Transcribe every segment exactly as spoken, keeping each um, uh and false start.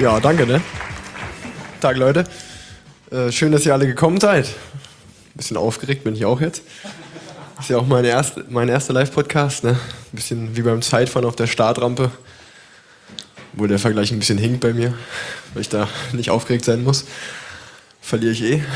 Ja, danke, ne? Tag, Leute. Äh, schön, dass ihr alle gekommen seid. Ein bisschen aufgeregt bin ich auch jetzt. Das ist ja auch mein, erst, mein erster Live-Podcast, ne? Ein bisschen wie beim Zeitfahren auf der Startrampe. Wo der Vergleich ein bisschen hinkt bei mir, weil ich da nicht aufgeregt sein muss. Verliere ich eh.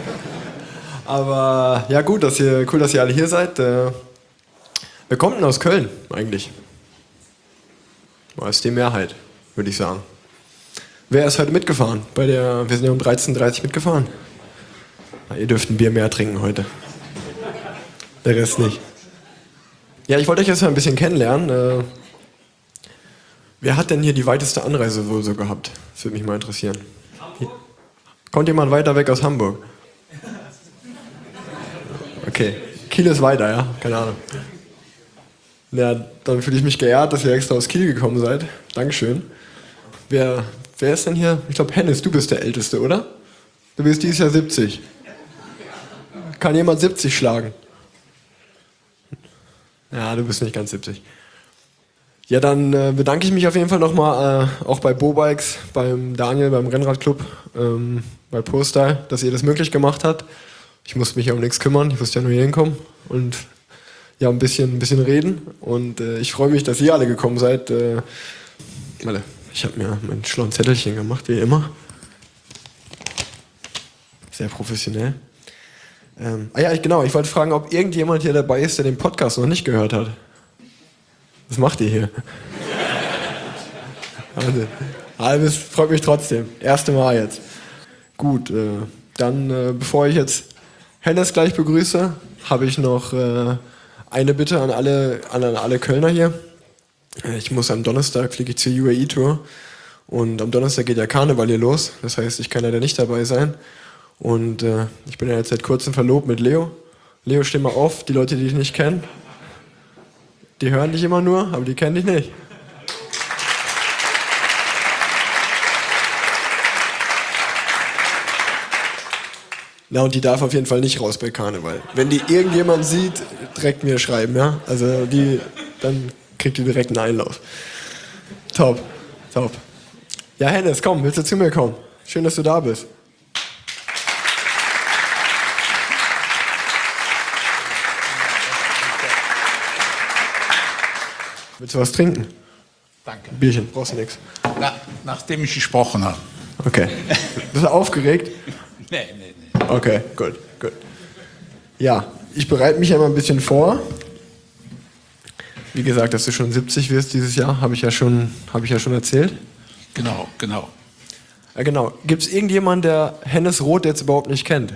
Aber ja, gut, dass ihr, cool, dass ihr alle hier seid. Äh, wer kommt denn aus Köln eigentlich? Das ist die Mehrheit, würde ich sagen. Wer ist heute mitgefahren? Bei der, wir sind ja um dreizehn Uhr dreißig mitgefahren. Na, ihr dürft ein Bier mehr trinken heute. Der Rest nicht. Ja, ich wollte euch erst mal ein bisschen kennenlernen. Äh, wer hat denn hier die weiteste Anreise wohl so gehabt? Das würde mich mal interessieren. Hier. Kommt jemand weiter weg aus Hamburg? Okay. Kiel ist weiter, ja? Keine Ahnung. Ja, dann fühle ich mich geehrt, dass ihr extra aus Kiel gekommen seid. Dankeschön. Wer, wer ist denn hier? Ich glaube, Hennes, du bist der Älteste, oder? Du bist dieses Jahr siebzig. Kann jemand siebzig schlagen? Ja, du bist nicht ganz siebzig. Ja, dann äh, bedanke ich mich auf jeden Fall nochmal äh, auch bei Bobikes, beim Daniel, beim Rennradclub, ähm, bei ProStyle, dass ihr das möglich gemacht habt. Ich musste mich ja um nichts kümmern, ich musste ja nur hier hinkommen und ja, ein bisschen, ein bisschen reden. Und äh, ich freue mich, dass ihr alle gekommen seid. Äh, warte, ich habe mir mein schlauen Zettelchen gemacht, wie immer. Sehr professionell. Ähm, ah ja, ich, genau, ich wollte fragen, ob irgendjemand hier dabei ist, der den Podcast noch nicht gehört hat. Was macht ihr hier? Also, halbes freut mich trotzdem. Erste Mal jetzt. Gut, äh, dann, äh, bevor ich jetzt Hennes gleich begrüße, habe ich noch äh, eine Bitte an alle, an alle Kölner hier. Ich muss am Donnerstag, fliege ich zur U A E-Tour und am Donnerstag geht ja Karneval hier los. Das heißt, ich kann leider nicht dabei sein. Und äh, ich bin ja jetzt seit kurzem verlobt mit Leo. Leo, steh mal auf, die Leute, die dich nicht kennen. Die hören dich immer nur, aber die kennen dich nicht. Na, und die darf auf jeden Fall nicht raus bei Karneval. Wenn die irgendjemand sieht, direkt mir schreiben, ja? Also die, dann kriegt die direkt einen Einlauf. Top, top. Ja, Hennes, komm, willst du zu mir kommen? Schön, dass du da bist. Willst du was trinken? Danke. Ein Bierchen, brauchst du nichts. Na, nachdem ich gesprochen habe. Okay. Bist du aufgeregt? Nee, nee, nee. Okay, gut, gut. Ja, ich bereite mich ja mal ein bisschen vor. Wie gesagt, dass du schon siebzig wirst dieses Jahr, habe ich ja schon, habe ich ja schon erzählt. Genau, genau. Ja, genau. Gibt es irgendjemanden, der Hennes Roth jetzt überhaupt nicht kennt?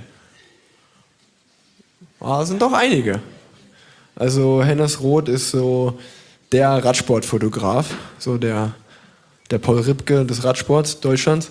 Ah, sind doch einige. Also Hennes Roth ist so der Radsportfotograf, so der, der Paul Ripke des Radsports Deutschlands.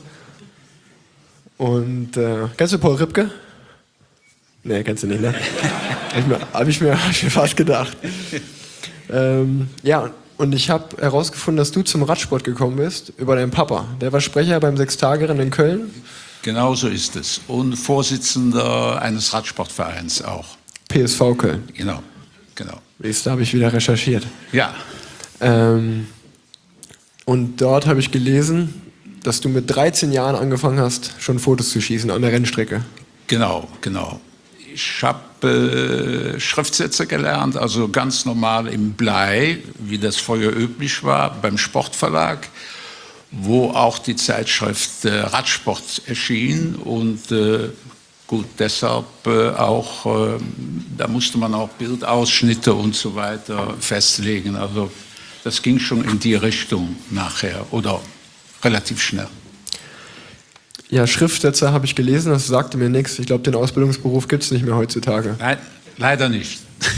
Und äh, kennst du Paul Ripke? Nee, kennst du nicht, ne? Habe ich, mir, hab ich mir fast gedacht. Ähm, ja, und ich habe herausgefunden, dass du zum Radsport gekommen bist über deinen Papa. Der war Sprecher beim Sechstagerennen in Köln. Genau so ist es. Und Vorsitzender eines Radsportvereins auch. P S V Köln. Genau, genau. Da habe ich wieder recherchiert. Ja. Ähm, und dort habe ich gelesen, dass du mit dreizehn Jahren angefangen hast, schon Fotos zu schießen an der Rennstrecke. Genau, genau. Ich habe äh, Schriftsetzer gelernt, also ganz normal im Blei, wie das früher üblich war, beim Sportverlag, wo auch die Zeitschrift äh, Radsport erschien. Und äh, gut, deshalb äh, auch, äh, da musste man auch Bildausschnitte und so weiter festlegen. Also das ging schon in die Richtung nachher oder relativ schnell. Ja, Schriftsetzer habe ich gelesen, das sagte mir nichts. Ich glaube, den Ausbildungsberuf gibt es nicht mehr heutzutage. Nein, leider nicht.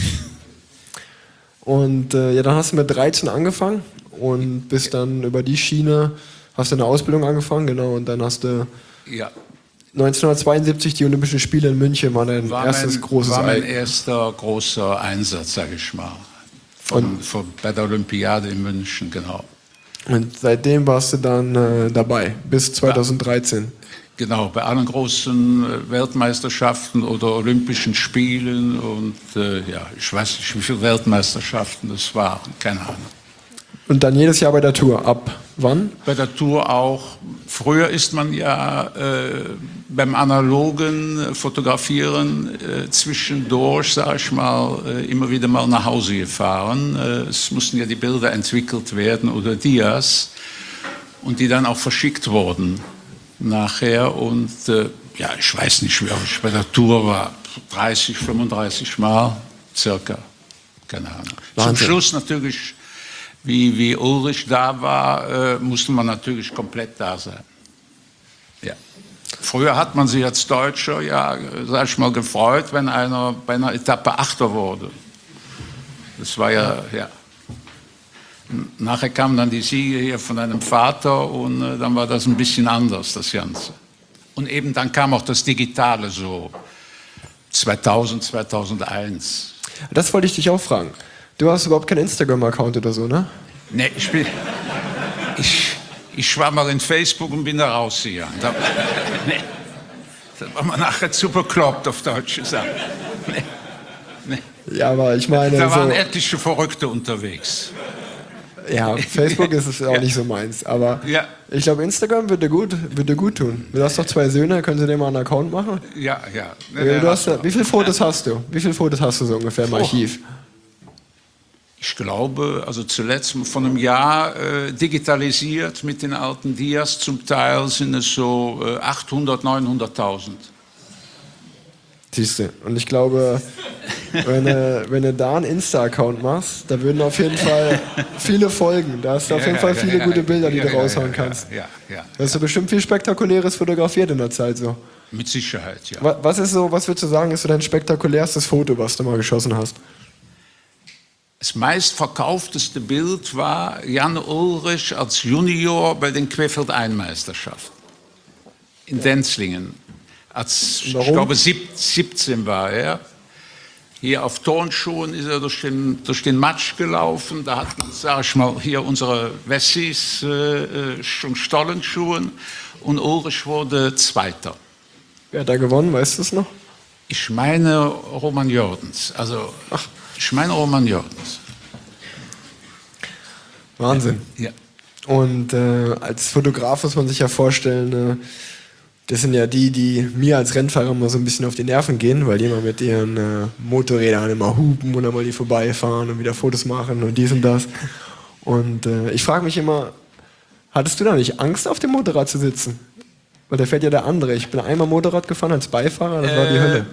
Und äh, ja, dann hast du mit dreizehn angefangen und bist dann über die Schiene, hast du eine Ausbildung angefangen, genau, und dann hast du ja. neunzehnhundertzweiundsiebzig die Olympischen Spiele in München, war dein war erstes mein, großes war mein Ereignis. erster großer Einsatz, sage ich mal, von, von, bei der Olympiade in München, genau. Und seitdem warst du dann äh, dabei, bis zweitausenddreizehn. Genau, bei allen großen Weltmeisterschaften oder Olympischen Spielen und äh, ja, ich weiß nicht, wie viele Weltmeisterschaften das waren, keine Ahnung. Und dann jedes Jahr bei der Tour, ab Wann? Bei der Tour auch. Früher ist man ja äh, beim analogen Fotografieren äh, zwischendurch, sag ich mal, äh, immer wieder mal nach Hause gefahren. Äh, es mussten ja die Bilder entwickelt werden oder Dias und die dann auch verschickt wurden nachher. Und äh, ja, ich weiß nicht, wie oft ich bei der Tour war, dreißig, fünfunddreißig Mal circa. Keine Ahnung. Wahnsinn. Zum Schluss natürlich, wie, wie Ulrich da war, äh, musste man natürlich komplett da sein. Ja. Früher hat man sich als Deutscher, ja, sag ich mal, gefreut, wenn einer bei einer Etappe Achter wurde. Das war ja, ja. Nachher kamen dann die Siege hier von einem Vater und äh, dann war das ein bisschen anders, das Ganze. Und eben dann kam auch das Digitale so, zweitausend, zweitausendeins. Das wollte ich dich auch fragen. Du hast überhaupt keinen Instagram-Account oder so, ne? Nee, ich bin, ich, ich war mal in Facebook und bin da rausgegangen. Da, nee, da war man nachher zu bekloppt, auf Deutsch gesagt. Nee, nee. Ja, aber ich meine, Da waren so, etliche Verrückte unterwegs. ja, Facebook ist es auch Ja. nicht so meins, aber Ja. ich glaube, Instagram würde gut, würde gut tun. Du hast doch zwei Söhne, können sie dir mal einen Account machen? Ja, ja. Nee, Ja, nee, du hast, hast ja- wie viele Fotos hast du? Wie viele Fotos hast du so ungefähr im Oh. Archiv? Ich glaube, also zuletzt von einem Jahr äh, digitalisiert mit den alten Dias, zum Teil sind es so äh, achthundert, neunhunderttausend. Siehst du. Und ich glaube, wenn du, wenn du da einen Insta-Account machst, da würden auf jeden Fall viele folgen. Da hast du auf jeden Fall viele gute Bilder, die ja, du ja, raushauen ja, kannst. Ja, ja, ja. Da hast du bestimmt viel Spektakuläres fotografiert in der Zeit so. Mit Sicherheit, ja. Wa- Was ist so, was würdest du sagen, ist so dein spektakulärstes Foto, was du mal geschossen hast? Das meistverkaufteste Bild war Jan Ulrich als Junior bei den Querfeld-Ein-Meisterschaften in Denzlingen. Als, ich Warum? glaube, sieb- siebzehn war er. Hier auf Turnschuhen ist er durch den, durch den Matsch gelaufen. Da hat man, sag ich mal, hier unsere Wessis äh, äh, schon Stollenschuhen. Und Ulrich wurde Zweiter. Wer hat da gewonnen, weißt du es noch? Ich meine Roman Jordens. Also, ich meine Roman Jordens. Wahnsinn. Ja. Und äh, als Fotograf muss man sich ja vorstellen, äh, das sind ja die, die mir als Rennfahrer mal so ein bisschen auf die Nerven gehen, weil die immer mit ihren äh, Motorrädern immer hupen und dann mal die vorbeifahren und wieder Fotos machen und dies und das. Und äh, ich frage mich immer, hattest du da nicht Angst, auf dem Motorrad zu sitzen? Weil da fährt ja der andere. Ich bin einmal Motorrad gefahren als Beifahrer, das war die Äh, Hölle.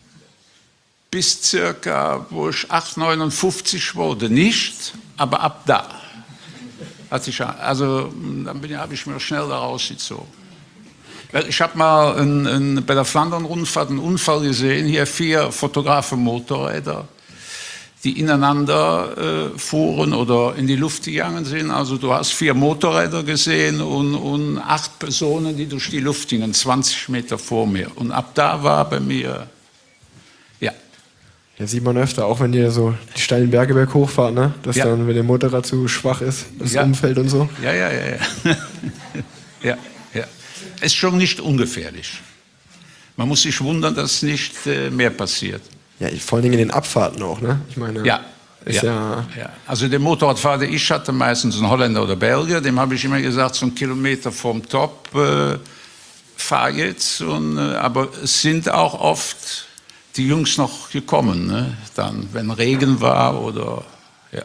Bis circa, wo ich acht, neunundfünfzig wurde, nicht, aber ab da. Hat sich, also dann bin, habe ich mir schnell da rausgezogen. Weil Ich habe mal ein, ein, bei der Flandern-Rundfahrt einen Unfall gesehen, hier vier Fotografen-Motorräder, die ineinander äh, fuhren oder in die Luft gegangen sind. Also du hast vier Motorräder gesehen und, und acht Personen, die durch die Luft gingen, zwanzig Meter vor mir. Und ab da war bei mir, ja, Ja, sieht man öfter, auch wenn ihr so die steilen Berge berghoch fahrt, ne? Dass Ja. dann, wenn der Motorrad zu schwach ist, das Ja. umfällt und so. ja, ja, ja, ja. ja, ja. Ist schon nicht ungefährlich. Man muss sich wundern, dass nicht äh, mehr passiert. Ja, vor allen Dingen in den Abfahrten auch, ne? Ich meine, Ja. ist ja, ja. Also der Motorradfahrer, den ich hatte, meistens ein Holländer oder Belgier, dem habe ich immer gesagt, so einen Kilometer vom Top äh, fahr jetzt. Und, äh, aber es sind auch oft die Jungs noch gekommen, ne? Dann, wenn Regen war oder ja.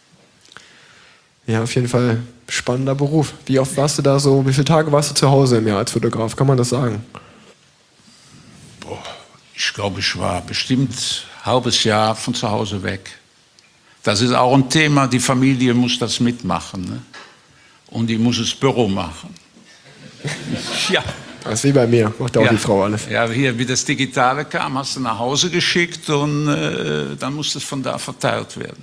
ja, auf jeden Fall spannender Beruf. Wie oft warst du da so, wie viele Tage warst du zu Hause im Jahr als Fotograf? Kann man das sagen? Boah, ich glaube, ich war bestimmt ein halbes Jahr von zu Hause weg. Das ist auch ein Thema, die Familie muss das mitmachen. Ne? Und die muss das Büro machen. ja. Das ist wie bei mir, macht auch ja. die Frau alles. Ja, hier, wie das Digitale kam, hast du nach Hause geschickt und äh, dann muss es von da verteilt werden.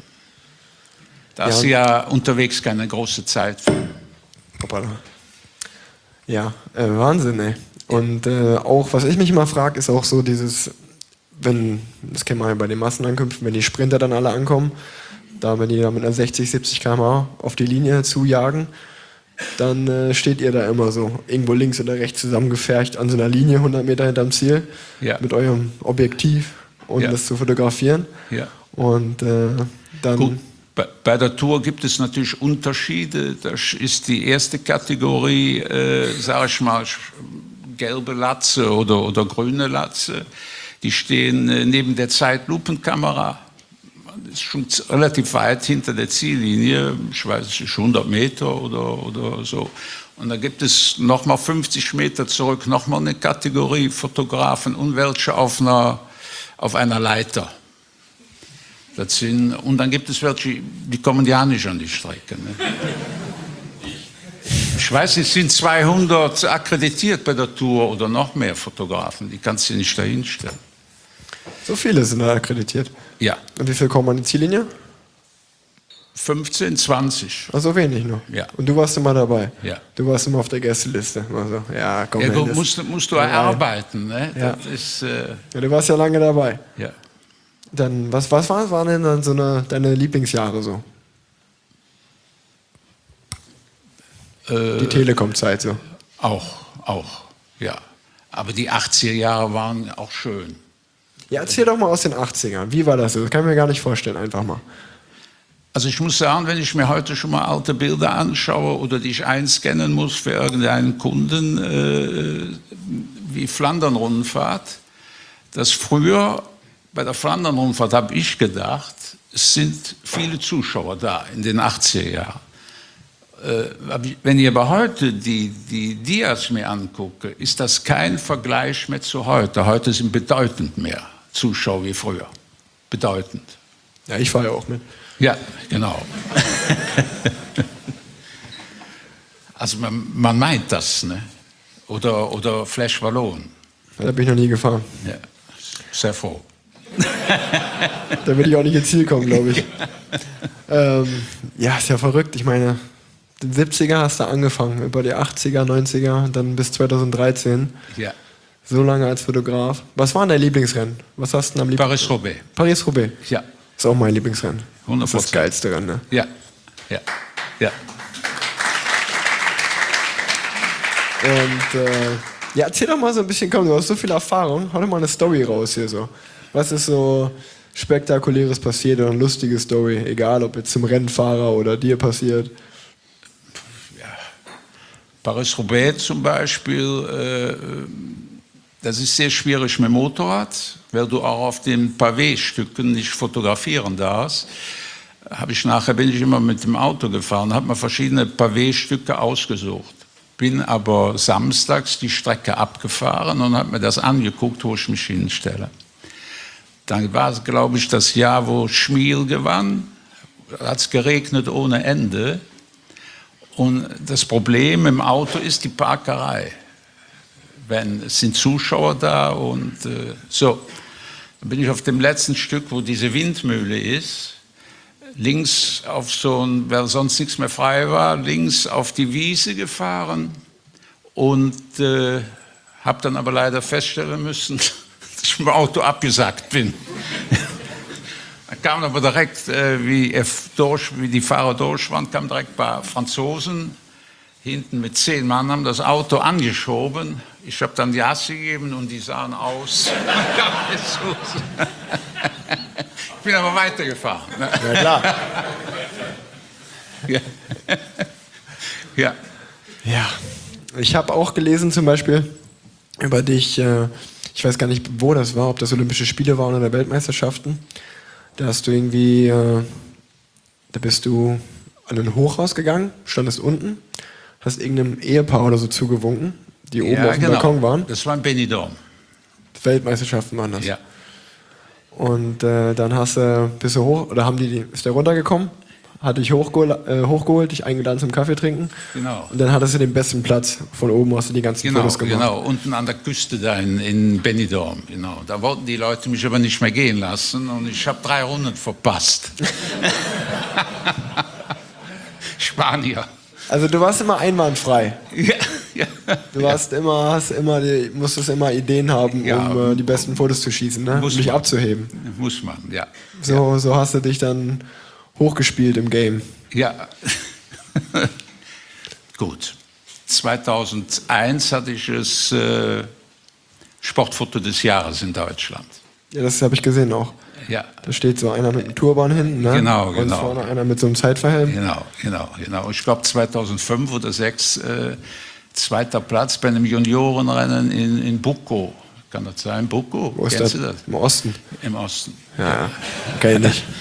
Da Ja. hast du ja unterwegs keine große Zeit für. Hoppala. Ja, äh, Wahnsinn, ey. Und äh, auch, was ich mich immer frage, ist auch so dieses, wenn, das kennen wir ja bei den Massenankünften, wenn die Sprinter dann alle ankommen, da wenn die da mit einer sechzig, siebzig Kilometer pro Stunde auf die Linie zujagen, dann äh, steht ihr da immer so irgendwo links oder rechts zusammengefercht an so einer Linie, hundert Meter hinterm Ziel, Ja. mit eurem Objektiv, um Ja. das zu fotografieren. Ja. Und äh, dann Gut. Bei, bei der Tour gibt es natürlich Unterschiede. Das ist die erste Kategorie, äh, sage ich mal, gelbe Latze oder, oder grüne Latze. Die stehen äh, neben der Zeitlupenkamera. Das ist schon relativ weit hinter der Ziellinie, ich weiß nicht, hundert Meter oder, oder so. Und da gibt es nochmal fünfzig Meter zurück, nochmal eine Kategorie Fotografen und welche auf einer, auf einer Leiter. Das sind, und dann gibt es welche, die kommen ja nicht an die Strecke. Ne? Ich weiß, es sind zweihundert akkreditiert bei der Tour oder noch mehr Fotografen, die kannst du nicht dahinstellen. So viele sind da akkreditiert? Ja. Und wie viel kommen an die Ziellinie? fünfzehn, zwanzig. Also wenig nur? Ja. Und du warst immer dabei? Ja. Du warst immer auf der Gästeliste? Also, ja, komm, Ja, ey, gut, das- musst, musst du Ja. erarbeiten. Ne? Ja. Das ist, äh, Ja, du warst ja lange dabei. ja. Dann, was, was war, waren denn dann so eine, deine Lieblingsjahre so? Äh, Die Telekom-Zeit so. Auch, auch, ja. Aber die achtziger Jahre waren auch schön. Ja, erzähl doch mal aus den achtzigern. Wie war das so? Das kann ich mir gar nicht vorstellen, einfach mal. Also ich muss sagen, wenn ich mir heute schon mal alte Bilder anschaue oder die ich einscannen muss für irgendeinen Kunden, äh, wie Flandern-Rundfahrt, dass früher bei der Flandern-Rundfahrt habe ich gedacht, es sind viele Zuschauer da in den achtziger Jahren. Äh, wenn ich aber heute die, die Dias mir angucke, ist das kein Vergleich mehr zu heute. Heute sind bedeutend mehr Zuschauer wie früher. Bedeutend. Ja, ich war ja auch mit. Ja, genau. Also man, man meint das, ne? Oder, oder Flash Wallon. Da bin ich noch nie gefahren. Ja, sehr froh. Da will ich auch nicht ins Ziel kommen, glaube ich. ähm, ja, ist ja verrückt. Ich meine, den siebziger hast du angefangen, über die achtziger, neunziger, dann bis zweitausenddreizehn. Ja. So lange als Fotograf. Was war dein Lieblingsrennen? Was hast du denn am liebsten? Paris-Roubaix. Paris-Roubaix. Ja. Ist auch mein Lieblingsrennen. hundert Das ist das Prozent. geilste Rennen, ne? Ja. Ja. Ja. Und äh, ja, erzähl doch mal so ein bisschen, komm, du hast so viel Erfahrung, hau doch mal eine Story raus hier so. Was ist so Spektakuläres passiert oder eine lustige Story, egal ob jetzt zum Rennfahrer oder dir passiert? Paris-Roubaix zum Beispiel, äh, das ist sehr schwierig mit dem Motorrad, weil du auch auf den Pavé-Stücken nicht fotografieren darfst. Hab ich nachher bin ich immer mit dem Auto gefahren, habe mir verschiedene Pavé-Stücke ausgesucht. Bin aber samstags die Strecke abgefahren und habe mir das angeguckt, wo ich mich hinstelle. Dann war es, glaube ich, das Jahr, wo Schmiel gewann. Da hat es geregnet ohne Ende. Und das Problem im Auto ist die Parkerei. Wenn, es sind Zuschauer da und äh, so. Dann bin ich auf dem letzten Stück, wo diese Windmühle ist, links auf so ein, weil sonst nichts mehr frei war, links auf die Wiese gefahren und äh, habe dann aber leider feststellen müssen, dass ich mit dem Auto abgesackt bin. Dann kam aber direkt, äh, wie, er durch, wie die Fahrer durch waren, kamen direkt ein paar Franzosen hinten mit zehn Mann, haben das Auto angeschoben. Ich habe dann die Hasse gegeben und die sahen aus. Ich bin aber weitergefahren. Ja, klar. Ja. Ja. Ja. Ich habe auch gelesen zum Beispiel über dich, äh, ich weiß gar nicht, wo das war, ob das Olympische Spiele waren oder Weltmeisterschaften. Da hast du irgendwie, äh, da bist du an ein Hochhaus gegangen, standest unten, hast irgendeinem Ehepaar oder so zugewunken, die oben Ja, auf dem genau. Balkon waren. Das war in Benidorm. Weltmeisterschaften waren das. Ja. Und äh, dann hast du, bist du hoch, oder haben die, ist der runtergekommen, hat dich hochgeholt, äh, hochgeholt, dich eingeladen zum Kaffee trinken. Genau. Und dann hattest du den besten Platz. Von oben hast du die ganzen Genau, Fotos gemacht. genau, unten an der Küste da in, in Benidorm. Genau. Da wollten die Leute mich aber nicht mehr gehen lassen und ich habe drei Runden verpasst. Spanier. Also du warst immer einwandfrei. Ja, ja. Du warst immer, hast immer die, musstest immer Ideen haben, Ja. um äh, die besten Fotos zu schießen, ne? Um Muss dich man. abzuheben. Muss man, ja. So, so hast du dich dann hochgespielt im Game. Ja. Gut. zweitausendeins hatte ich das äh, Sportfoto des Jahres in Deutschland. Ja, das habe ich gesehen auch. Ja. Da steht so einer mit einem Turban hinten, ne? Genau, Und genau. vorne einer mit so einem Zeitverhelm. Genau, genau, genau. Ich glaube zweitausendfünf oder zweitausendsechs äh, zweiter Platz bei einem Juniorenrennen in, in Bucko. Kann das sein? Bucko? Wo ist Kennst das? du das? Im Osten. Im Osten. Ja, ja. Kenn ich nicht.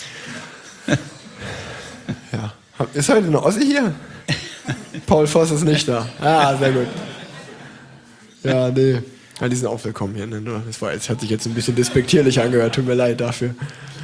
Ja. Ist heute eine Ossi hier? Paul Voss ist nicht da. Ah, sehr gut. Ja, nee. Ja, die sind auch willkommen hier. Ne? Das, war, das hat sich jetzt ein bisschen despektierlich angehört. Tut mir leid dafür.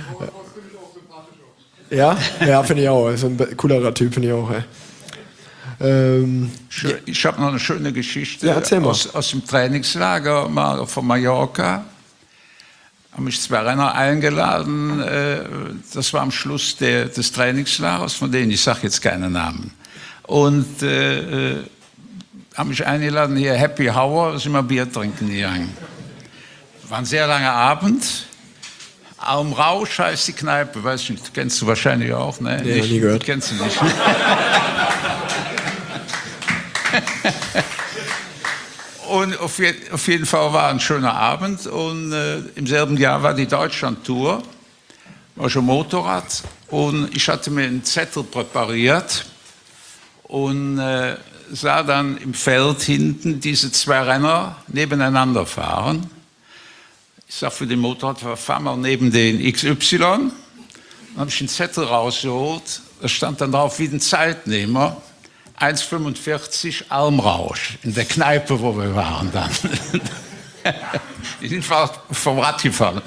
Ja, ja, finde ich auch. Ist ein coolerer Typ, finde ich auch. Ey. Ähm, Schön, ich habe noch eine schöne Geschichte Ja, erzähl mal. aus, aus dem Trainingslager mal von Mallorca. Haben mich zwei Renner eingeladen. äh, Das war am Schluss der, des Trainingslagers, von denen ich sage jetzt keine Namen. Und äh, äh, haben mich eingeladen, hier Happy Hour, sind wir Bier trinken gegangen. War ein sehr langer Abend. Am Rausch heißt die Kneipe, weiß ich nicht, kennst du wahrscheinlich auch, ne? Nee, nie gehört. Kennst du nicht. Und auf, je, auf jeden Fall war ein schöner Abend und äh, im selben Jahr war die Deutschland-Tour, war schon Motorrad und ich hatte mir einen Zettel präpariert und äh, sah dann im Feld hinten diese zwei Renner nebeneinander fahren. Ich sag für den Motorradfahrer, fahr mal neben den X Y. Dann habe ich einen Zettel rausgeholt, da stand dann drauf wie ein Zeitnehmer, eins fünfundvierzig Almrausch, in der Kneipe, wo wir waren dann. Ich bin vom Rad gefallen.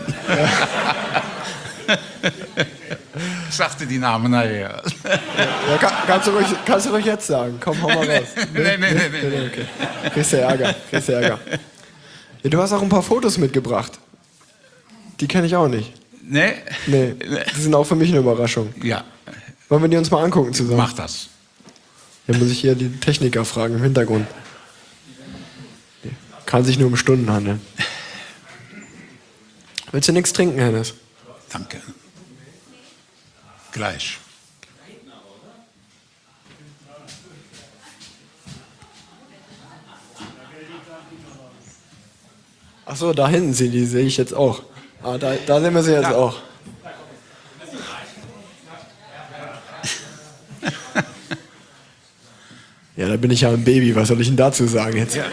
Ich sagte die Namen nachher. ja, kann, kannst, du ruhig, kannst du ruhig jetzt sagen. Komm, hau mal raus. Nee, nee, nee. nee, nee. Okay. Kriegst du Ärger. Kriegst du Ärger. Ja, du hast auch ein paar Fotos mitgebracht. Die kenne ich auch nicht. Nee? Nee, die sind auch für mich eine Überraschung. Ja, Wollen wir die uns mal angucken zusammen? mach das. Dann muss ich hier die Techniker fragen im Hintergrund. Kann sich nur um Stunden handeln. Willst du nichts trinken, Hennes? Danke. Gleich. Ach so, da hinten sind die, sehe ich jetzt auch. Ah, da, da sehen wir sie jetzt Ja. auch. Ja, da bin ich ja ein Baby. Was soll ich denn dazu sagen jetzt? Ja.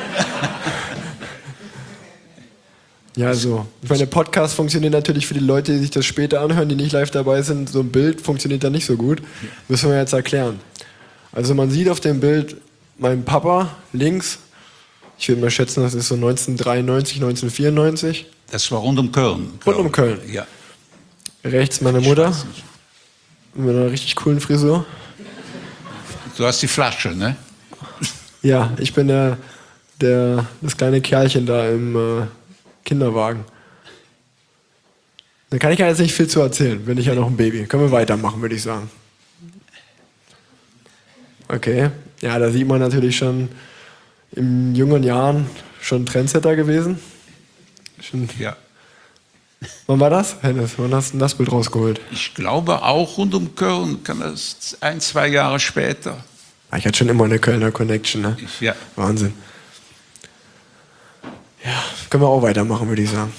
Ja, so. Ich meine, der Podcast funktioniert natürlich für die Leute, die sich das später anhören, die nicht live dabei sind. So ein Bild funktioniert da nicht so gut. Müssen wir jetzt erklären. Also man sieht auf dem Bild meinen Papa links. Ich würde mal schätzen, das ist so neunzehnhundertdreiundneunzig, neunzehnhundertvierundneunzig. Das war rund um Köln. Rund um Köln. Ja. Rechts meine Mutter mit einer richtig coolen Frisur. Du hast die Flasche, ne? Ja, ich bin der, der das kleine Kerlchen da im äh, Kinderwagen. Da kann ich ja jetzt nicht viel zu erzählen, bin ich ja noch ein Baby. Können wir weitermachen, würde ich sagen. Okay, ja, da sieht man natürlich schon in jungen Jahren schon Trendsetter gewesen. Schon, Ja. wann war das, Hennes? Wann hast du das Bild rausgeholt? Ich glaube auch rund um Köln, kann das ein, zwei Jahre später. Ah, ich hatte schon immer eine Kölner Connection, ne? Ich, ja. Wahnsinn. Ja, können wir auch weitermachen, würde ich sagen.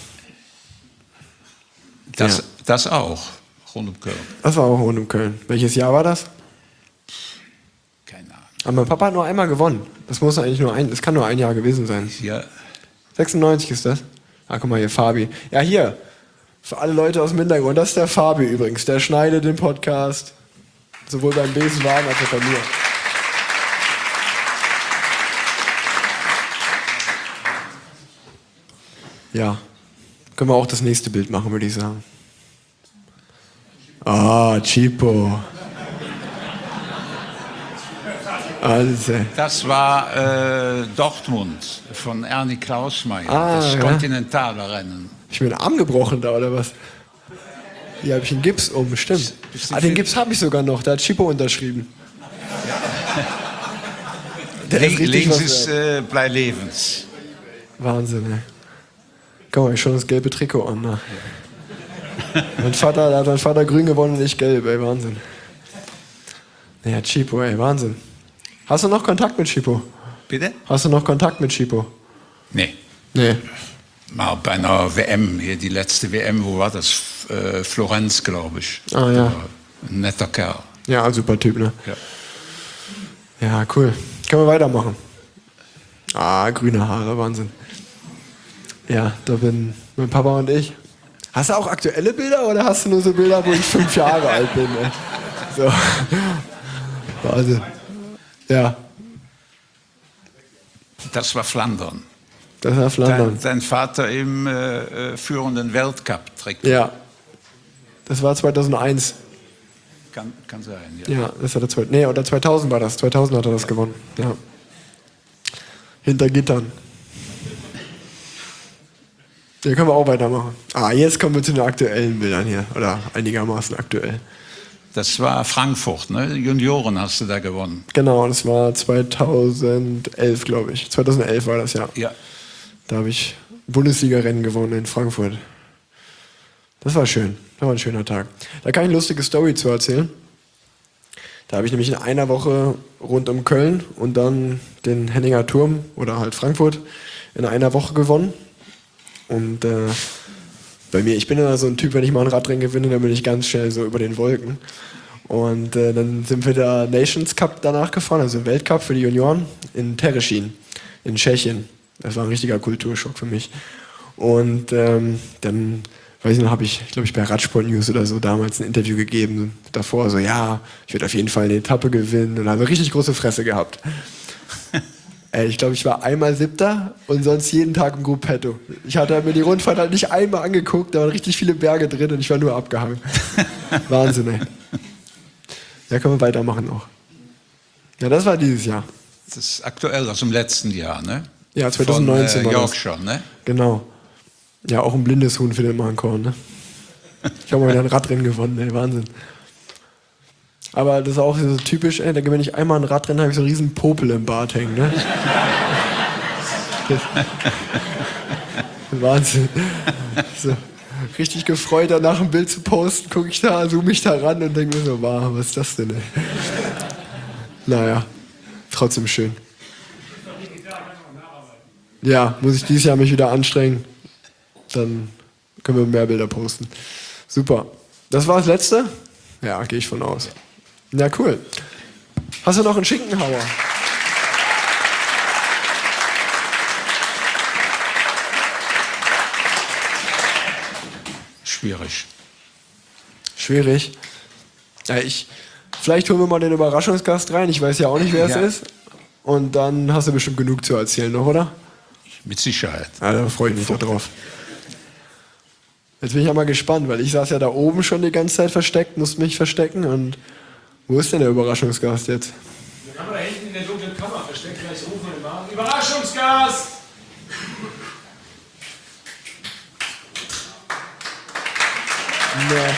Das, Ja. das auch, rund um Köln. Das war auch rund um Köln. Welches Jahr war das? Keine Ahnung. Aber mein Papa hat nur einmal gewonnen. Das muss eigentlich nur ein, das kann nur ein Jahr gewesen sein. Ja. sechsundneunzig ist das. Ah, guck mal hier, Fabi. Ja, hier. Für alle Leute aus dem Hintergrund. Das ist der Fabi übrigens. Der schneidet den Podcast. Sowohl beim Besenwagen als auch bei mir. Ja. Können wir auch das nächste Bild machen, würde ich sagen. Ah, Chipo. Also. Das war äh, Dortmund von Ernie Klausmeier, Ah, das ja. kontinentale Rennen. Hab ich mir den Arm gebrochen da, oder was? Hier habe ich einen Gips um, stimmt. Bist du Ah, den fit? Gips habe ich sogar noch, da hat Chipo unterschrieben. Der Link, richtig links was ist wert. äh, Bleilevens. Wahnsinn, ey. Guck mal, ich schon das gelbe Trikot an. Ne? Mein Vater, da hat mein Vater grün gewonnen und ich gelb, ey, Wahnsinn. Ja, Chipo, ey, Wahnsinn. Hast du noch Kontakt mit Chipo? Bitte? Hast du noch Kontakt mit Chipo? Nee. Nee. Mal bei einer W M, hier die letzte W M, wo war das? Äh, Florenz, glaube ich. Ah ja. Ein netter Kerl. Ja, super Typ, ne? Ja. Ja, cool. Können wir weitermachen. Ah, grüne Haare, Wahnsinn. Ja, da bin mein Papa und ich. Hast du auch aktuelle Bilder oder hast du nur so Bilder, wo ich fünf Jahre alt bin? Ey? So. Wahnsinn. Ja. Das war Flandern. Das war Flandern. Dein, dein Vater im äh, führenden Weltcup trägt. Ja. Das war zweitausendeins. Kann, kann sein, ja. Ja, das war der zweite. Nee, oder zweitausend war das. zweitausend hat er das gewonnen. Ja. Hinter Gittern. Ja, können wir auch weitermachen. Ah, jetzt kommen wir zu den aktuellen Bildern hier. Oder einigermaßen aktuell. Das war Frankfurt, ne? Junioren hast du da gewonnen. Genau, das war zweitausendelf, glaube ich. zweitausendelf war das, ja. Ja. Da habe ich Bundesliga-Rennen gewonnen in Frankfurt. Das war schön. Das war ein schöner Tag. Da kann ich eine lustige Story zu erzählen. Da habe ich nämlich in einer Woche rund um Köln und dann den Henninger Turm oder halt Frankfurt in einer Woche gewonnen. Und äh, bei mir, ich bin ja so ein Typ, wenn ich mal ein Radrennen gewinne, dann bin ich ganz schnell so über den Wolken. Und äh, dann sind wir da Nations Cup danach gefahren, also Weltcup für die Junioren in Tereschin, in Tschechien. Das war ein richtiger Kulturschock für mich. Und ähm, dann, weiß ich noch, habe ich, ich glaube ich bei Radsport News oder so damals ein Interview gegeben, davor so, ja, ich werde auf jeden Fall eine Etappe gewinnen und habe richtig große Fresse gehabt. Ey, ich glaube, ich war einmal Siebter und sonst jeden Tag im Gruppetto. Ich hatte mir die Rundfahrt halt nicht einmal angeguckt, da waren richtig viele Berge drin und ich war nur abgehangen. Wahnsinn, ey. Ja, können wir weitermachen noch. Ja, das war dieses Jahr. Das ist aktuell aus dem letzten Jahr, ne? Ja, zweitausendneunzehn Von, äh, war das. Yorkshire, ne? Genau. Ja, auch ein blindes Huhn findet man ein Korn, ne? Ich habe mal wieder ein Radrennen gewonnen, ey, Wahnsinn. Aber das ist auch so typisch, ey, da gewinne ich einmal ein Radrennen, habe ich so einen riesen Popel im Bart hängen, ne? Das, Wahnsinn. So, richtig gefreut, danach ein Bild zu posten, gucke ich da, zoome ich da ran und denke mir so, wow, was ist das denn, ey? Naja, trotzdem schön. Ja, muss ich dieses Jahr mich wieder anstrengen. Dann können wir mehr Bilder posten. Super. Das war das Letzte? Ja, gehe ich von aus. Ja, cool. Hast du noch einen Schinkenhauer? Schwierig. Schwierig. Ja, ich, vielleicht holen wir mal den Überraschungsgast rein. Ich weiß ja auch nicht, wer es Ja. ist. Und dann hast du bestimmt genug zu erzählen noch, oder? Mit Sicherheit. Ja, da freue ich mich doch drauf. Jetzt bin ich ja mal gespannt, weil ich saß ja da oben schon die ganze Zeit versteckt, musste mich verstecken. Und wo ist denn der Überraschungsgast jetzt? Den haben wir da hinten in der dunklen Kammer versteckt. Vielleicht rufen wir ihn mal. Überraschungsgast! Ja.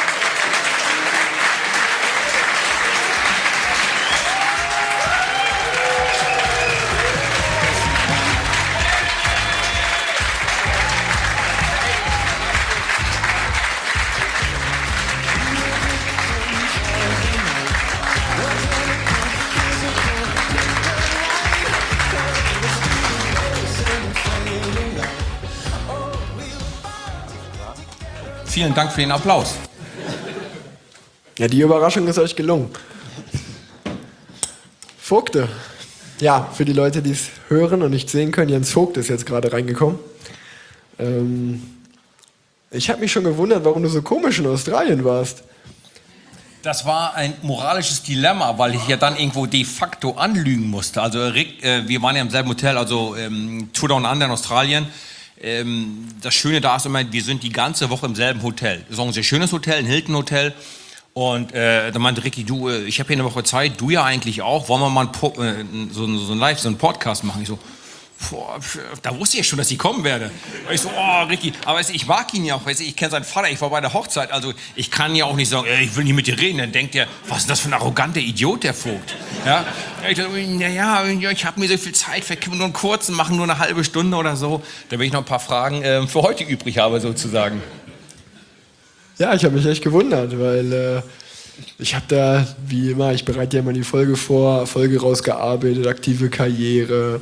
Vielen Dank für den Applaus. Ja, die Überraschung ist euch gelungen. Vogte. Ja, für die Leute, die es hören und nicht sehen können, Jens Vogt ist jetzt gerade reingekommen. Ähm, ich habe mich schon gewundert, warum du so komisch in Australien warst. Das war ein moralisches Dilemma, weil ich ja dann irgendwo de facto anlügen musste. Also Rick, äh, wir waren ja im selben Hotel, also ähm, Tour Down Under in Australien. Ähm, das Schöne da ist immer, wir sind die ganze Woche im selben Hotel. Das ist auch ein sehr schönes Hotel, ein Hilton Hotel. Und äh, da meinte Ricky, du, äh, ich habe hier eine Woche Zeit, du ja eigentlich auch. Wollen wir mal ein po äh, so, so ein Live, so einen Podcast machen? Ich so, boah, da wusste ich schon, dass ich kommen werde. Und ich so, oh, Ricky, aber weißt du, ich mag ihn ja auch, weißt du, ich kenne seinen Vater, ich war bei der Hochzeit, also ich kann ja auch nicht sagen, ey, ich will nicht mit dir reden. Dann denkt er, was ist das für ein arroganter Idiot, der Vogt? Ja, ich so, naja, ich habe mir so viel Zeit, wir können nur einen kurzen machen, nur eine halbe Stunde oder so, damit ich noch ein paar Fragen äh, für heute übrig habe, sozusagen. Ja, ich habe mich echt gewundert, weil äh, ich habe da, wie immer, ich bereite ja immer die Folge vor, Folge rausgearbeitet, aktive Karriere,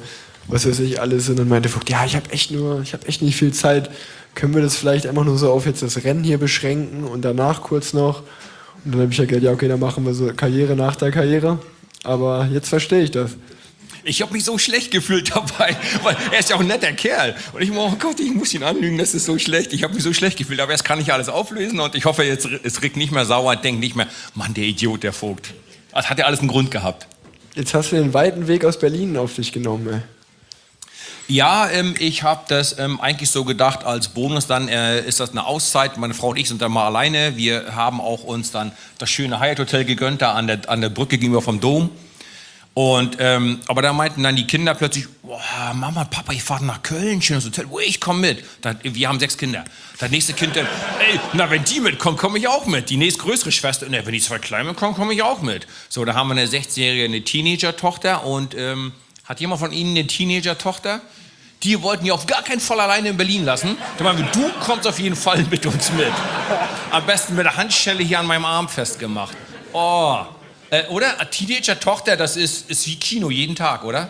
was weiß ich alles. Und dann meinte Vogt, ja, ich habe echt nur, ich habe echt nicht viel Zeit. Können wir das vielleicht einfach nur so auf jetzt das Rennen hier beschränken und danach kurz noch? Und dann habe ich ja gedacht, ja okay, dann machen wir so Karriere nach der Karriere. Aber jetzt verstehe ich das. Ich habe mich so schlecht gefühlt dabei, weil er ist ja auch ein netter Kerl. Und ich muss, oh Gott, ich muss ihn anlügen, das ist so schlecht. Ich habe mich so schlecht gefühlt, aber jetzt kann ich alles auflösen und ich hoffe, jetzt ist Rick nicht mehr sauer, denkt nicht mehr, Mann, der Idiot, der Vogt. Das hat ja alles einen Grund gehabt. Jetzt hast du den weiten Weg aus Berlin auf dich genommen, ey. Ja, ähm, ich habe das ähm, eigentlich so gedacht, als Bonus dann äh, ist das eine Auszeit. Meine Frau und ich sind dann mal alleine. Wir haben auch uns dann das schöne Hyatt Hotel gegönnt, da an der, an der Brücke gegenüber vom Dom. Und, ähm, aber da meinten dann die Kinder plötzlich, boah, Mama, Papa, ich fahre nach Köln, schönes Hotel, wo ich komme mit. Da, wir haben sechs Kinder. Das nächste Kind dann, ey, na wenn die mitkommen, komme ich auch mit. Die nächstgrößere Schwester, na, wenn die zwei Kleinen kommen, komme ich auch mit. So, da haben wir eine sechzehnjährige, eine Teenager-Tochter und ähm, hat jemand von Ihnen eine Teenager-Tochter? Die wollten ja auf gar keinen Fall alleine in Berlin lassen. Da meinen wir, du kommst auf jeden Fall mit uns mit. Am besten mit der Handschelle hier an meinem Arm festgemacht. Oh, äh, oder? Eine Teenager-Tochter, das ist, ist wie Kino jeden Tag, oder?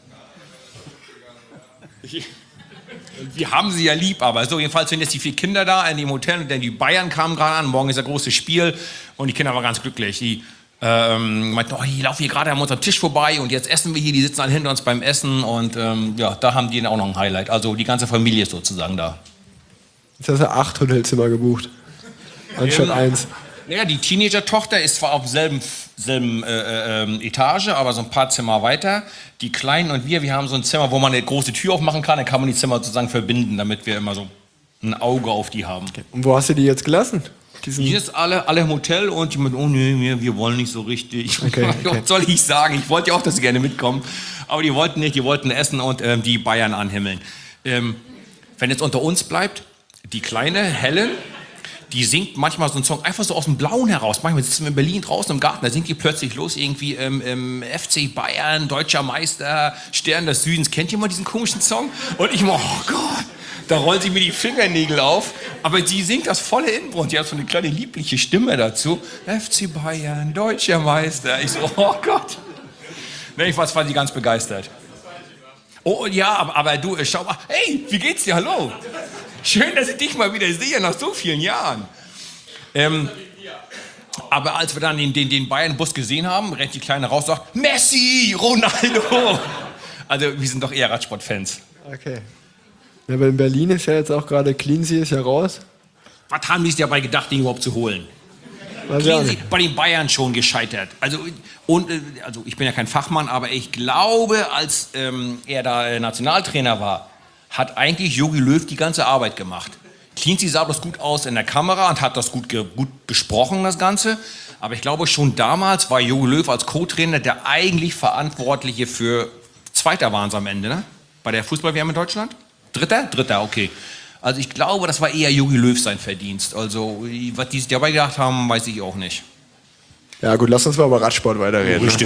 Wir haben sie ja lieb, aber so, jedenfalls sind jetzt die vier Kinder da in dem Hotel, denn die Bayern kamen gerade an, morgen ist das große Spiel und die Kinder waren ganz glücklich. Die ähm, meinten, oh, die laufen hier gerade an unserem Tisch vorbei und jetzt essen wir hier, die sitzen alle hinter uns beim Essen und ähm, ja, da haben die dann auch noch ein Highlight. Also die ganze Familie ist sozusagen da. Jetzt hast du acht Hotelzimmer gebucht, anstatt Ähm, eins. Ja, die Teenager-Tochter ist zwar auf selben, selben äh, äh, Etage, aber so ein paar Zimmer weiter. Die Kleinen und wir, wir haben so ein Zimmer, wo man eine große Tür aufmachen kann, dann kann man die Zimmer sozusagen verbinden, damit wir immer so ein Auge auf die haben. Und wo hast du die jetzt gelassen? Diesen Die ist alle, alle im Hotel und die mit, oh nee, wir, wir wollen nicht so richtig. Okay, okay. Was soll ich sagen? Ich wollte ja auch, dass sie gerne mitkommen. Aber die wollten nicht, die wollten essen und ähm, die Bayern anhimmeln. Ähm, wenn jetzt unter uns bleibt, die kleine Helen, die singt manchmal so einen Song einfach so aus dem Blauen heraus. Manchmal sitzen wir in Berlin draußen im Garten, da singt die plötzlich los, irgendwie ähm, ähm, F C Bayern, deutscher Meister, Stern des Südens. Kennt ihr mal diesen komischen Song? Und ich immer, oh Gott, da rollen sich mir die Fingernägel auf. Aber sie singt das volle Inbrunst. Die hat so eine kleine liebliche Stimme dazu. F C Bayern, deutscher Meister. Ich so, oh Gott. Ne, ich war, war sie ganz begeistert. Oh ja, aber, aber du, schau mal. Hey, wie geht's dir? Hallo. Schön, dass ich dich mal wieder sehe nach so vielen Jahren. Ähm, aber als wir dann den, den, den Bayern-Bus gesehen haben, rennt die Kleine raus und sagt, Messi, Ronaldo. Also wir sind doch eher Radsport-Fans. Okay. Ja, aber in Berlin ist ja jetzt auch gerade Cleansea ist ja raus. Was haben die sich dabei gedacht, den überhaupt zu holen? Weiß ich auch Cleansea nicht. bei den Bayern schon gescheitert. Also, und, äh, also ich bin ja kein Fachmann, aber ich glaube, als ähm, er da äh, Nationaltrainer war, hat eigentlich Jogi Löw die ganze Arbeit gemacht. Cleansea sah das gut aus in der Kamera und hat das gut, ge gut gesprochen, das Ganze. Aber ich glaube, schon damals war Jogi Löw als Co-Trainer der eigentlich Verantwortliche für Zweiter waren sie am Ende, ne? Bei der Fußball-W M in Deutschland? Dritter? Dritter, okay. Also ich glaube, das war eher Jogi Löw sein Verdienst. Also was die sich dabei gedacht haben, weiß ich auch nicht. Ja gut, lass uns mal über Radsport weiterreden. Richtig.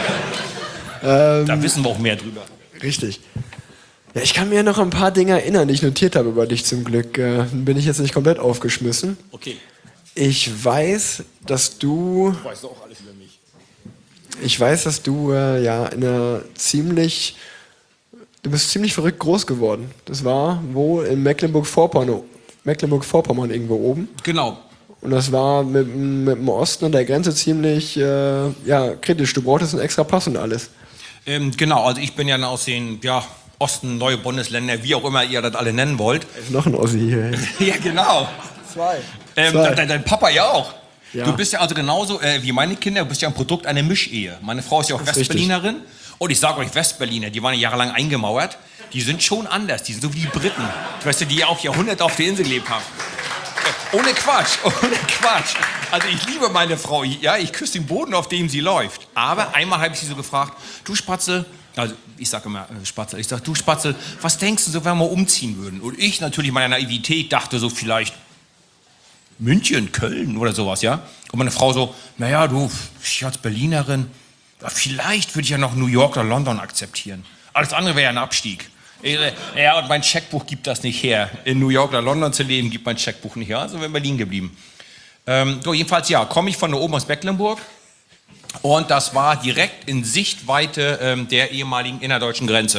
Ähm, Da wissen wir auch mehr drüber. Richtig. Ja, ich kann mir noch ein paar Dinge erinnern, die ich notiert habe über dich zum Glück. Äh, bin ich jetzt nicht komplett aufgeschmissen. Okay. Ich weiß, dass du... Du weißt auch alles über mich. Ich weiß, dass du äh, ja in einer ziemlich... Du bist ziemlich verrückt groß geworden. Das war wo? In Mecklenburg-Vorpommern. Mecklenburg-Vorpommern irgendwo oben. Genau. Und das war mit, mit dem Osten an der Grenze ziemlich äh, ja, kritisch. Du brauchtest einen extra Pass und alles. Ähm, genau, also ich bin ja aus den ja, Osten, neue Bundesländer, wie auch immer ihr das alle nennen wollt. Da ist noch ein Ossi hier. Ja, genau. Zwei. Ähm, Zwei. dein, dein Papa ja auch. Ja. Du bist ja also genauso äh, wie meine Kinder, du bist ja ein Produkt einer Mischehe. Meine Frau ist ja auch Das ist Westberlinerin. Und ich sage euch, Westberliner, die waren ja jahrelang eingemauert, die sind schon anders, die sind so wie die Briten. Weißt du, die ja auch Jahrhunderte auf der Insel gelebt haben. Ohne Quatsch, ohne Quatsch. Also ich liebe meine Frau, ja, ich küsse den Boden, auf dem sie läuft. Aber einmal habe ich sie so gefragt, du Spatzel, also ich sage immer äh, Spatzel, ich sage, du Spatzel, was denkst du so, wenn wir umziehen würden? Und ich natürlich meiner Naivität dachte so vielleicht München, Köln oder sowas, ja. Und meine Frau so, naja, du, ich als Berlinerin, ja, vielleicht würde ich ja noch New York oder London akzeptieren. Alles andere wäre ja ein Abstieg. Ja, und mein Scheckbuch gibt das nicht her. In New York oder London zu leben, gibt mein Scheckbuch nicht her. Also sind wir in Berlin geblieben. Ähm, so, jedenfalls, ja, komme ich von da oben aus Mecklenburg. Und das war direkt in Sichtweite ähm, der ehemaligen innerdeutschen Grenze.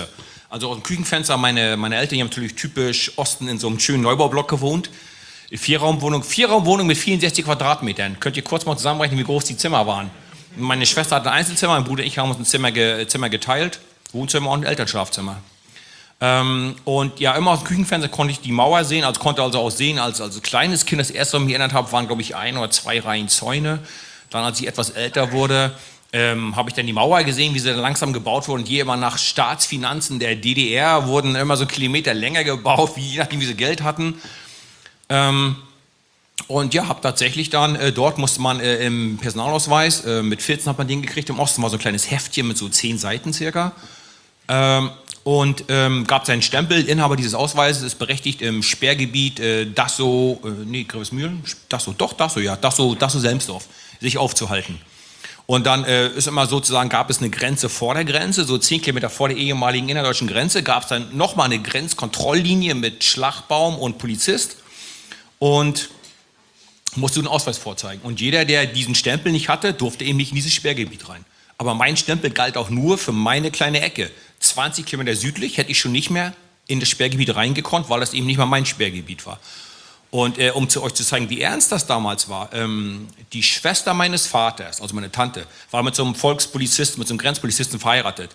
Also aus dem Küchenfenster, meine, meine Eltern, die haben natürlich typisch Osten in so einem schönen Neubaublock gewohnt. Vierraumwohnung, Vierraumwohnung mit vierundsechzig Quadratmetern. Könnt ihr kurz mal zusammenrechnen, wie groß die Zimmer waren? Meine Schwester hat ein Einzelzimmer, mein Bruder und ich haben uns ein Zimmer, ge, Zimmer geteilt. Wohnzimmer und ein Elternschlafzimmer. Ähm, und ja, immer aus dem Küchenfenster konnte ich die Mauer sehen, also konnte also auch sehen, als, als kleines Kind, das erste, was ich mich erinnert habe, waren glaube ich ein oder zwei Reihen Zäune. Dann, als ich etwas älter wurde, ähm, habe ich dann die Mauer gesehen, wie sie dann langsam gebaut wurde. Und je immer nach Staatsfinanzen der D D R wurden immer so Kilometer länger gebaut, wie, je nachdem, wie sie Geld hatten. Ähm, und ja, habe tatsächlich dann, äh, dort musste man äh, im Personalausweis, äh, mit vierzehn hat man den gekriegt, im Osten war so ein kleines Heftchen mit so zehn Seiten circa. Ähm, und ähm, gab es einen Stempel, Inhaber dieses Ausweises ist berechtigt im Sperrgebiet äh, Dassow, äh, nee, Grevesmühlen, Dassow, doch, Dassow, ja, Dassow, Dassow-Selmsdorf, sich aufzuhalten. Und dann äh, ist immer sozusagen, gab es eine Grenze vor der Grenze, so zehn Kilometer vor der ehemaligen innerdeutschen Grenze, gab es dann nochmal eine Grenzkontrolllinie mit Schlagbaum und Polizist und musste einen Ausweis vorzeigen. Und jeder, der diesen Stempel nicht hatte, durfte eben nicht in dieses Sperrgebiet rein. Aber mein Stempel galt auch nur für meine kleine Ecke. zwanzig Kilometer südlich hätte ich schon nicht mehr in das Sperrgebiet reingekonnt, weil das eben nicht mal mein Sperrgebiet war. Und äh, um zu euch zu zeigen, wie ernst das damals war, ähm, die Schwester meines Vaters, also meine Tante, war mit so einem Volkspolizisten, mit so einem Grenzpolizisten verheiratet.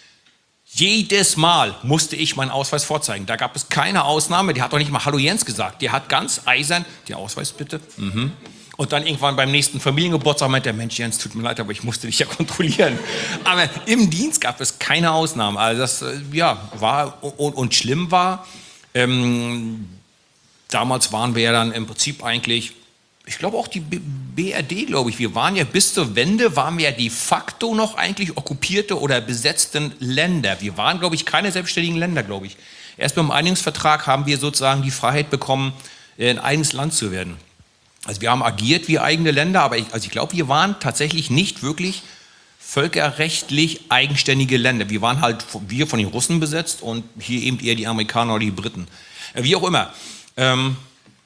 Jedes Mal musste ich meinen Ausweis vorzeigen. Da gab es keine Ausnahme. Der hat doch nicht mal Hallo Jens gesagt. Der hat ganz eisern, der Ausweis bitte. Mhm. Und dann irgendwann beim nächsten Familiengeburtstag meinte der Mensch, Jens, tut mir leid, aber ich musste dich ja kontrollieren. Aber im Dienst gab es keine Ausnahme. Also das äh, ja, war und, und schlimm war, ähm, damals waren wir ja dann im Prinzip eigentlich, ich glaube auch die B R D, glaube ich, wir waren ja bis zur Wende, waren wir ja de facto noch eigentlich okkupierte oder besetzten Länder. Wir waren, glaube ich, keine selbstständigen Länder, glaube ich. Erst beim Einigungsvertrag haben wir sozusagen die Freiheit bekommen, ein eigenes Land zu werden. Also wir haben agiert wie eigene Länder, aber ich, also ich glaube, wir waren tatsächlich nicht wirklich völkerrechtlich eigenständige Länder. Wir waren halt, wir von den Russen besetzt und hier eben eher die Amerikaner oder die Briten. Wie auch immer. Ähm,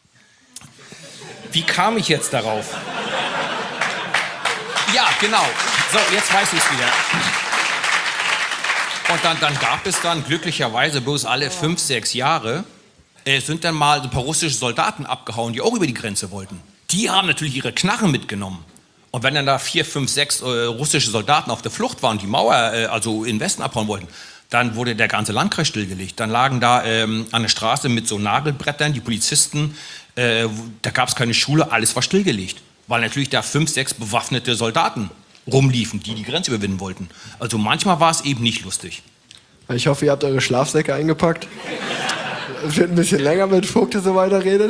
wie kam ich jetzt darauf? Ja, genau. So, jetzt weiß ich es wieder. Und dann, dann gab es dann glücklicherweise bloß alle fünf, sechs Jahre, äh, sind dann mal ein paar russische Soldaten abgehauen, die auch über die Grenze wollten. Die haben natürlich ihre Knarren mitgenommen. Und wenn dann da vier, fünf, sechs äh, russische Soldaten auf der Flucht waren, die Mauer, äh, also in den Westen abhauen wollten, dann wurde der ganze Landkreis stillgelegt. Dann lagen da ähm, an der Straße mit so Nagelbrettern die Polizisten, äh, da gab es keine Schule, alles war stillgelegt. Weil natürlich da fünf, sechs bewaffnete Soldaten rumliefen, die die Grenze überwinden wollten. Also manchmal war es eben nicht lustig. Ich hoffe, ihr habt eure Schlafsäcke eingepackt. Es wird ein bisschen länger, wenn Vogt so weiter redet.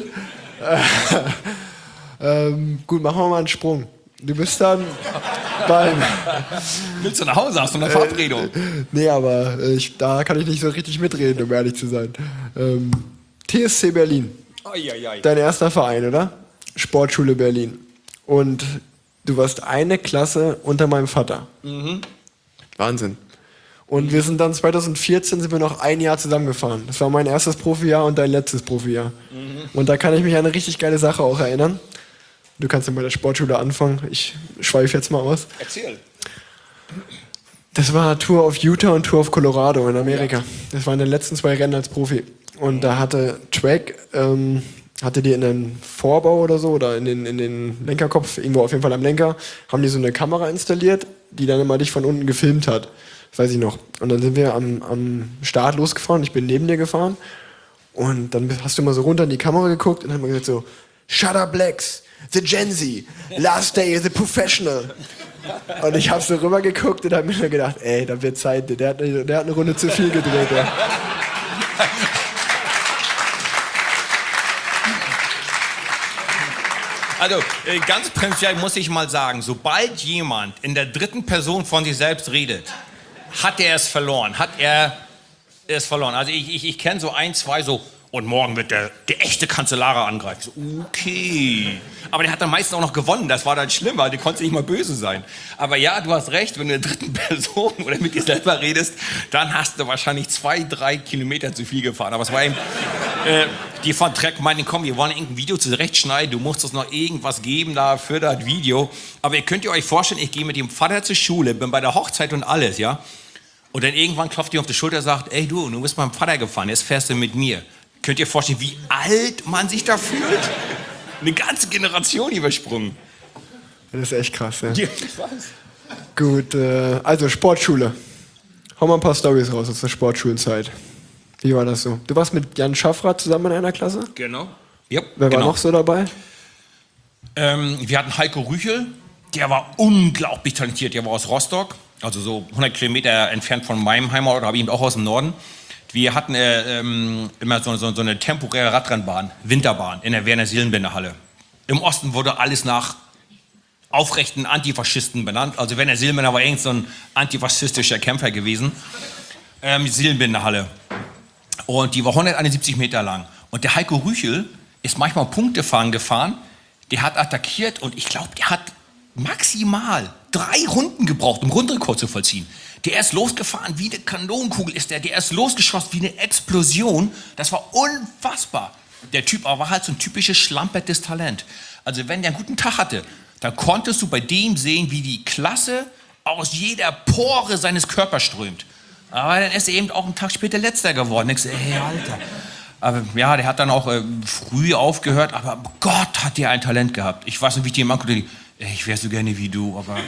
ähm, gut, machen wir mal einen Sprung. Du bist dann beim... Willst du nach Hause? Hast du eine Verabredung? Äh, nee, aber ich, da kann ich nicht so richtig mitreden, um ehrlich zu sein. Ähm, T S C Berlin. Ai, ai, ai. Dein erster Verein, oder? Sportschule Berlin. Und du warst eine Klasse unter meinem Vater. Mhm. Wahnsinn. Und wir sind dann zwanzig vierzehn sind wir noch ein Jahr zusammengefahren. Das war mein erstes Profijahr und dein letztes Profijahr. Mhm. Und da kann ich mich an eine richtig geile Sache auch erinnern. Du kannst ja bei der Sportschule anfangen. Ich schweife jetzt mal aus. Erzähl. Das war Tour of Utah und Tour of Colorado in Amerika. Das waren die letzten zwei Rennen als Profi. Und da hatte Track, ähm, hatte die in den Vorbau oder so, oder in den, in den Lenkerkopf, irgendwo auf jeden Fall am Lenker, haben die so eine Kamera installiert, die dann immer dich von unten gefilmt hat. Das weiß ich noch. Und dann sind wir am, am Start losgefahren, ich bin neben dir gefahren. Und dann hast du immer so runter in die Kamera geguckt und dann haben wir gesagt so, Shut up, Blacks, the Gen Z, last day is a professional. Und ich habe so rüber geguckt und habe mir gedacht, ey, da wird Zeit, der hat, eine, der hat eine Runde zu viel gedreht. Ja. Also, äh, ganz prinzipiell muss ich mal sagen, sobald jemand in der dritten Person von sich selbst redet, hat er es verloren, hat er es verloren. Also ich, ich, ich kenne so ein, zwei so, und morgen wird der, der echte Kanzellare angreifen. So, okay. Aber der hat dann meistens auch noch gewonnen, das war dann schlimmer, der konnte nicht mal böse sein. Aber ja, du hast recht, wenn du in der dritten Person oder mit dir selber redest, dann hast du wahrscheinlich zwei, drei Kilometer zu viel gefahren. Aber es war eben, äh, die von Trek meinten, komm, wir wollen irgendein Video zurechtschneiden, du musst uns noch irgendwas geben da für das Video. Aber ihr könnt ihr euch vorstellen, ich gehe mit dem Vater zur Schule, bin bei der Hochzeit und alles, ja. Und dann irgendwann klopft die auf die Schulter und sagt, ey du, du bist mit meinem Vater gefahren, jetzt fährst du mit mir. Könnt ihr euch vorstellen, wie alt man sich da fühlt? Eine ganze Generation übersprungen. Das ist echt krass, ja. Ja, ich weiß. Gut, äh, also Sportschule. Hau mal ein paar Storys raus aus der Sportschulzeit. Wie war das so? Du warst mit Jan Schaffrath zusammen in einer Klasse? Genau. Ja, Wer genau. war noch so dabei? Ähm, wir hatten Heiko Rüchel, der war unglaublich talentiert, der war aus Rostock, also so hundert Kilometer entfernt von meinem Heimatort, aber eben auch aus dem Norden. Wir hatten äh, ähm, immer so, so, so eine temporäre Radrennbahn, Winterbahn in der Werner-Silbenbender-Halle. Im Osten wurde alles nach aufrechten Antifaschisten benannt. Also Werner Silbenbender war irgend so ein antifaschistischer Kämpfer gewesen. Ähm, Silbenbender-Halle. Und die war hunderteinundsiebzig Meter lang. Und der Heiko Rüchel ist manchmal Punktefahren gefahren. Der hat attackiert und ich glaube, der hat maximal drei Runden gebraucht, um Rundrekord zu vollziehen. Der ist losgefahren wie eine Kanonenkugel, ist der. Der ist losgeschossen wie eine Explosion. Das war unfassbar. Der Typ aber war halt so ein typisches schlampertes Talent. Also wenn der einen guten Tag hatte, dann konntest du bei dem sehen, wie die Klasse aus jeder Pore seines Körpers strömt. Aber dann ist er eben auch einen Tag später Letzter geworden. Denkst du, ey, Alter. Aber ja, der hat dann auch äh, früh aufgehört, aber Gott, hat der ein Talent gehabt. Ich weiß nicht, wie ich den Mann konnte. Ich wäre so gerne wie du, aber...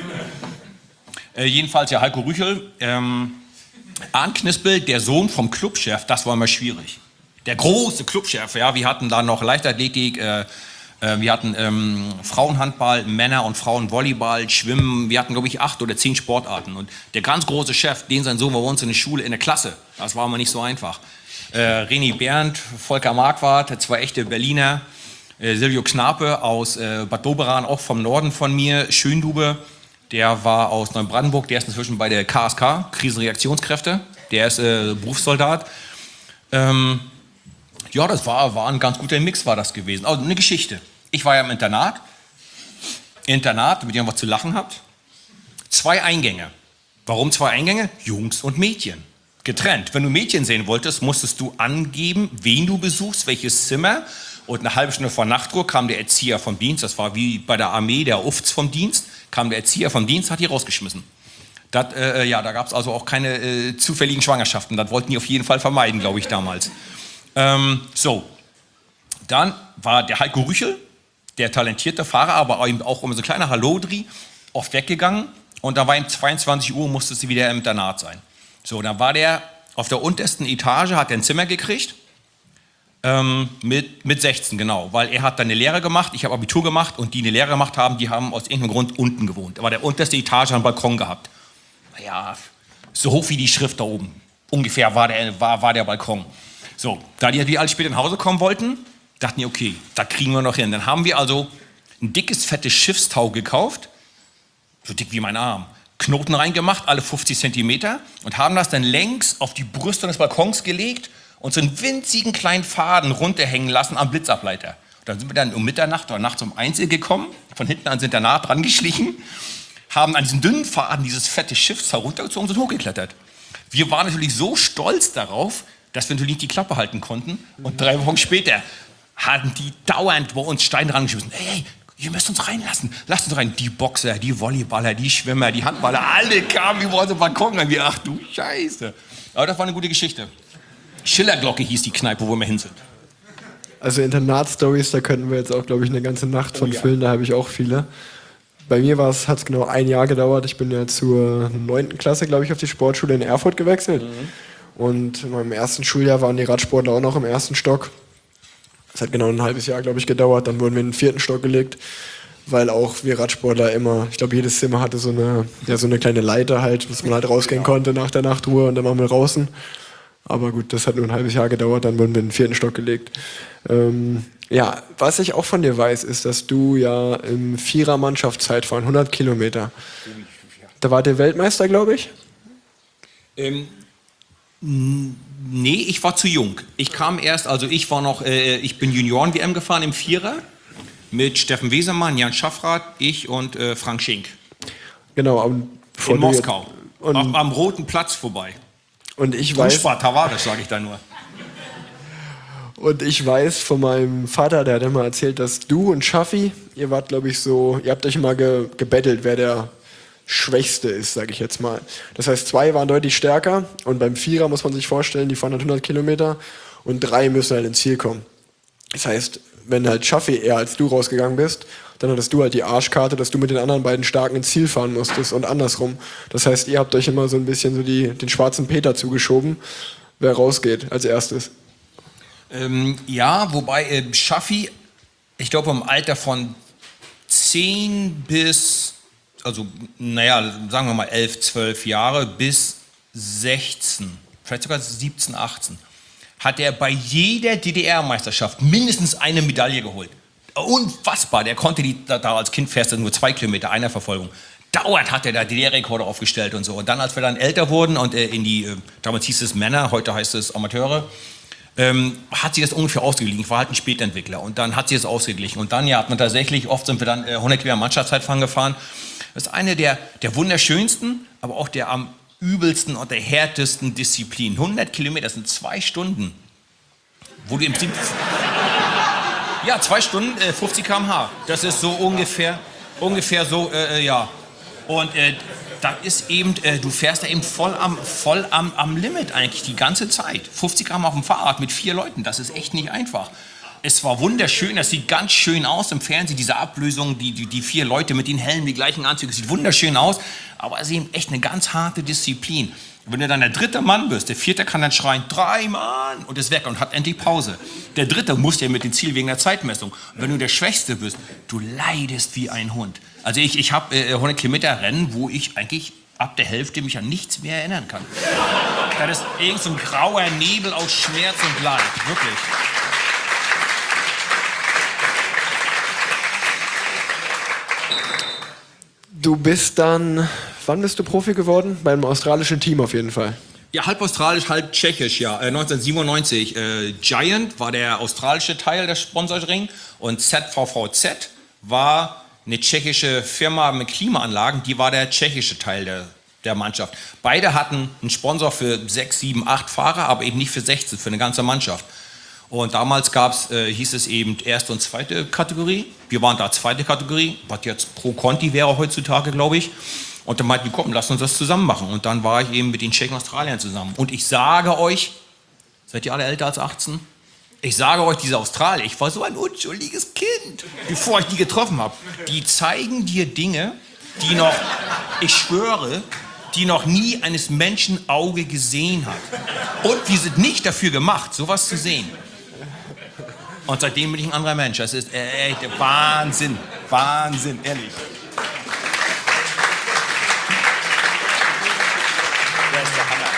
Äh, jedenfalls, ja, Heiko Rüchel, ähm, Arndt Knispel, der Sohn vom Clubchef, das war immer schwierig. Der große Clubchef, ja, wir hatten da noch Leichtathletik, äh, äh, wir hatten ähm, Frauenhandball, Männer- und Frauenvolleyball, Schwimmen, wir hatten, glaube ich, acht oder zehn Sportarten. Und der ganz große Chef, den sein Sohn war bei uns in der Schule, in der Klasse, das war immer nicht so einfach. Äh, René Berndt, Volker Marquardt, zwei echte Berliner, äh, Silvio Knape aus äh, Bad Doberan, auch vom Norden von mir, Schöndube, der war aus Neubrandenburg, der ist inzwischen bei der K S K, Krisenreaktionskräfte, der ist äh, Berufssoldat. Ähm, ja, das war, war ein ganz guter Mix, war das gewesen. Also eine Geschichte. Ich war ja im Internat, Internat, damit ihr was zu lachen habt. Zwei Eingänge. Warum zwei Eingänge? Jungs und Mädchen. Getrennt. Wenn du Mädchen sehen wolltest, musstest du angeben, wen du besuchst, welches Zimmer. Und eine halbe Stunde vor Nachtruhe kam der Erzieher vom Dienst, das war wie bei der Armee, der Ufts vom Dienst, kam der Erzieher vom Dienst, hat die rausgeschmissen. Das, äh, ja, da gab es also auch keine äh, zufälligen Schwangerschaften. Das wollten die auf jeden Fall vermeiden, glaube ich, damals. Ähm, so, dann war der Heiko Rüchel, der talentierte Fahrer, aber eben auch immer so ein kleiner Hallodri, oft weggegangen. Und da war um zweiundzwanzig Uhr, musste sie wieder im Internat sein. So, dann war der auf der untersten Etage, hat er ein Zimmer gekriegt, ähm, mit, mit sechzehn, genau. Weil er hat dann eine Lehre gemacht, ich habe Abitur gemacht und die eine Lehre gemacht haben, die haben aus irgendeinem Grund unten gewohnt. Aber der unterste Etage hat einen Balkon gehabt. Naja, so hoch wie die Schrift da oben. Ungefähr war der, war, war der Balkon. So, da die natürlich alle später nach Hause kommen wollten, dachten die, okay, da kriegen wir noch hin. Dann haben wir also ein dickes, fettes Schiffstau gekauft, so dick wie mein Arm. Knoten reingemacht, alle fünfzig Zentimeter und haben das dann längs auf die Brüste des Balkons gelegt und so einen winzigen kleinen Faden runterhängen lassen am Blitzableiter. Und dann sind wir dann um Mitternacht oder nachts um eins gekommen, von hinten ans Internat dran geschlichen, haben an diesem dünnen Faden dieses fette Schiffstau runtergezogen und sind hochgeklettert. Wir waren natürlich so stolz darauf, dass wir natürlich die Klappe halten konnten und drei Wochen später hatten die dauernd bei uns Steine dran geschmissen. Hey, ihr müsst uns reinlassen, lasst uns rein. Die Boxer, die Volleyballer, die Schwimmer, die Handballer, alle kamen über unseren Balkon und wir, ach du Scheiße. Aber das war eine gute Geschichte. Schillerglocke hieß die Kneipe, wo wir hin sind. Also Internatsstories, da könnten wir jetzt auch, glaube ich, eine ganze Nacht von Oh ja. füllen, da habe ich auch viele. Bei mir hat es genau ein Jahr gedauert. Ich bin ja zur neunten Klasse, glaube ich, auf die Sportschule in Erfurt gewechselt. Mhm. Und in meinem ersten Schuljahr waren die Radsportler auch noch im ersten Stock. Das hat genau ein halbes Jahr, glaube ich, gedauert. Dann wurden wir in den vierten Stock gelegt, weil auch wir Radsportler immer, ich glaube, jedes Zimmer hatte so eine, ja, so eine kleine Leiter halt, dass man halt rausgehen konnte nach der Nachtruhe und dann waren wir draußen. Aber gut, das hat nur ein halbes Jahr gedauert, dann wurden wir in den vierten Stock gelegt. Ähm, ja, was ich auch von dir weiß, ist, dass du ja im Vierer-Mannschaftszeitfahren, hundert Kilometer, da war der Weltmeister, glaube ich? Ähm, nee, ich war zu jung. Ich kam erst, also ich war noch, äh, ich bin Junioren-W M gefahren im Vierer mit Steffen Wesemann, Jan Schaffrath, ich und äh, Frank Schink. Genau. Und in Moskau. Und am, am Roten Platz vorbei. Und ich weiß, Tavares, sage ich da nur. und ich weiß von meinem Vater, der hat immer erzählt, dass du und Schaffi, ihr wart, glaube ich, so, ihr habt euch immer ge, gebettelt, wer der schwächste ist, sage ich jetzt mal. Das heißt, zwei waren deutlich stärker und beim Vierer muss man sich vorstellen, die fahren halt hundert Kilometer und drei müssen halt ins Ziel kommen. Das heißt, wenn halt Schaffi eher als du rausgegangen bist, dann hattest du halt die Arschkarte, dass du mit den anderen beiden Starken ins Ziel fahren musstest und andersrum. Das heißt, ihr habt euch immer so ein bisschen so die, den schwarzen Peter zugeschoben, wer rausgeht als erstes. Ähm, ja, wobei äh, Schaffi, ich glaube im Alter von zehn bis, also naja, sagen wir mal elf, zwölf Jahre bis sechzehn, vielleicht sogar siebzehn, achtzehn, hat er bei jeder D D R-Meisterschaft mindestens eine Medaille geholt. Unfassbar, der konnte die, da, da als Kind fährst du nur zwei Kilometer, einer Verfolgung. Dauernd hat er da D D R-Rekorde aufgestellt und so. Und dann, als wir dann älter wurden und äh, in die, äh, damals hieß es Männer, heute heißt es Amateure, ähm, hat sie das ungefähr ausgeglichen. Ich war halt ein Spätentwickler und dann hat sie das ausgeglichen. Und dann, ja, hat man tatsächlich, oft sind wir dann äh, hundert Kilometer Mannschaftszeitfahren gefahren. Das ist eine der, der wunderschönsten, aber auch der am übelsten und der härtesten Disziplinen. hundert Kilometer, das sind zwei Stunden, wo du im Prinzip... Ja, zwei Stunden, äh, fünfzig Kilometer pro Stunde. Das ist so ungefähr, ungefähr so, äh, ja. Und äh, das ist eben, äh, du fährst da eben voll am, voll am, am Limit eigentlich die ganze Zeit. fünfzig Kilometer auf dem Fahrrad mit vier Leuten, das ist echt nicht einfach. Es war wunderschön, das sieht ganz schön aus im Fernsehen, diese Ablösung, die, die, die vier Leute mit den Helmen, die gleichen Anzüge, sieht wunderschön aus, aber es ist eben echt eine ganz harte Disziplin. Wenn du dann der dritte Mann bist, der vierte kann dann schreien, drei Mann, und ist weg und hat endlich Pause. Der dritte muss ja mit dem Ziel wegen der Zeitmessung. Und wenn du der Schwächste bist, du leidest wie ein Hund. Also ich, ich habe äh, hundert Kilometer Rennen, wo ich eigentlich ab der Hälfte mich an nichts mehr erinnern kann. Das ist irgend so ein grauer Nebel aus Schmerz und Leid, wirklich. Du bist dann, wann bist du Profi geworden? Beim australischen Team auf jeden Fall. Ja, halb australisch, halb tschechisch, ja. Äh, neunzehnhundertsiebenundneunzig. Äh, Giant war der australische Teil des Sponsoring und Z V V Z war eine tschechische Firma mit Klimaanlagen, die war der tschechische Teil der, der Mannschaft. Beide hatten einen Sponsor für sechs, sieben, acht Fahrer, aber eben nicht für sechzehn, für eine ganze Mannschaft. Und damals gab's, äh, hieß es eben erste und zweite Kategorie. Wir waren da zweite Kategorie, was jetzt Pro Conti wäre heutzutage, glaube ich. Und dann meinten die, komm, lass uns das zusammen machen. Und dann war ich eben mit den Tschechen Australiern zusammen. Und ich sage euch, seid ihr alle älter als achtzehn? Ich sage euch, diese Australier, ich war so ein unschuldiges Kind, bevor ich die getroffen habe. Die zeigen dir Dinge, die noch, ich schwöre, die noch nie eines Menschen Auge gesehen hat. Und die sind nicht dafür gemacht, sowas zu sehen. Und seitdem bin ich ein anderer Mensch. Das ist echt Wahnsinn. Wahnsinn, ehrlich. Der ist der Hammer.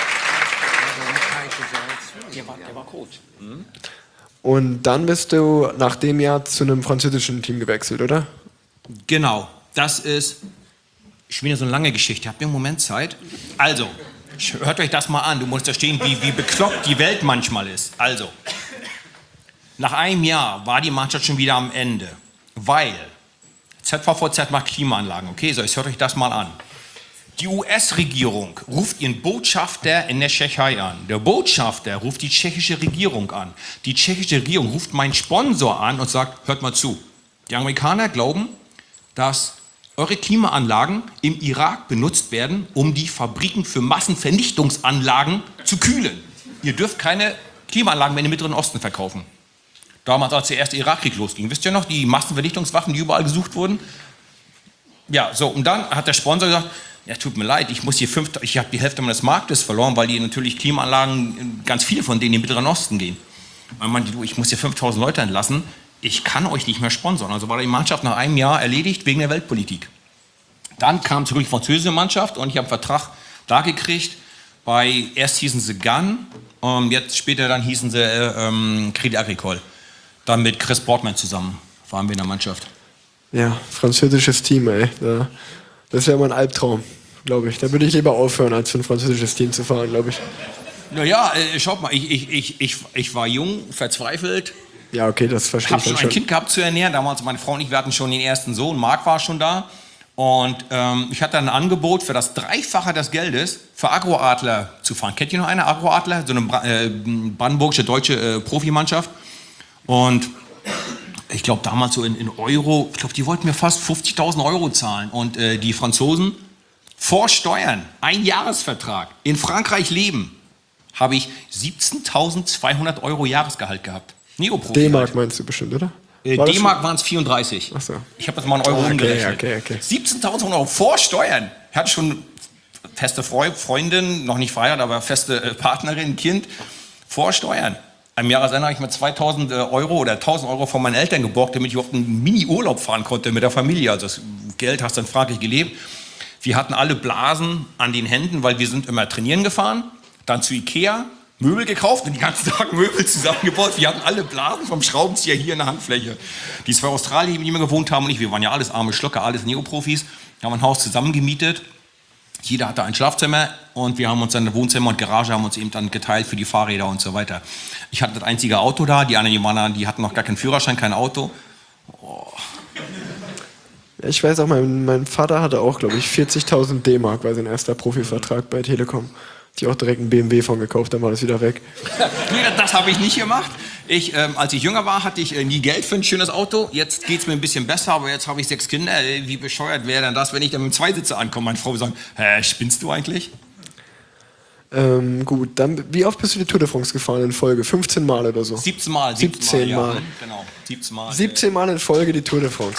Der war, der war Coach. Mhm. Und dann bist du nach dem Jahr zu einem französischen Team gewechselt, oder? Genau. Das ist schon wieder so eine lange Geschichte. Habt ihr einen Moment Zeit? Also, hört euch das mal an. Du musst verstehen, wie, wie bekloppt die Welt manchmal ist. Also, nach einem Jahr war die Mannschaft schon wieder am Ende, weil Z V V Z macht Klimaanlagen. Okay, so, jetzt hört euch das mal an. Die U S-Regierung ruft ihren Botschafter in der Tschechei an. Der Botschafter ruft die tschechische Regierung an. Die tschechische Regierung ruft meinen Sponsor an und sagt, hört mal zu. Die Amerikaner glauben, dass eure Klimaanlagen im Irak benutzt werden, um die Fabriken für Massenvernichtungsanlagen zu kühlen. Ihr dürft keine Klimaanlagen mehr im Mittleren Osten verkaufen. Damals, als der erste Irakkrieg losging. Wisst ihr noch, die Massenvernichtungswaffen, die überall gesucht wurden? Ja, so, und dann hat der Sponsor gesagt, ja, tut mir leid, ich muss hier fünf, ich habe die Hälfte meines Marktes verloren, weil die natürlich Klimaanlagen, ganz viele von denen in den Mittleren Osten gehen. Man meinte, du, ich muss hier fünftausend Leute entlassen, ich kann euch nicht mehr sponsern. Also war die Mannschaft nach einem Jahr erledigt wegen der Weltpolitik. Dann kam zurück die französische Mannschaft und ich habe einen Vertrag da gekriegt. Bei, erst hießen sie Gunn, ähm, jetzt später dann hießen sie äh, ähm, Crédit Agricole. Dann mit Chris Boardman zusammen waren wir in der Mannschaft. Ja, französisches Team, ey. Da, das wäre mein Albtraum, glaube ich. Da würde ich lieber aufhören, als für ein französisches Team zu fahren, glaube ich. Naja, äh, schaut mal, ich, ich, ich, ich, ich war jung, verzweifelt. Ja, okay, das verstehe ich schon. Ich habe schon ein Kind gehabt zu ernähren. Damals meine Frau und ich, wir hatten schon den ersten Sohn. Marc war schon da. Und ähm, ich hatte ein Angebot für das Dreifache des Geldes für Agroadler zu fahren. Kennt ihr noch eine Agroadler? So eine Bra äh, brandenburgische deutsche äh, Profimannschaft. Und ich glaube damals so in, in Euro, ich glaube, die wollten mir fast fünfzigtausend Euro zahlen. Und äh, die Franzosen Vor Steuern, ein Jahresvertrag, in Frankreich leben, habe ich siebzehntausendzweihundert Euro Jahresgehalt gehabt. Neoprofi. D-Mark meinst du bestimmt, oder? Äh, War das D-Mark waren es vierunddreißig. Ach so. Ich habe das mal in Euro Ah, okay, umgerechnet. okay, okay. siebzehntausend Euro vor Steuern. Ich hatte schon feste Freu Freundin, noch nicht verheiratet, aber feste äh, Partnerin, Kind, vor Steuern. Am Jahresende habe ich mir zweitausend Euro oder tausend Euro von meinen Eltern geborgt, damit ich auf einen Mini-Urlaub fahren konnte mit der Familie. Also das Geld hast du in Frankreich gelebt. Wir hatten alle Blasen an den Händen, weil wir sind immer trainieren gefahren, dann zu Ikea, Möbel gekauft und die ganzen Tag Möbel zusammengebaut. Wir hatten alle Blasen vom Schraubenzieher hier in der Handfläche. Die zwei Australier, die wir gewohnt haben und ich, wir waren ja alles arme Schlucker, alles Neoprofis, wir haben ein Haus zusammen gemietet. Jeder hatte ein Schlafzimmer und wir haben uns dann Wohnzimmer und Garage haben uns eben dann geteilt für die Fahrräder und so weiter. Ich hatte das einzige Auto da, die anderen, die, waren, die hatten noch gar keinen Führerschein, kein Auto. Oh. Ich weiß auch, mein, mein Vater hatte auch, glaube ich, vierzigtausend D-Mark, war sein erster Profivertrag bei Telekom. Die auch direkt einen B M W von gekauft, dann war das wieder weg. Nee, das habe ich nicht gemacht. Ich, ähm, als ich jünger war, hatte ich äh, nie Geld für ein schönes Auto. Jetzt geht es mir ein bisschen besser, aber jetzt habe ich sechs Kinder. Äh, wie bescheuert wäre denn das, wenn ich dann mit dem Zweisitzer ankomme? Meine Frau sagt, hä, spinnst du eigentlich? Ähm, gut, dann, wie oft bist du die Tour de France gefahren in Folge? fünfzehn Mal oder so? siebzehn Mal. siebzehn Mal. Mal. Ja, genau, siebzehn Mal. siebzehn Mal in Folge die Tour de France.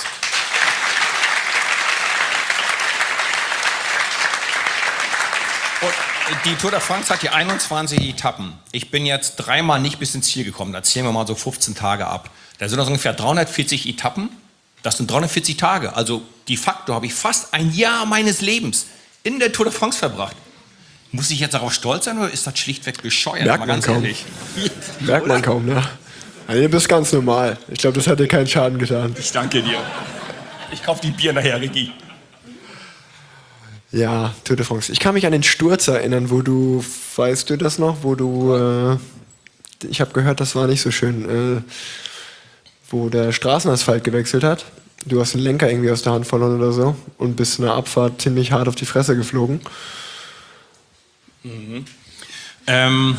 Die Tour de France hat hier einundzwanzig Etappen. Ich bin jetzt dreimal nicht bis ins Ziel gekommen. Da zählen wir mal so fünfzehn Tage ab. Da sind das ungefähr dreihundertvierzig Etappen. Das sind dreihundertvierzig Tage. Also de facto habe ich fast ein Jahr meines Lebens in der Tour de France verbracht. Muss ich jetzt darauf stolz sein oder ist das schlichtweg bescheuert? Merkt Mal man ganz kaum. ehrlich. Merkt man kaum, ne? Also, du bist ganz normal. Ich glaube, das hat dir keinen Schaden getan. Ich danke dir. Ich kaufe die Bier nachher, Ricky. Ja, Tour de France. Ich kann mich an den Sturz erinnern, wo du, weißt du das noch, wo du, äh, ich habe gehört, das war nicht so schön, äh, wo der Straßenasphalt gewechselt hat. Du hast den Lenker irgendwie aus der Hand verloren oder so und bist in der Abfahrt ziemlich hart auf die Fresse geflogen. Mhm. Ähm,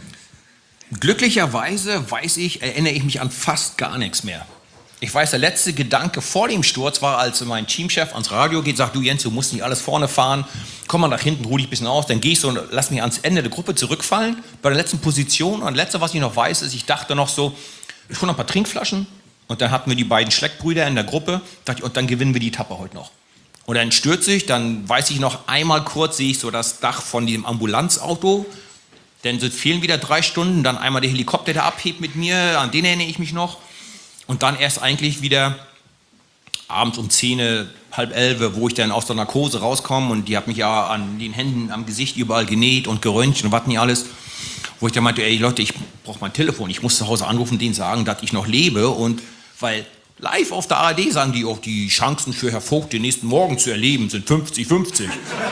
glücklicherweise weiß ich, erinnere ich mich an fast gar nichts mehr. Ich weiß, der letzte Gedanke vor dem Sturz war, als mein Teamchef ans Radio geht, sagt, du Jens, du musst nicht alles vorne fahren, komm mal nach hinten, ruh dich ein bisschen aus, dann gehst du und lass mich ans Ende der Gruppe zurückfallen, bei der letzten Position. Und das Letzte, was ich noch weiß, ist, ich dachte noch so, ich hole noch ein paar Trinkflaschen und dann hatten wir die beiden Schleckbrüder in der Gruppe und dann gewinnen wir die Etappe heute noch. Und dann stürze ich, dann weiß ich noch einmal kurz, sehe ich so das Dach von diesem Ambulanzauto, dann fehlen wieder drei Stunden, dann einmal der Helikopter, der abhebt mit mir, an den erinnere ich mich noch. Und dann erst eigentlich wieder abends um zehn, halb elf, wo ich dann aus der Narkose rauskomme und die hat mich ja an den Händen, am Gesicht überall genäht und geröntgt und was nicht alles. Wo ich dann meinte, ey Leute, ich brauche mein Telefon, ich muss zu Hause anrufen, denen sagen, dass ich noch lebe. Und weil live auf der A R D sagen die auch, die Chancen für Herr Vogt den nächsten Morgen zu erleben sind fünfzig fünfzig.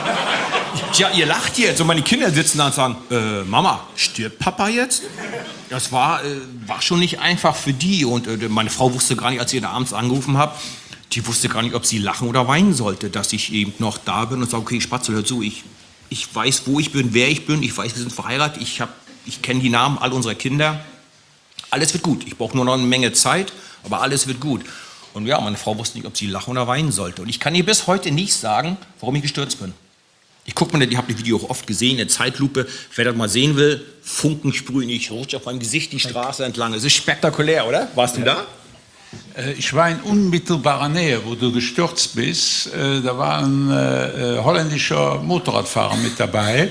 Ja, ihr lacht jetzt und meine Kinder sitzen da und sagen, äh, Mama, stirbt Papa jetzt? Das war, äh, war schon nicht einfach für die und äh, meine Frau wusste gar nicht, als ich da abends angerufen habe, die wusste gar nicht, ob sie lachen oder weinen sollte, dass ich eben noch da bin und sage, okay, Spatzel, hör zu, ich, ich weiß, wo ich bin, wer ich bin, ich weiß, wir sind verheiratet, ich, hab, ich kenne die Namen all unserer Kinder, alles wird gut, ich brauche nur noch eine Menge Zeit, aber alles wird gut. Und ja, meine Frau wusste nicht, ob sie lachen oder weinen sollte und ich kann ihr bis heute nicht sagen, warum ich gestürzt bin. Ich gucke mir, die habt das Video auch oft gesehen, in der Zeitlupe. Wer das mal sehen will, Funken sprühen, ich rutsche auf meinem Gesicht die Straße entlang. Es ist spektakulär, oder? Warst du da? Ich war in unmittelbarer Nähe, wo du gestürzt bist. Da war ein äh, holländischer Motorradfahrer mit dabei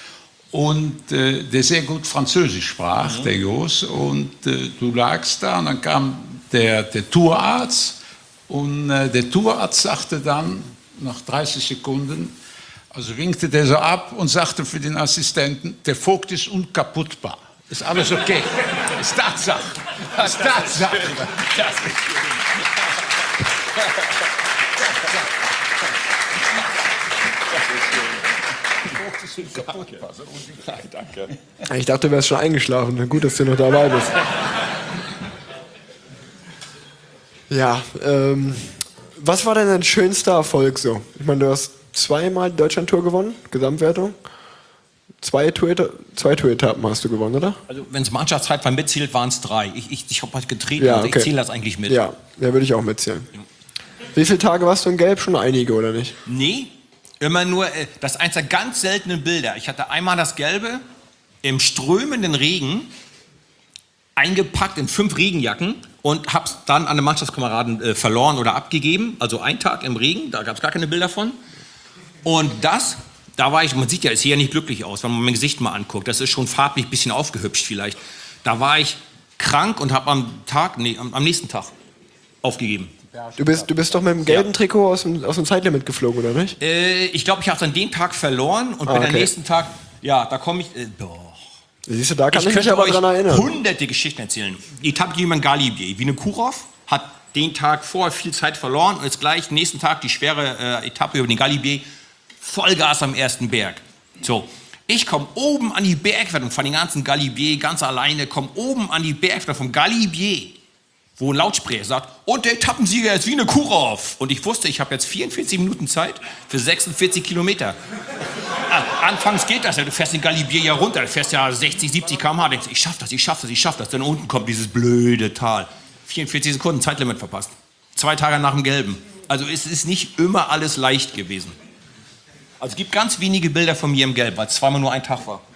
und äh, der sehr gut Französisch sprach, mhm. der Jos. Und äh, du lagst da und dann kam der, der Tourarzt und äh, der Tourarzt sagte dann nach dreißig Sekunden, also winkte der so ab und sagte für den Assistenten, der Vogt ist unkaputtbar. Ist alles okay. Ist Tatsache. Ist Tatsache. Ich dachte, du wärst schon eingeschlafen. Gut, dass du noch dabei bist. Ja, ähm, was war denn dein schönster Erfolg so? Ich meine, du hast zweimal die Deutschland-Tour gewonnen, Gesamtwertung. Zwei Tour-Etappen zwei Tour hast du gewonnen, oder? Also wenn es Mannschaftszeitfahren mitzählt, waren es drei. Ich, ich, ich habe halt getreten, ja, also okay. Ich zähle das eigentlich mit. Ja, ja, würde ich auch mitzählen. Ja. Wie viele Tage warst du in Gelb? Schon einige, oder nicht? Nee, Immer nur, äh, das ist eins der ganz seltenen Bilder. Ich hatte einmal das Gelbe im strömenden Regen, eingepackt in fünf Regenjacken und hab's dann an den Mannschaftskameraden äh, verloren oder abgegeben. Also ein Tag im Regen, da gab es gar keine Bilder von. Und das, da war ich, man sieht ja, ich sehe ja nicht glücklich aus, wenn man mein Gesicht mal anguckt. Das ist schon farblich ein bisschen aufgehübscht vielleicht. Da war ich krank und habe am Tag, nee, am, am nächsten Tag aufgegeben. Du bist, du bist doch mit dem gelben ja. Trikot aus dem, aus dem Zeitlimit geflogen, oder nicht? Äh, ich glaube, ich habe es an dem Tag verloren und ah, bin okay. am nächsten Tag, ja, da komme ich, äh, boah. Siehst du, da kann ich, ich mich aber euch dran erinnern. hunderte Geschichten erzählen. Die Etappe ging über den Galibier. Vinokourov hat den Tag vorher viel Zeit verloren und jetzt gleich nächsten Tag die schwere äh, Etappe über den Galibier. Vollgas am ersten Berg. So, ich komme oben an die Bergwertung von den ganzen Galibier, ganz alleine, komme oben an die Bergwertung vom Galibier, wo ein Lautsprecher sagt, und der Etappensieger ist Vinokourov. Und ich wusste, ich habe jetzt vierundvierzig Minuten Zeit für sechsundvierzig Kilometer. Anfangs geht das ja, du fährst den Galibier ja runter, du fährst ja sechzig, siebzig Kilometer pro Stunde, denkst, ich schaff das, ich schaff das, ich schaff das. Dann unten kommt dieses blöde Tal. vierundvierzig Sekunden Zeitlimit verpasst. Zwei Tage nach dem Gelben. Also es ist nicht immer alles leicht gewesen. Also es gibt ganz wenige Bilder von mir im Gelb, weil es zweimal nur ein Tag war.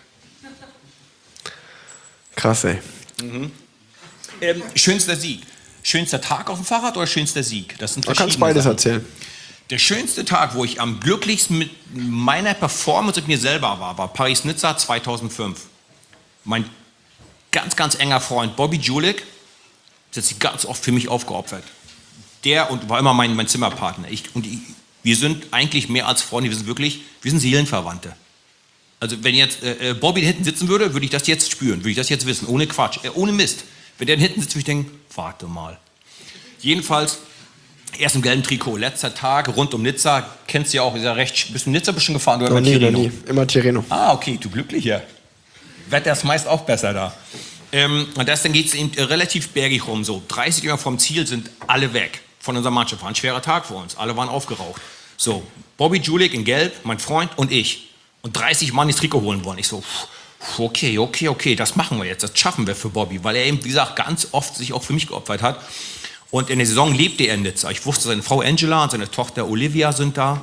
Krass, ey. Mhm. Ähm, schönster Sieg. Schönster Tag auf dem Fahrrad oder schönster Sieg? Das sind Du kannst beides Sachen. erzählen. Der schönste Tag, wo ich am glücklichsten mit meiner Performance mit mir selber war, war Paris-Nizza zweitausendfünf. Mein ganz, ganz enger Freund Bobby Julik hat sich ganz oft für mich aufgeopfert. Der und war immer mein, mein Zimmerpartner. Ich, und ich, wir sind eigentlich mehr als Freunde, wir sind wirklich, wir sind Seelenverwandte. Also wenn jetzt äh, Bobby da hinten sitzen würde, würde ich das jetzt spüren, würde ich das jetzt wissen, ohne Quatsch, äh, ohne Mist. Wenn der da hinten sitzt, würde ich denken, warte mal. Jedenfalls, erst im gelben Trikot, letzter Tag rund um Nizza, kennst du ja auch, ist ja recht, bist du Nizza bestimmt gefahren oder Noch immer nie, noch Tirreno? nie. Immer Tirreno. Ah, okay, du Glücklicher. Wetter ist meist auch besser da. Ähm, und das, dann geht es eben äh, relativ bergig rum, so dreißig Meter vom Ziel sind alle weg von unserer Mannschaft. War ein schwerer Tag für uns, alle waren aufgeraucht. So, Bobby Julik in Gelb, mein Freund und ich. Und dreißig Mann das Trikot holen wollen. Ich so, okay, okay, okay, das machen wir jetzt, das schaffen wir für Bobby, weil er eben, wie gesagt, ganz oft sich auch für mich geopfert hat. Und in der Saison lebte er in Nizza. Ich wusste, seine Frau Angela und seine Tochter Olivia sind da.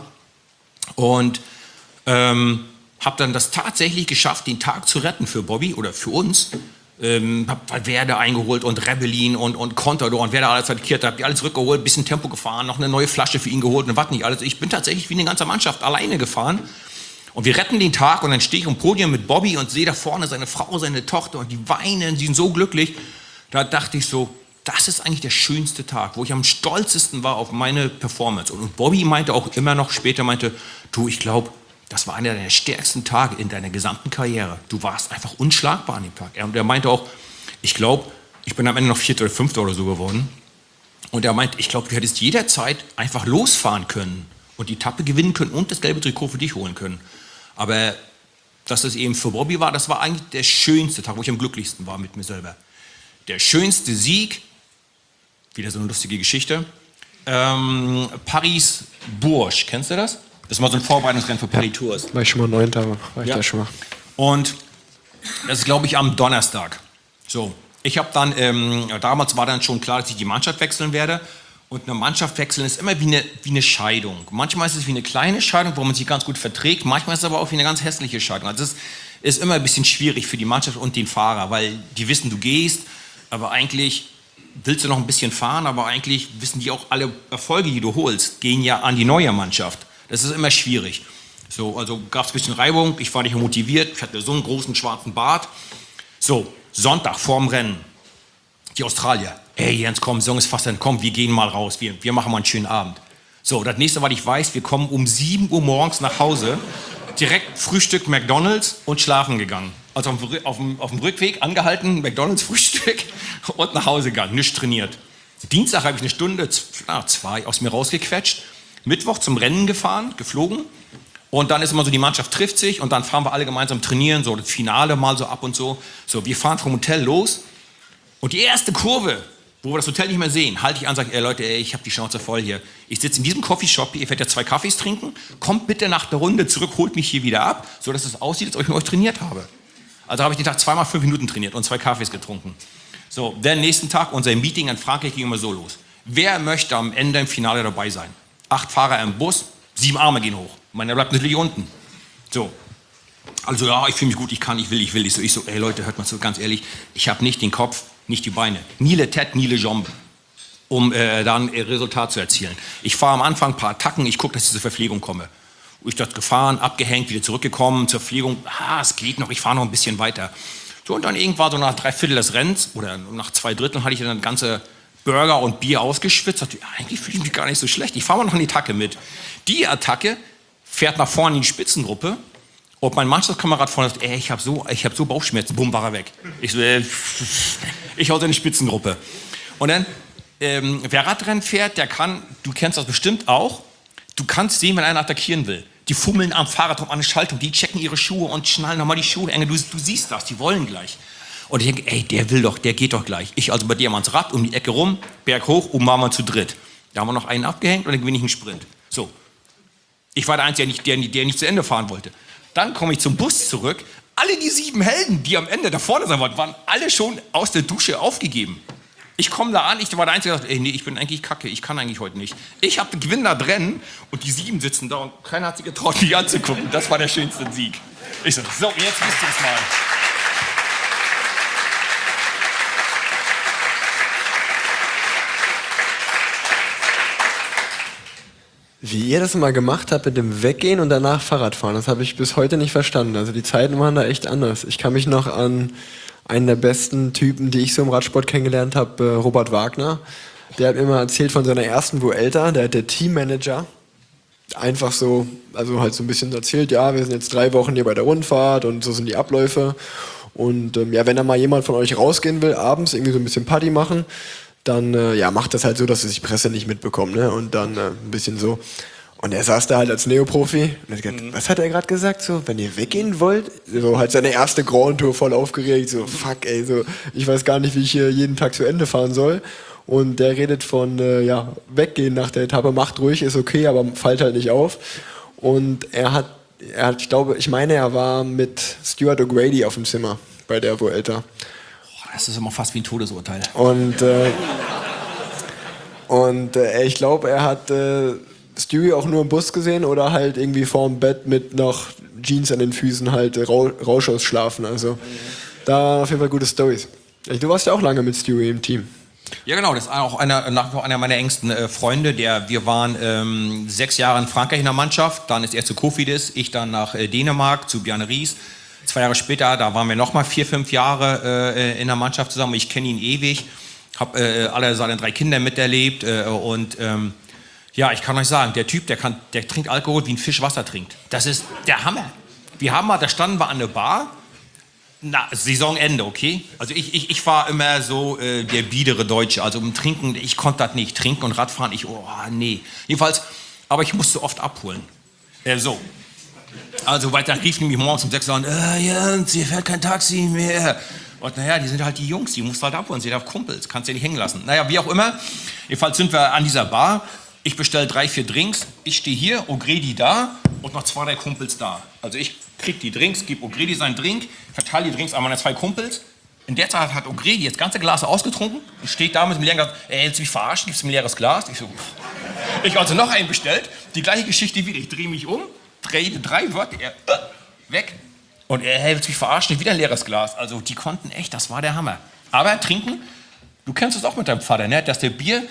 Und ähm, habe dann das tatsächlich geschafft, den Tag zu retten für Bobby oder für uns. Ähm, hab Valverde eingeholt und Rebellin und, und Contador und wer da alles attackiert hat, hab die alles zurückgeholt, ein bisschen Tempo gefahren, noch eine neue Flasche für ihn geholt und was nicht alles. Ich bin tatsächlich wie eine ganze Mannschaft alleine gefahren. Und wir retten den Tag und dann stehe ich am Podium mit Bobby und sehe da vorne seine Frau, seine Tochter und die weinen, die sind so glücklich. Da dachte ich so, das ist eigentlich der schönste Tag, wo ich am stolzesten war auf meine Performance. Und Bobby meinte auch immer noch später, meinte, du, ich glaube, das war einer der stärksten Tage in deiner gesamten Karriere. Du warst einfach unschlagbar an dem Tag. Und er meinte auch, ich glaube, ich bin am Ende noch Vierter oder Fünfter oder so geworden. Und er meinte, ich glaube, du hättest jederzeit einfach losfahren können und die Etappe gewinnen können und das gelbe Trikot für dich holen können. Aber dass es eben für Bobby war, das war eigentlich der schönste Tag, wo ich am glücklichsten war mit mir selber. Der schönste Sieg, wieder so eine lustige Geschichte, ähm, Paris-Bourges, kennst du das? Das ist mal so ein Vorbereitungsrennen für Paris-Tours. War ich schon mal Neunter, war ich Ja. da schon mal. Und das ist, glaube ich, am Donnerstag. So, ich habe dann, ähm, damals war dann schon klar, dass ich die Mannschaft wechseln werde. Und eine Mannschaft wechseln ist immer wie eine, wie eine Scheidung. Manchmal ist es wie eine kleine Scheidung, wo man sich ganz gut verträgt. Manchmal ist es aber auch wie eine ganz hässliche Scheidung. Also es ist immer ein bisschen schwierig für die Mannschaft und den Fahrer, weil die wissen, du gehst, aber eigentlich willst du noch ein bisschen fahren, aber eigentlich wissen die auch, alle Erfolge, die du holst, gehen ja an die neue Mannschaft. Das ist immer schwierig. So, also gab es ein bisschen Reibung, ich war nicht motiviert, ich hatte so einen großen schwarzen Bart. So, Sonntag vorm Rennen, die Australier. Ey Jens, komm, Song ist fast dann, komm, wir gehen mal raus, wir, wir machen mal einen schönen Abend. So, das nächste, was ich weiß, wir kommen um sieben Uhr morgens nach Hause, direkt Frühstück McDonald's und schlafen gegangen. Also auf dem, auf dem, auf dem Rückweg angehalten, McDonald's Frühstück und nach Hause gegangen, nicht trainiert. Dienstag habe ich eine Stunde, na, zwei, aus mir rausgequetscht. Mittwoch zum Rennen gefahren, geflogen. Und dann ist immer so, die Mannschaft trifft sich und dann fahren wir alle gemeinsam trainieren, so das Finale mal so ab und so. So, wir fahren vom Hotel los und die erste Kurve, wo wir das Hotel nicht mehr sehen, halte ich an und sage, ey Leute, ey, ich habe die Schnauze voll hier. Ich sitze in diesem Coffeeshop, ihr werdet ja zwei Kaffees trinken, kommt bitte nach der Runde zurück, holt mich hier wieder ab, sodass es aussieht, als ob ich mit euch trainiert habe. Also habe ich den Tag zweimal fünf Minuten trainiert und zwei Kaffees getrunken. So, der nächsten Tag, unser Meeting in Frankreich ging immer so los. Wer möchte am Ende im Finale dabei sein? Acht Fahrer im Bus, sieben Arme gehen hoch. Meiner bleibt natürlich unten. So. Also ja, ich fühle mich gut, ich kann, ich will, ich will. Ich so, ich so, ey Leute, hört mal so ganz ehrlich, ich habe nicht den Kopf, nicht die Beine. Ni le tête, ni le jambe, um äh, dann ein Resultat zu erzielen. Ich fahre am Anfang ein paar Attacken, ich gucke, dass ich zur Verpflegung komme. Ich dort gefahren, abgehängt, wieder zurückgekommen, zur Verpflegung, ah, es geht noch, ich fahre noch ein bisschen weiter. So, und dann irgendwann so nach drei Viertel des Rennens oder nach zwei Dritteln hatte ich dann das ganze Burger und Bier ausgeschwitzt. Dachte, eigentlich fühle ich mich gar nicht so schlecht, ich fahre mal noch eine Attacke mit. Die Attacke fährt nach vorne in die Spitzengruppe. Und mein Mannschaftskamerad vorne sagt, ey, ich habe so, ich hab so Bauchschmerzen, bumm, war er weg. Ich so, äh, ich hau in die Spitzengruppe. Und dann, ähm, wer Radrennen fährt, der kann, du kennst das bestimmt auch, du kannst sehen, wenn einer attackieren will. Die fummeln am Fahrrad um eine Schaltung, die checken ihre Schuhe und schnallen nochmal die Schuhe enge. Du, du siehst das, die wollen gleich. Und ich denke, ey, der will doch, der geht doch gleich. Ich also bei dir mal ans Rad, um die Ecke rum, Berg hoch, oben waren wir zu dritt. Da haben wir noch einen abgehängt und dann gewinne ich einen Sprint. So. Ich war der Einzige, der nicht, der, der nicht zu Ende fahren wollte. Dann komme ich zum Bus zurück. Alle die sieben Helden, die am Ende da vorne sein wollten, waren alle schon aus der Dusche aufgegeben. Ich komme da an, ich war der Einzige, der sagt, ey, nee, ich bin eigentlich kacke, ich kann eigentlich heute nicht. Ich habe den Gewinner drin und die sieben sitzen da und keiner hat sich getraut, mich anzugucken. Das war der schönste Sieg. Ich so, so, jetzt wisst ihr es mal. Wie ihr das mal gemacht habt mit dem Weggehen und danach Fahrradfahren, das habe ich bis heute nicht verstanden. Also die Zeiten waren da echt anders. Ich kann mich noch an einen der besten Typen, die ich so im Radsport kennengelernt habe, äh, Robert Wagner. Der hat mir immer erzählt von seiner ersten Vuelta, der hat der Teammanager einfach so, also halt so ein bisschen erzählt, ja, wir sind jetzt drei Wochen hier bei der Rundfahrt und so sind die Abläufe. Und ähm, ja, wenn da mal jemand von euch rausgehen will, abends irgendwie so ein bisschen Party machen, dann äh, ja, macht das halt so, dass es die Presse nicht mitbekommt, ne? Und dann äh, ein bisschen so. Und er saß da halt als Neoprofi. Und hat gesagt, mhm. Was hat er gerade gesagt? So, wenn ihr weggehen wollt? So halt seine erste Grand Tour voll aufgeregt. So, fuck, ey, so, ich weiß gar nicht, wie ich hier jeden Tag zu Ende fahren soll. Und der redet von, äh, ja, weggehen nach der Etappe, macht ruhig, ist okay, aber fallt halt nicht auf. Und er hat, er hat, ich glaube, ich meine, er war mit Stuart O'Grady auf dem Zimmer bei der Vuelta. Das ist immer fast wie ein Todesurteil. Und, äh, und äh, ich glaube, er hat äh, Stewie auch nur im Bus gesehen oder halt irgendwie vorm Bett mit noch Jeans an den Füßen halt äh, Rausch ausschlafen. Also da waren auf jeden Fall gute Storys. Du warst ja auch lange mit Stewie im Team. Ja genau, das ist auch einer, nach wie vor einer meiner engsten äh, Freunde. Der, wir waren ähm, sechs Jahre in Frankreich in der Mannschaft, dann ist er zu Cofidis, ich dann nach äh, Dänemark zu Bjarne Ries. Zwei Jahre später, da waren wir noch mal vier, fünf Jahre äh, in der Mannschaft zusammen. Ich kenne ihn ewig, habe äh, alle seine drei Kinder miterlebt äh, und ähm, ja, ich kann euch sagen, der Typ, der, kann, der trinkt Alkohol, wie ein Fisch Wasser trinkt. Das ist der Hammer. Wir haben mal, da standen wir an der Bar, na, Saisonende, okay? Also ich, ich, ich war immer so äh, der biedere Deutsche, also um Trinken, ich konnte das nicht, Trinken und Radfahren, ich, oh nee. Jedenfalls, aber ich musste oft abholen. Äh, so. Also weiter rief nämlich morgens um sechs Uhr an, äh, Jens, hier fährt kein Taxi mehr. Und naja, die sind halt die Jungs, die musst du halt abholen, sie sind auf Kumpels, kannst du ja nicht hängen lassen. Naja, wie auch immer, jedenfalls sind wir an dieser Bar, ich bestelle drei, vier Drinks, ich stehe hier, O'Grady da und noch zwei, drei Kumpels da. Also ich krieg die Drinks, gebe O'Grady seinen Drink, verteile die Drinks an meine zwei Kumpels. In der Zeit hat O'Grady das ganze Glas ausgetrunken und steht da mit dem leeren Glas, ey, willst du mich verarschen, gibst du mir ein leeres Glas? Ich so, pff. Ich also noch einen bestellt, die gleiche Geschichte wieder, ich drehe mich um, drehe drei Wörter, er, äh, weg. Und er, hey, willst du mich verarschen, wieder ein leeres Glas. Also die konnten echt, das war der Hammer. Aber trinken, du kennst es auch mit deinem Vater, ne? Dass der Bier,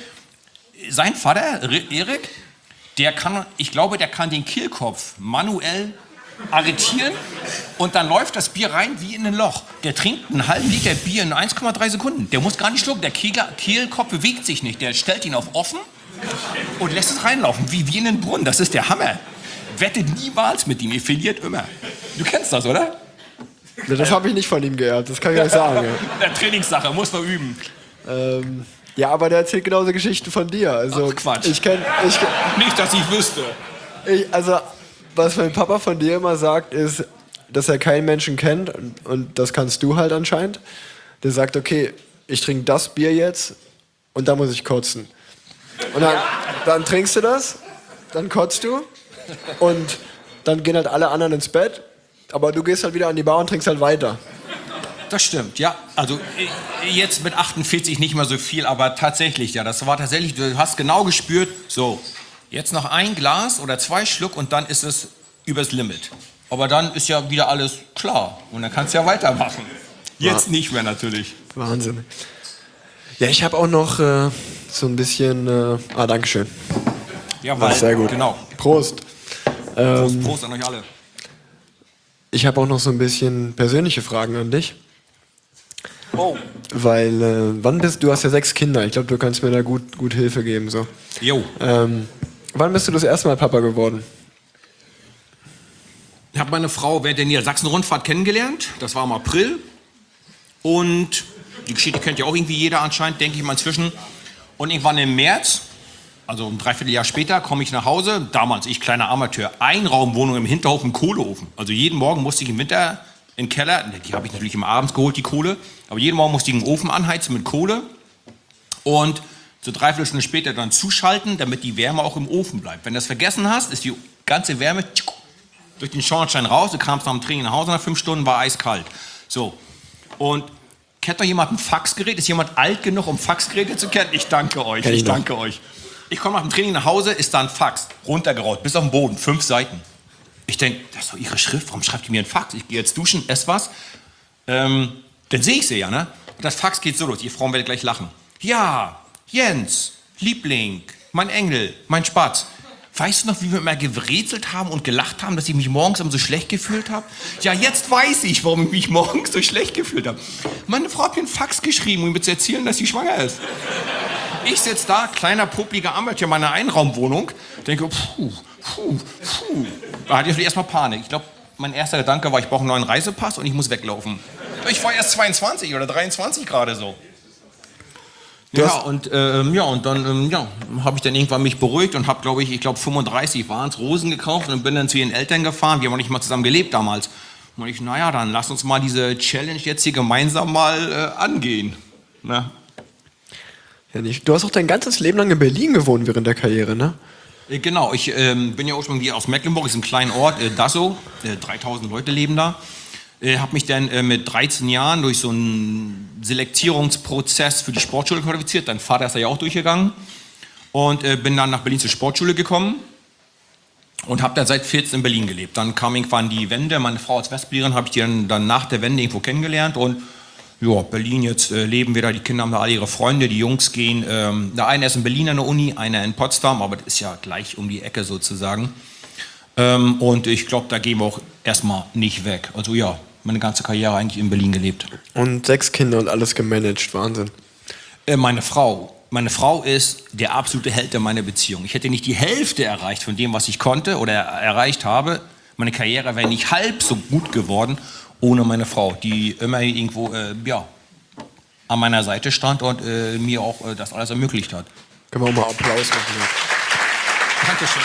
sein Vater, Erik, der kann, ich glaube, der kann den Kehlkopf manuell arretieren und dann läuft das Bier rein wie in ein Loch. Der trinkt einen halben Liter Bier in eins Komma drei Sekunden. Der muss gar nicht schlucken, der Kegel, Kehlkopf bewegt sich nicht. Der stellt ihn auf offen und lässt es reinlaufen, wie, wie in den Brunnen. Das ist der Hammer. Wettet niemals mit ihm, ihr verliert immer. Du kennst das, oder? Ja, das habe ich nicht von ihm geerbt, das kann ich euch sagen. Ja. Der Trainingssache, muss man üben. Ähm, ja, aber der erzählt genauso Geschichten von dir. Also, Ach, Quatsch. Ich kenn, ich, Nicht, dass ich wüsste. ich, also, was mein Papa von dir immer sagt, ist, dass er keinen Menschen kennt und, und das kannst du halt anscheinend. Der sagt, okay, ich trinke das Bier jetzt und da muss ich kotzen. Und dann, dann trinkst du das, dann kotzt du und dann gehen halt alle anderen ins Bett, aber du gehst halt wieder an die Bar und trinkst halt weiter. Das stimmt, ja. Also jetzt mit achtundvierzig nicht mehr so viel, aber tatsächlich, ja, das war tatsächlich, du hast genau gespürt, so, Jetzt noch ein Glas oder zwei Schluck und dann ist es übers Limit. Aber dann ist ja wieder alles klar und dann kannst du ja weitermachen. Jetzt nicht mehr natürlich. Wahnsinn. Ja, ich habe auch noch äh, so ein bisschen... Äh, ah, Dankeschön. Ja, weil, sehr gut. Genau. Prost. Ähm, Prost, Prost an euch alle. Ich habe auch noch so ein bisschen persönliche Fragen an dich. Oh. Weil, äh, wann bist du, hast ja sechs Kinder, ich glaube, du kannst mir da gut, gut Hilfe geben. So. Jo. Ähm, wann bist du das erste Mal Papa geworden? Ich habe meine Frau während der Niedersachsen-Rundfahrt kennengelernt. Das war im April. Und die Geschichte kennt ja auch irgendwie jeder anscheinend, denke ich mal inzwischen. Und irgendwann im März, also ein Dreivierteljahr später, komme ich nach Hause. Damals, ich kleiner Amateur, Einraumwohnung im Hinterhof, ein Kohleofen. Also jeden Morgen musste ich im Winter in den Keller, die habe ich natürlich immer abends geholt, die Kohle. Aber jeden Morgen musste ich einen Ofen anheizen mit Kohle. Und so dreiviertel Stunde später dann zuschalten, damit die Wärme auch im Ofen bleibt. Wenn du das vergessen hast, ist die ganze Wärme durch den Schornstein raus. Du kamst nach dem Training nach Hause, nach fünf Stunden war eiskalt. So. Und kennt doch jemand ein Faxgerät? Ist jemand alt genug, um Faxgeräte zu kennen? Ich danke euch, Kenn ich ich danke euch. Ich komme nach dem Training nach Hause, ist da ein Fax, runtergerollt, bis auf den Boden, fünf Seiten. Ich denke, das ist doch ihre Schrift, warum schreibt die mir ein Fax? Ich gehe jetzt duschen, esse was. Ähm, dann sehe ich sie ja, ne? Und das Fax geht so los, ihr Frauen werdet gleich lachen. Ja, Jens, Liebling, mein Engel, mein Spatz. Weißt du noch, wie wir immer gerätselt haben und gelacht haben, dass ich mich morgens immer so schlecht gefühlt habe? Ja, jetzt weiß ich, warum ich mich morgens so schlecht gefühlt habe. Meine Frau hat mir einen Fax geschrieben, um mir zu erzählen, dass sie schwanger ist. Ich sitze da, kleiner, popliger Amateur in meiner Einraumwohnung, denke, puh, puh, puh. Da hatte ich erstmal Panik. Ich glaube, mein erster Gedanke war, ich brauche einen neuen Reisepass und ich muss weglaufen. Ich war erst zweiundzwanzig oder dreiundzwanzig gerade so. Ja, und, ähm, ja, und dann ähm, ja, habe ich dann irgendwann mich beruhigt und habe, glaube ich, ich glaube fünfunddreißig waren es, Rosen gekauft und bin dann zu ihren Eltern gefahren. Wir haben noch nicht mal zusammen gelebt damals. Und ich, naja, dann lass uns mal diese Challenge jetzt hier gemeinsam mal äh, angehen. Na? Ja, nicht. Du hast auch dein ganzes Leben lang in Berlin gewohnt während der Karriere, ne? Äh, Genau, ich ähm, bin ja ursprünglich aus Mecklenburg, ist ein kleiner Ort, äh, Dassow, äh, dreitausend Leute leben da. Äh, habe mich dann äh, mit dreizehn Jahren durch so einen Selektierungsprozess für die Sportschule qualifiziert. Dein Vater ist da ja auch durchgegangen. Und äh, bin dann nach Berlin zur Sportschule gekommen und habe dann seit vierzehn in Berlin gelebt. Dann kam irgendwann die Wende. Meine Frau als Westberlinerin habe ich die dann, dann nach der Wende irgendwo kennengelernt. Und ja, Berlin, jetzt äh, leben wir da. Die Kinder haben da alle ihre Freunde. Die Jungs gehen, ähm, der eine ist in Berlin an der Uni, einer in Potsdam. Aber das ist ja gleich um die Ecke sozusagen. Ähm, und ich glaube, da gehen wir auch erstmal nicht weg. Also ja, meine ganze Karriere eigentlich in Berlin gelebt. Und sechs Kinder und alles gemanagt, Wahnsinn. Äh, meine Frau. Meine Frau ist der absolute Held meiner Beziehung. Ich hätte nicht die Hälfte erreicht von dem, was ich konnte oder erreicht habe. Meine Karriere wäre nicht halb so gut geworden ohne meine Frau, die immer irgendwo äh, ja, an meiner Seite stand und äh, mir auch äh, das alles ermöglicht hat. Können wir auch mal Applaus machen. Dankeschön.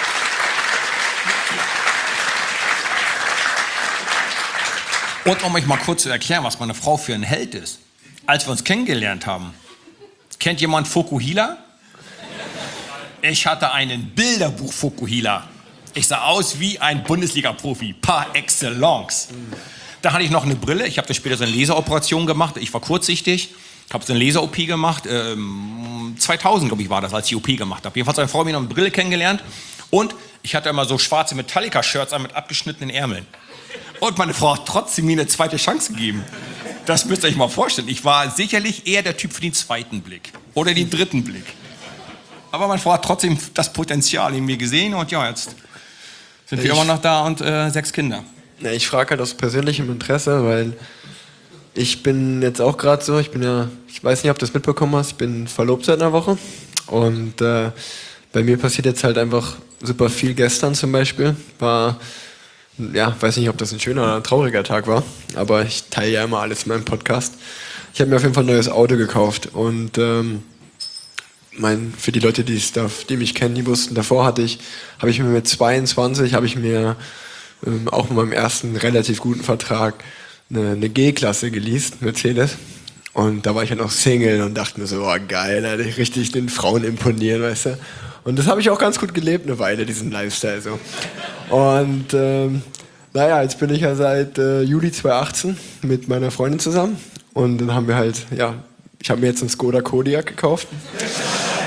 Und um euch mal kurz zu erklären, was meine Frau für ein Held ist. Als wir uns kennengelernt haben, kennt jemand Fokuhila? Ich hatte einen Bilderbuch Fokuhila. Ich sah aus wie ein Bundesliga-Profi, par excellence. Da hatte ich noch eine Brille. Ich habe dann später so eine Laseroperation gemacht. Ich war kurzsichtig. Ich habe so eine Laser-O P gemacht. Ähm, zweitausend, glaube ich, war das, als ich die O P gemacht habe. Jedenfalls hat meine Frau mir noch eine Brille kennengelernt. Und ich hatte immer so schwarze Metallica-Shirts an mit abgeschnittenen Ärmeln. Und meine Frau hat trotzdem mir eine zweite Chance gegeben. Das müsst ihr euch mal vorstellen. Ich war sicherlich eher der Typ für den zweiten Blick. Oder den dritten Blick. Aber meine Frau hat trotzdem das Potenzial in mir gesehen. Und ja, jetzt sind wir Ich- immer noch da und äh, sechs Kinder. Ja, ich frage halt aus persönlichem Interesse, weil ich bin jetzt auch gerade so, ich bin ja, ich weiß nicht, ob du das mitbekommen hast, ich bin verlobt seit einer Woche und äh, bei mir passiert jetzt halt einfach super viel. Gestern zum Beispiel war, ja, weiß nicht, ob das ein schöner oder ein trauriger Tag war, aber ich teile ja immer alles in meinem Podcast. Ich habe mir auf jeden Fall ein neues Auto gekauft und ähm, mein, für die Leute, die, es da, die mich kennen, die wussten, davor hatte ich, habe ich mir mit zweiundzwanzig, habe ich mir ähm, auch mit meinem ersten relativ guten Vertrag eine, eine G-Klasse geleast, Mercedes. Und da war ich ja noch Single und dachte mir so, oh geil, da hätte ich richtig den Frauen imponieren, weißt du. Und das habe ich auch ganz gut gelebt eine Weile, diesen Lifestyle so. Und ähm, naja, jetzt bin ich ja seit äh, Juli zweitausendachtzehn mit meiner Freundin zusammen. Und dann haben wir halt, ja, ich habe mir jetzt einen Skoda Kodiaq gekauft.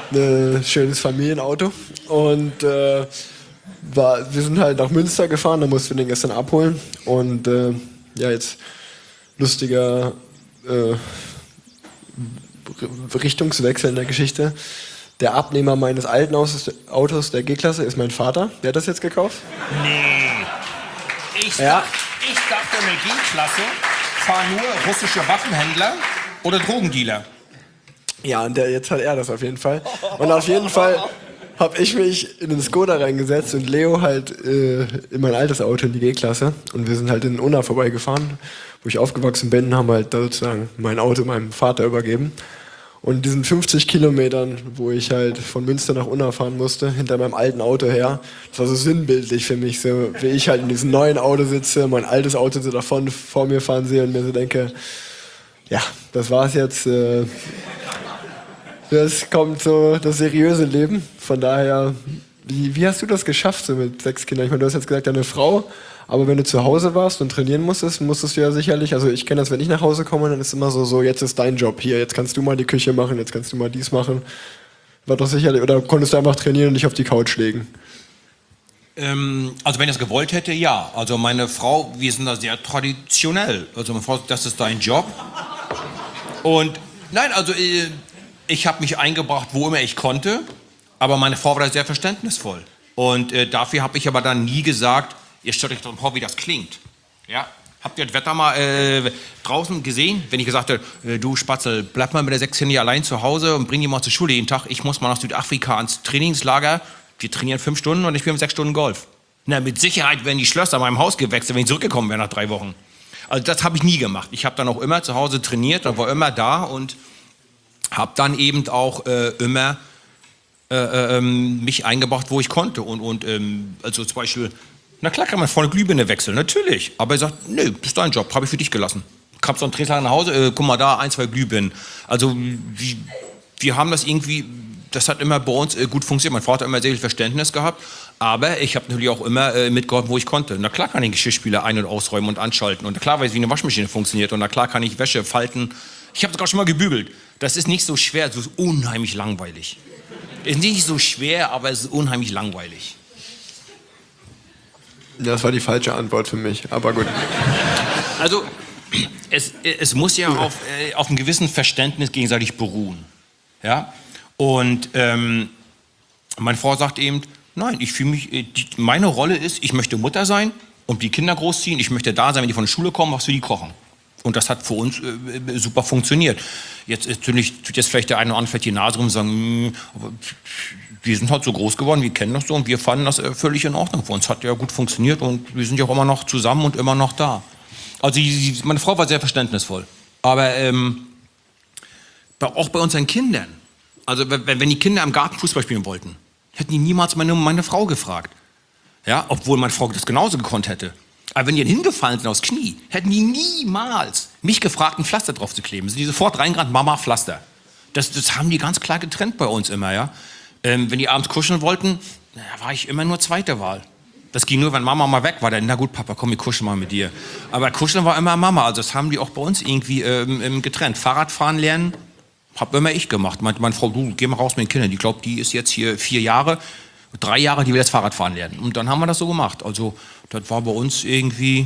ein schönes Familienauto. Und äh, war, wir sind halt nach Münster gefahren, da mussten wir den gestern abholen. Und äh, ja, jetzt lustiger äh, Richtungswechsel in der Geschichte. Der Abnehmer meines alten Autos, der G-Klasse, ist mein Vater. Der hat das jetzt gekauft. Nee. Ich, Ja. ich dachte, eine G-Klasse fahren nur russische Waffenhändler oder Drogendealer. Ja, und der, jetzt hat er das auf jeden Fall. Und auf jeden Fall habe ich mich in den Skoda reingesetzt und Leo halt äh, in mein altes Auto, in die G-Klasse. Und wir sind halt in Unna vorbeigefahren, wo ich aufgewachsen bin, haben halt sozusagen mein Auto meinem Vater übergeben. Und diesen fünfzig Kilometern, wo ich halt von Münster nach Unna fahren musste, hinter meinem alten Auto her, das war so sinnbildlich für mich, so wie ich halt in diesem neuen Auto sitze, mein altes Auto so davon vor mir fahren sehe und mir so denke, ja, das war's jetzt. Äh, das kommt so das seriöse Leben. Von daher, wie, wie hast du das geschafft so mit sechs Kindern? Ich meine, du hast jetzt gesagt, deine Frau, aber wenn du zu Hause warst und trainieren musstest, musstest du ja sicherlich, also ich kenne das, wenn ich nach Hause komme, dann ist immer so, so, jetzt ist dein Job hier, jetzt kannst du mal die Küche machen, jetzt kannst du mal dies machen. War doch sicherlich, oder konntest du einfach trainieren und dich auf die Couch legen? Ähm, also wenn ich das gewollt hätte, ja. Also meine Frau, wir sind da sehr traditionell. Also meine Frau, das ist dein Job. Und nein, also äh, ich habe mich eingebracht, wo immer ich konnte, aber meine Frau war da sehr verständnisvoll. Und äh, dafür habe ich aber dann nie gesagt, ihr stellt euch doch vor, wie das klingt. Ja? Habt ihr das Wetter mal äh, draußen gesehen? Wenn ich gesagt hätte, äh, du Spatzel, bleib mal mit der sechs hier allein zu Hause und bring die mal zur Schule jeden Tag. Ich muss mal nach Südafrika ans Trainingslager. Wir trainieren fünf Stunden und ich spiele sechs Stunden Golf. Na, mit Sicherheit wären die Schlösser meinem Haus gewechselt, wenn ich zurückgekommen wäre nach drei Wochen. Also das habe ich nie gemacht. Ich habe dann auch immer zu Hause trainiert und war immer da und habe dann eben auch äh, immer äh, äh, mich eingebracht, wo ich konnte. Und, und ähm, also zum Beispiel, na klar kann man vorne Glühbirne wechseln, natürlich. Aber er sagt, nö, das ist dein Job, habe ich für dich gelassen. Kamst du am Trainingslager nach Hause, äh, guck mal da, ein, zwei Glühbirnen. Also wir, wir haben das irgendwie, das hat immer bei uns äh, gut funktioniert. Mein Vater hat immer sehr viel Verständnis gehabt. Aber ich habe natürlich auch immer äh, mitgeholfen, wo ich konnte. Na klar kann ich Geschirrspüler ein- und ausräumen und anschalten. Und klar weiß ich, wie eine Waschmaschine funktioniert. Und na klar kann ich Wäsche falten. Ich habe sogar schon mal gebügelt. Das ist nicht so schwer, es ist unheimlich langweilig. Ist nicht so schwer, aber es ist unheimlich langweilig. Das war die falsche Antwort für mich, aber gut. Also, es, es muss ja auf, äh, auf einem gewissen Verständnis gegenseitig beruhen. Ja? Und ähm, meine Frau sagt eben, nein, ich fühle mich, äh, die, meine Rolle ist, ich möchte Mutter sein und die Kinder großziehen, ich möchte da sein, wenn die von der Schule kommen, was für die kochen. Und das hat für uns äh, super funktioniert. Jetzt natürlich tut jetzt vielleicht der eine oder andere vielleicht die Nase rum und sagen, aber wir sind halt so groß geworden, wir kennen das so und wir fanden das äh, völlig in Ordnung. Für uns hat ja gut funktioniert und wir sind ja auch immer noch zusammen und immer noch da. Also die, die, meine Frau war sehr verständnisvoll. Aber ähm, bei, auch bei unseren Kindern, also wenn, wenn die Kinder im Garten Fußball spielen wollten, hätten die niemals meine, meine Frau gefragt. Ja, obwohl meine Frau das genauso gekonnt hätte. Aber wenn die dann hingefallen sind aufs Knie, hätten die niemals mich gefragt, ein Pflaster drauf zu kleben. Sind die sofort reingerannt, Mama, Pflaster. Das, das haben die ganz klar getrennt bei uns immer, ja. Ähm, wenn die abends kuscheln wollten, na, war ich immer nur zweite Wahl. Das ging nur, wenn Mama mal weg war. Dann, na gut, Papa, komm, wir kuscheln mal mit dir. Aber kuscheln war immer Mama. Also das haben die auch bei uns irgendwie ähm, getrennt. Fahrradfahren lernen, hab immer ich gemacht. Meinte meine Frau, du, geh mal raus mit den Kindern. Die glaubt, die ist jetzt hier vier Jahre. Drei Jahre, die will jetzt Fahrradfahren lernen. Und dann haben wir das so gemacht. Also das war bei uns irgendwie,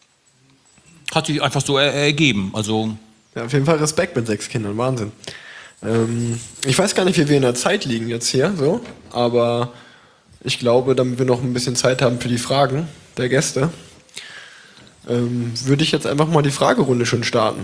hat sich einfach so er ergeben. Also Ja, auf jeden Fall Respekt mit sechs Kindern, Wahnsinn. Ähm, ich weiß gar nicht, wie wir in der Zeit liegen jetzt hier, so, aber ich glaube, damit wir noch ein bisschen Zeit haben für die Fragen der Gäste, ähm, würde ich jetzt einfach mal die Fragerunde schon starten.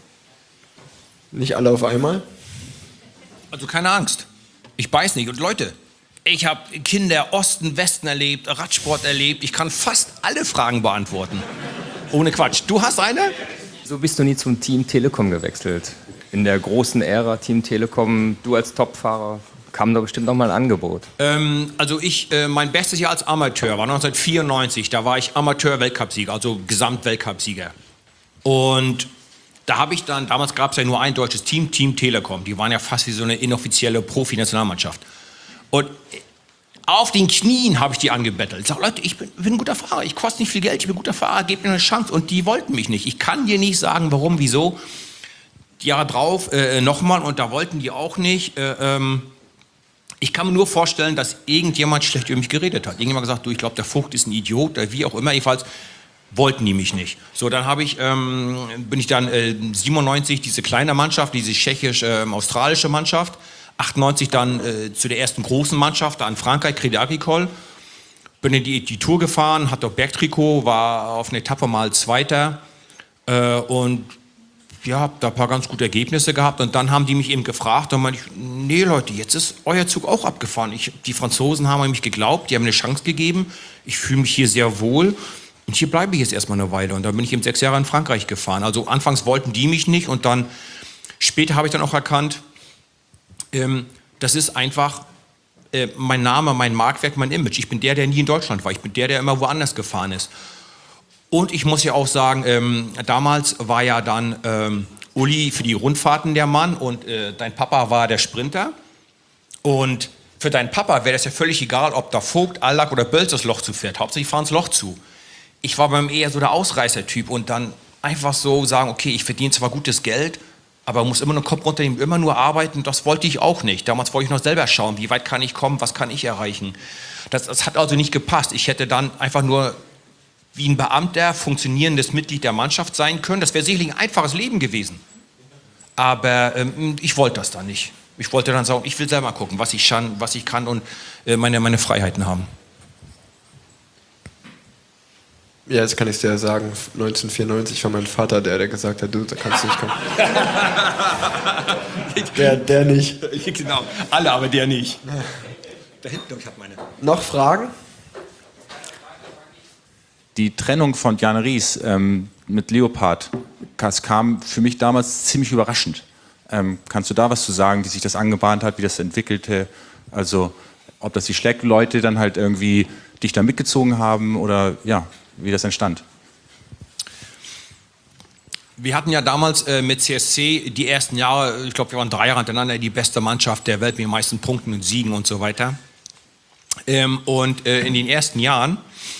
Nicht alle auf einmal. Also keine Angst. Ich beiß nicht. Und Leute, ich habe Kinder Osten, Westen erlebt, Radsport erlebt. Ich kann fast alle Fragen beantworten. Ohne Quatsch. Du hast eine? So bist du nie zum Team Telekom gewechselt. In der großen Ära Team Telekom, du als Topfahrer, kam da bestimmt noch mal ein Angebot. Ähm, also ich, äh, mein bestes Jahr als Amateur war neunzehnhundertvierundneunzig. Da war ich Amateur-Weltcupsieger, also Gesamtweltcupsieger. Und da habe ich dann, damals gab es ja nur ein deutsches Team, Team Telekom. Die waren ja fast wie so eine inoffizielle Profi-Nationalmannschaft. Und auf den Knien habe ich die angebettelt. Ich sage, Leute, ich bin, bin ein guter Fahrer, ich koste nicht viel Geld, ich bin ein guter Fahrer, gebt mir eine Chance. Und die wollten mich nicht. Ich kann dir nicht sagen, warum, wieso. Die Jahre drauf äh, nochmal und da wollten die auch nicht. Äh, ähm, Ich kann mir nur vorstellen, dass irgendjemand schlecht über mich geredet hat. Irgendjemand gesagt, du, ich glaube, der Vogt ist ein Idiot, oder wie auch immer. Jedenfalls wollten die mich nicht. So, dann habe ich, ähm, bin ich dann äh, siebenundneunzig diese kleine Mannschaft, diese tschechisch-australische Mannschaft, achtundneunzig dann äh, zu der ersten großen Mannschaft, da in Frankreich, Crédit Agricole. Bin in die, die Tour gefahren, hatte auch Bergtrikot, war auf einer Etappe mal Zweiter äh, und ja, habe da ein paar ganz gute Ergebnisse gehabt. Und dann haben die mich eben gefragt und meinte ich, nee Leute, jetzt ist euer Zug auch abgefahren. Ich, die Franzosen haben an mich geglaubt, die haben mir eine Chance gegeben. Ich fühle mich hier sehr wohl und hier bleibe ich jetzt erstmal eine Weile. Und dann bin ich eben sechs Jahre in Frankreich gefahren. Also anfangs wollten die mich nicht und dann später habe ich dann auch erkannt, ähm, das ist einfach äh, mein Name, mein Markwerk, mein Image. Ich bin der, der nie in Deutschland war. Ich bin der, der immer woanders gefahren ist. Und ich muss ja auch sagen, ähm, damals war ja dann ähm, Uli für die Rundfahrten der Mann und äh, dein Papa war der Sprinter. Und für deinen Papa wäre das ja völlig egal, ob da Vogt, Allack oder Bölz das Loch zufährt. Hauptsächlich fahren das Loch zu. Ich war beim eher so der Ausreißer-Typ und dann einfach so sagen, okay, ich verdiene zwar gutes Geld, aber muss immer nur Kopf runternehmen, immer nur arbeiten. Das wollte ich auch nicht. Damals wollte ich noch selber schauen, wie weit kann ich kommen, was kann ich erreichen. Das, das hat also nicht gepasst. Ich hätte dann einfach nur wie ein Beamter, funktionierendes Mitglied der Mannschaft sein können. Das wäre sicherlich ein einfaches Leben gewesen. Aber ähm, ich wollte das dann nicht. Ich wollte dann sagen, ich will selber gucken, was ich kann, was ich kann und äh, meine, meine Freiheiten haben. Ja, jetzt kann ich es dir ja sagen, neunzehnhundertvierundneunzig war mein Vater der, der gesagt hat, du, da kannst du nicht kommen. der, der nicht. Genau, alle, aber der nicht. Da hinten, glaube ich, hat meine. Noch Fragen? Die Trennung von Bjarne Ries ähm, mit Leopard, das kam für mich damals ziemlich überraschend. Ähm, kannst du da was zu sagen, wie sich das angebahnt hat, wie das entwickelte? Also ob das die Schleck-Leute dann halt irgendwie dich da mitgezogen haben oder ja, wie das entstand? Wir hatten ja damals äh, mit C S C die ersten Jahre, ich glaube, wir waren drei Jahre hintereinander die beste Mannschaft der Welt mit den meisten Punkten und Siegen und so weiter. Ähm, und äh, in den ersten Jahren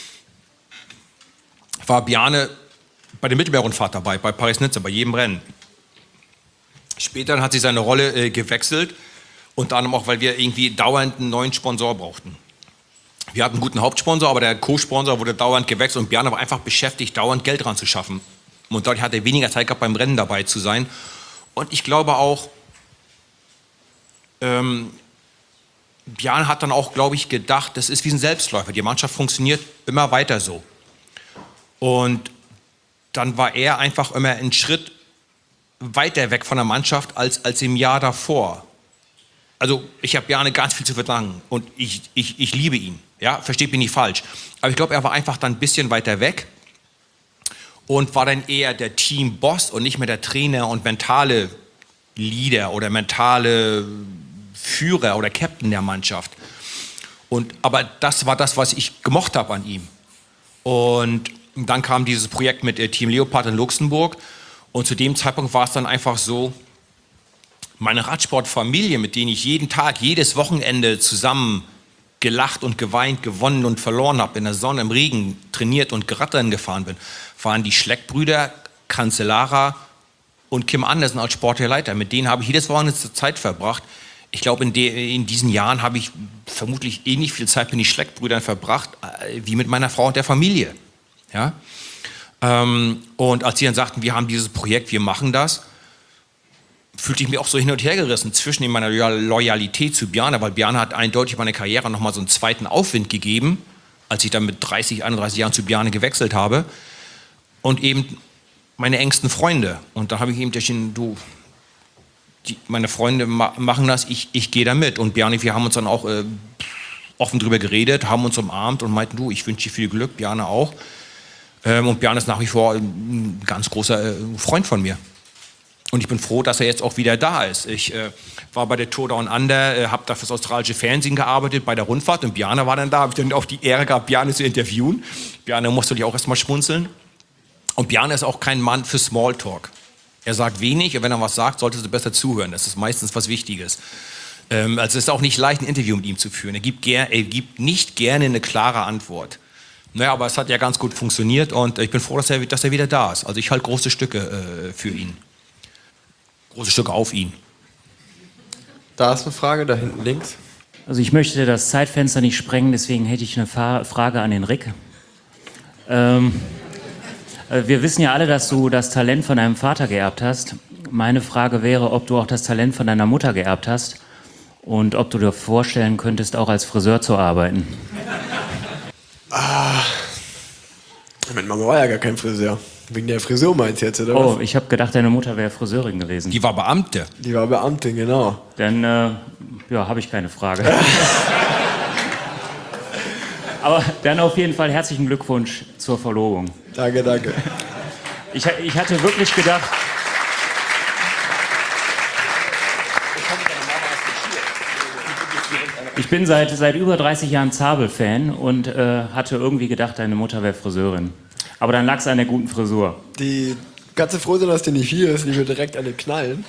war Bjarne bei der Mittelmeerrundfahrt dabei, bei Paris-Nizza, bei jedem Rennen. Später hat sich seine Rolle äh, gewechselt, unter anderem auch, weil wir irgendwie dauernd einen neuen Sponsor brauchten. Wir hatten einen guten Hauptsponsor, aber der Co-Sponsor wurde dauernd gewechselt und Bjarne war einfach beschäftigt, dauernd Geld dran zu schaffen. Und dadurch hat er weniger Zeit gehabt, beim Rennen dabei zu sein. Und ich glaube auch, ähm, Bjarne hat dann auch, glaube ich, gedacht, das ist wie ein Selbstläufer. Die Mannschaft funktioniert immer weiter so. Und dann war er einfach immer einen Schritt weiter weg von der Mannschaft als, als im Jahr davor. Also ich habe Bjarne ganz viel zu verdanken und ich, ich, ich liebe ihn. Ja, versteht mich nicht falsch. Aber ich glaube, er war einfach dann ein bisschen weiter weg und war dann eher der Teamboss und nicht mehr der Trainer und mentale Leader oder mentale Führer oder Captain der Mannschaft. Und, aber das war das, was ich gemocht habe an ihm. Und dann kam dieses Projekt mit äh, Team Leopard in Luxemburg und zu dem Zeitpunkt war es dann einfach so, meine Radsportfamilie, mit denen ich jeden Tag, jedes Wochenende zusammen gelacht und geweint, gewonnen und verloren habe, in der Sonne, im Regen trainiert und Radrennen gefahren bin, waren die Schleck-Brüder, Cancellara und Kim Andersen als sportlicher Leiter. Mit denen habe ich jedes Wochenende Zeit verbracht. Ich glaube, in, in diesen Jahren habe ich vermutlich ähnlich viel Zeit mit den Schleck-Brüdern verbracht, äh, wie mit meiner Frau und der Familie. Ja? Ähm, und als sie dann sagten, wir haben dieses Projekt, wir machen das, fühlte ich mich auch so hin und her gerissen zwischen meiner Loyalität zu Bjarne, weil Bjarne hat eindeutig meine Karriere nochmal so einen zweiten Aufwind gegeben, als ich dann mit dreißig, einunddreißig Jahren zu Bjarne gewechselt habe, und eben meine engsten Freunde. Und da habe ich ihm entschieden, du, die, meine Freunde ma machen das, ich, ich gehe da mit. Und Bjarne, wir haben uns dann auch äh, offen drüber geredet, haben uns umarmt und meinten, du, ich wünsche dir viel Glück, Bjarne auch. Ähm, und Bjarne ist nach wie vor ein ganz großer äh, Freund von mir. Und ich bin froh, dass er jetzt auch wieder da ist. Ich äh, war bei der Tour Down Under, äh, habe da fürs australische Fernsehen gearbeitet, bei der Rundfahrt. Und Bjarne war dann da, habe ich dann auch die Ehre gehabt, Bjarne zu interviewen. Bjarne musste dich auch erstmal schmunzeln. Und Bjarne ist auch kein Mann für Smalltalk. Er sagt wenig, und wenn er was sagt, solltest du besser zuhören. Das ist meistens was Wichtiges. Ähm, also es ist auch nicht leicht, ein Interview mit ihm zu führen. Er gibt, ger er gibt nicht gerne eine klare Antwort. Naja, aber es hat ja ganz gut funktioniert und ich bin froh, dass er, dass er wieder da ist. Also ich halte große Stücke äh, für ihn. Große Stücke auf ihn. Da ist eine Frage, da hinten links. Also ich möchte das Zeitfenster nicht sprengen, deswegen hätte ich eine Fa- Frage an den Rick. Ähm, äh, wir wissen ja alle, dass du das Talent von deinem Vater geerbt hast. Meine Frage wäre, ob du auch das Talent von deiner Mutter geerbt hast und ob du dir vorstellen könntest, auch als Friseur zu arbeiten. Ah, meine Mama war ja gar kein Friseur. Wegen der Frisur meinst du jetzt, oder Oh, was? ich habe gedacht, deine Mutter wäre Friseurin gewesen. Die war Beamte. Die war Beamtin, genau. Dann äh, ja, habe ich keine Frage. Aber dann auf jeden Fall herzlichen Glückwunsch zur Verlobung. Danke, danke. Ich, ich hatte wirklich gedacht... Ich bin seit, seit über dreißig Jahren Zabel-Fan und äh, hatte irgendwie gedacht, deine Mutter wäre Friseurin. Aber dann lag es an der guten Frisur. Die ganze froh sein, dass die nicht hier ist, die wird direkt an den knallen.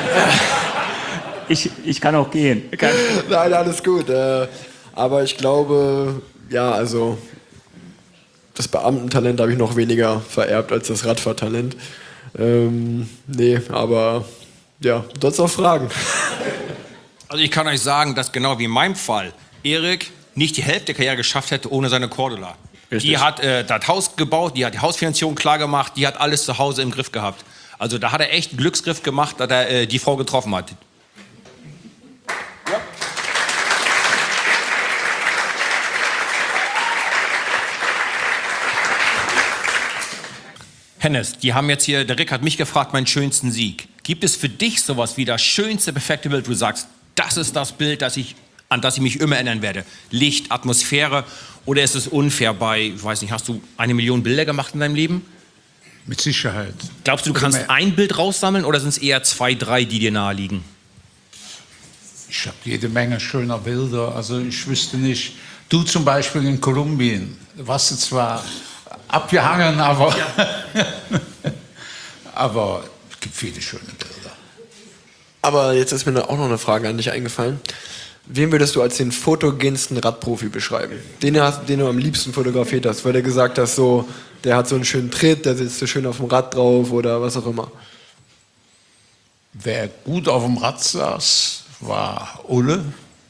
Ich, ich kann auch gehen. Kann Nein, alles gut. Äh, aber ich glaube, ja, also das Beamtentalent habe ich noch weniger vererbt als das Radfahrtalent. Ähm, nee, aber ja, du hast auch Fragen. Also ich kann euch sagen, dass genau wie in meinem Fall Erik nicht die Hälfte der Karriere geschafft hätte ohne seine Cordula. Richtig. Die hat äh, das Haus gebaut, die hat die Hausfinanzierung klar gemacht, die hat alles zu Hause im Griff gehabt. Also da hat er echt einen Glücksgriff gemacht, dass er äh, die Frau getroffen hat. Ja. Hennes, die haben jetzt hier, der Rick hat mich gefragt, meinen schönsten Sieg. Gibt es für dich sowas wie das schönste, perfekte Bild, wo du sagst, das ist das Bild, das ich, an das ich mich immer erinnern werde? Licht, Atmosphäre, oder ist es unfair bei, ich weiß nicht, hast du eine Million Bilder gemacht in deinem Leben? Mit Sicherheit. Glaubst du, du kannst ein Bild raussammeln oder sind es eher zwei, drei, die dir nahe liegen? Ich habe jede Menge schöner Bilder. Also ich wüsste nicht, du zum Beispiel in Kolumbien, warst du zwar abgehangen, aber, ja. aber es gibt viele schöne Bilder. Aber jetzt ist mir auch noch eine Frage an dich eingefallen. Wen würdest du als den fotogensten Radprofi beschreiben? Den, den du am liebsten fotografiert hast, weil du gesagt hast, so, der hat so einen schönen Tritt, der sitzt so schön auf dem Rad drauf oder was auch immer. Wer gut auf dem Rad saß, war Ulle.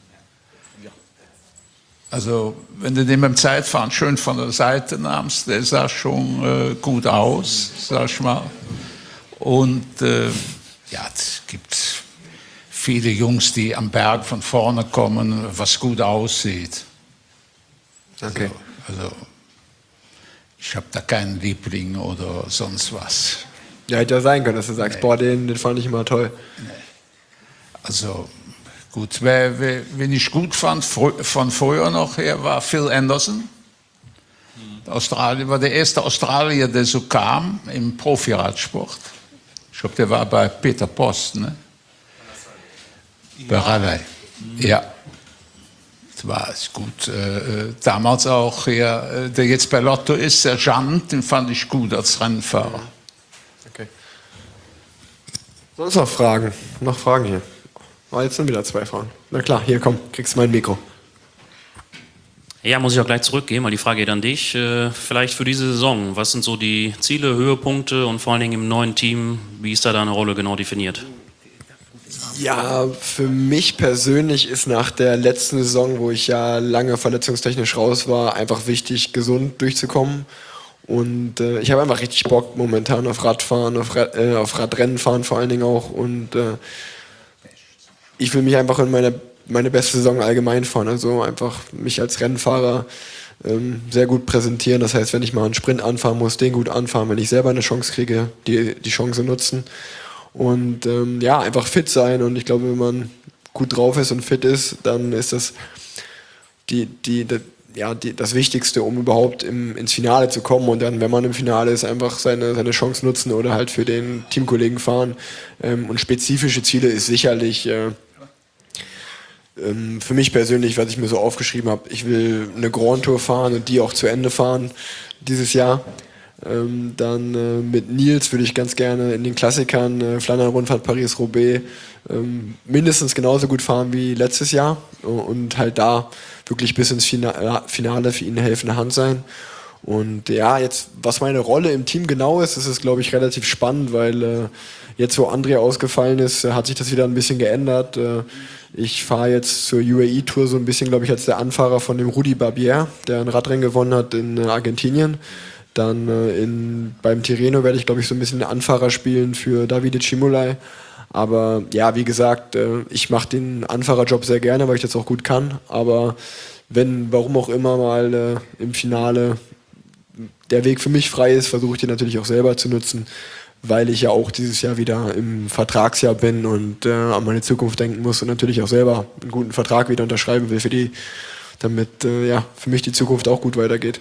Also wenn du den beim Zeitfahren schön von der Seite nahmst, der sah schon äh, gut aus, sag ich mal. Und äh, ja, es gibt viele Jungs, die am Berg von vorne kommen, was gut aussieht. Okay. Also, also ich habe da keinen Liebling oder sonst was. Ja, hätte ja sein können, dass du sagst, nee. boah, den, den fand ich immer toll. Nee. Also gut, wer, wer, wen ich gut fand von früher noch her, war Phil Anderson. Der Australier war der erste Australier, der so kam im Profiradsport. Ich glaube, der war bei Peter Post, ne? Bei Raleigh. Ja. Das war gut. Äh, damals auch, ja, der jetzt bei Lotto ist, Sergeant, den fand ich gut als Rennfahrer. Okay. Sonst noch Fragen? Noch Fragen hier? Oh, jetzt sind wieder zwei Fragen. Na klar, hier komm, kriegst du mein Mikro. Ja, muss ich auch gleich zurückgehen, weil die Frage geht an dich. Äh, vielleicht für diese Saison, was sind so die Ziele, Höhepunkte und vor allen Dingen im neuen Team, wie ist da deine Rolle genau definiert? Ja, für mich persönlich ist nach der letzten Saison, wo ich ja lange verletzungstechnisch raus war, einfach wichtig, gesund durchzukommen. Und äh, ich habe einfach richtig Bock momentan auf Radfahren, auf, Rad, äh, auf Radrennen fahren vor allen Dingen auch. Und äh, ich will mich einfach in meine, meine beste Saison allgemein fahren. Also einfach mich als Rennfahrer ähm, sehr gut präsentieren. Das heißt, wenn ich mal einen Sprint anfahren muss, den gut anfahren. Wenn ich selber eine Chance kriege, die, die Chance nutzen. Und ähm, ja, einfach fit sein. Und ich glaube, wenn man gut drauf ist und fit ist, dann ist das die, die, die, ja, die, das Wichtigste, um überhaupt im, ins Finale zu kommen. Und dann, wenn man im Finale ist, einfach seine, seine Chance nutzen oder halt für den Teamkollegen fahren. Ähm, und spezifische Ziele ist sicherlich äh, ähm, für mich persönlich, was ich mir so aufgeschrieben habe, ich will eine Grand Tour fahren und die auch zu Ende fahren dieses Jahr. Ähm, dann äh, mit Nils würde ich ganz gerne in den Klassikern äh, Flandern-Rundfahrt, Paris-Roubaix ähm, mindestens genauso gut fahren wie letztes Jahr und halt da wirklich bis ins Finale, Finale für ihn eine helfende Hand sein. Und ja, jetzt, was meine Rolle im Team genau ist, ist es, glaube ich, relativ spannend, weil äh, jetzt, wo André ausgefallen ist, hat sich das wieder ein bisschen geändert. Äh, ich fahre jetzt zur U A E-Tour so ein bisschen, glaube ich, als der Anfahrer von dem Rudi Barbier, der ein Radrennen gewonnen hat in äh, Argentinien. Dann äh, in, beim Tirreno werde ich, glaube ich, so ein bisschen den Anfahrer spielen für Davide Cimolai. Aber ja, wie gesagt, äh, ich mache den Anfahrerjob sehr gerne, weil ich das auch gut kann. Aber wenn, warum auch immer mal äh, im Finale der Weg für mich frei ist, versuche ich den natürlich auch selber zu nutzen, weil ich ja auch dieses Jahr wieder im Vertragsjahr bin und äh, an meine Zukunft denken muss und natürlich auch selber einen guten Vertrag wieder unterschreiben will für die, damit äh, ja, für mich die Zukunft auch gut weitergeht.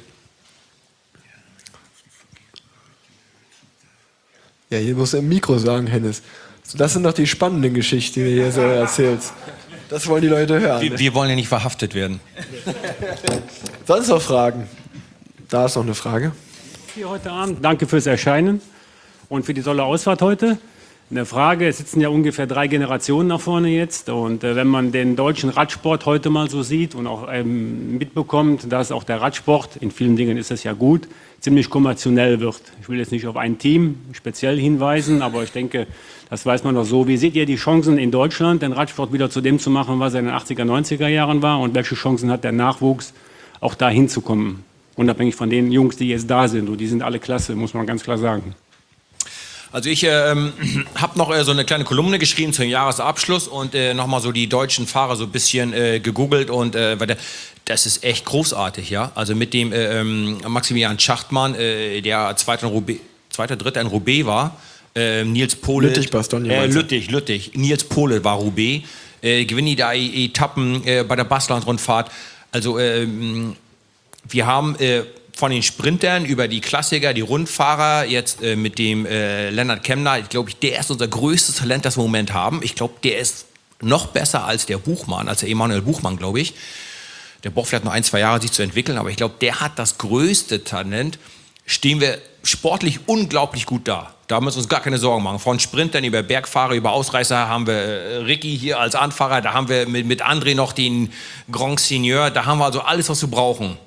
Ja, hier musst du im Mikro sagen, Hennes. Das sind doch die spannenden Geschichten, die du hier so erzählst. Das wollen die Leute hören. Wir, wir wollen ja nicht verhaftet werden. Sonst noch Fragen? Da ist noch eine Frage. Hier heute Abend. Danke fürs Erscheinen und für die tolle Ausfahrt heute. Eine Frage, es sitzen ja ungefähr drei Generationen nach vorne jetzt und äh, wenn man den deutschen Radsport heute mal so sieht und auch ähm, mitbekommt, dass auch der Radsport, in vielen Dingen ist das ja gut, ziemlich kommerziell wird. Ich will jetzt nicht auf ein Team speziell hinweisen, aber ich denke, das weiß man doch so. Wie seht ihr die Chancen in Deutschland, den Radsport wieder zu dem zu machen, was er in den achtziger, neunziger Jahren war und welche Chancen hat der Nachwuchs, auch da hinzukommen? Unabhängig von den Jungs, die jetzt da sind und die sind alle klasse, muss man ganz klar sagen. Also ich ähm, habe noch äh, so eine kleine Kolumne geschrieben zum Jahresabschluss und äh, nochmal so die deutschen Fahrer so ein bisschen äh, gegoogelt und äh, weil der, das ist echt großartig, ja. Also mit dem äh, ähm, Maximilian Schachtmann, äh, der zweiter, Roubaix, zweiter, dritter in Roubaix war, äh, Nils Pole, Lüttich, Bastogne, äh, Lüttich, Lüttich, Nils Pole war Roubaix, äh, gewinnen die da Etappen äh, bei der Basland-Rundfahrt. Also ähm, wir haben äh, von den Sprintern über die Klassiker, die Rundfahrer, jetzt äh, mit dem äh, Lennart Kemner, ich glaube, der ist unser größtes Talent, das wir im Moment haben. Ich glaube, der ist noch besser als der Buchmann, als der Emanuel Buchmann, glaube ich. Der braucht vielleicht noch ein, zwei Jahre, sich zu entwickeln, aber ich glaube, der hat das größte Talent. Stehen wir sportlich unglaublich gut da. Da müssen wir uns gar keine Sorgen machen. Von Sprintern über Bergfahrer, über Ausreißer haben wir äh, Ricky hier als Anfahrer, da haben wir mit, mit André noch den Grand Seigneur, da haben wir also alles, was wir brauchen.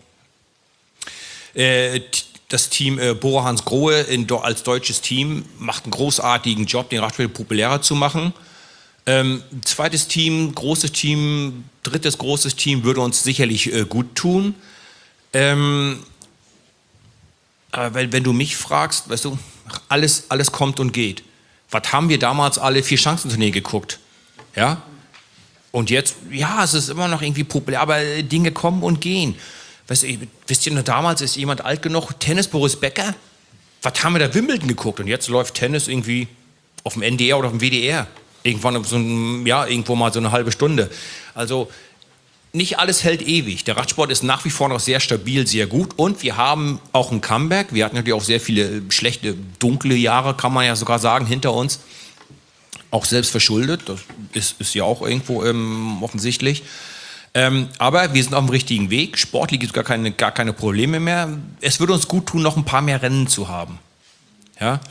Das Team äh, Bora Hansgrohe in, als deutsches Team macht einen großartigen Job, den Radsport populärer zu machen. Ähm, zweites Team, großes Team, drittes großes Team würde uns sicherlich äh, gut tun. Ähm, aber wenn, wenn du mich fragst, weißt du, alles, alles kommt und geht. Was haben wir damals alle vier Chancentournee geguckt? Ja? Und jetzt, ja, es ist immer noch irgendwie populär, aber Dinge kommen und gehen. Weißt du, wisst ihr noch, damals ist jemand alt genug, Tennis Boris Becker? Was haben wir da Wimbledon geguckt? Und jetzt läuft Tennis irgendwie auf dem N D R oder auf dem W D R. Irgendwann so ein, ja, irgendwo mal so eine halbe Stunde. Also nicht alles hält ewig. Der Radsport ist nach wie vor noch sehr stabil, sehr gut. Und wir haben auch ein Comeback. Wir hatten natürlich auch sehr viele schlechte, dunkle Jahre, kann man ja sogar sagen, hinter uns. Auch selbst verschuldet. Das ist, ist ja auch irgendwo ähm, offensichtlich. Ähm, aber wir sind auf dem richtigen Weg. Sportlich gibt es gar keine, gar keine Probleme mehr. Es würde uns gut tun, noch ein paar mehr Rennen zu haben. Ja?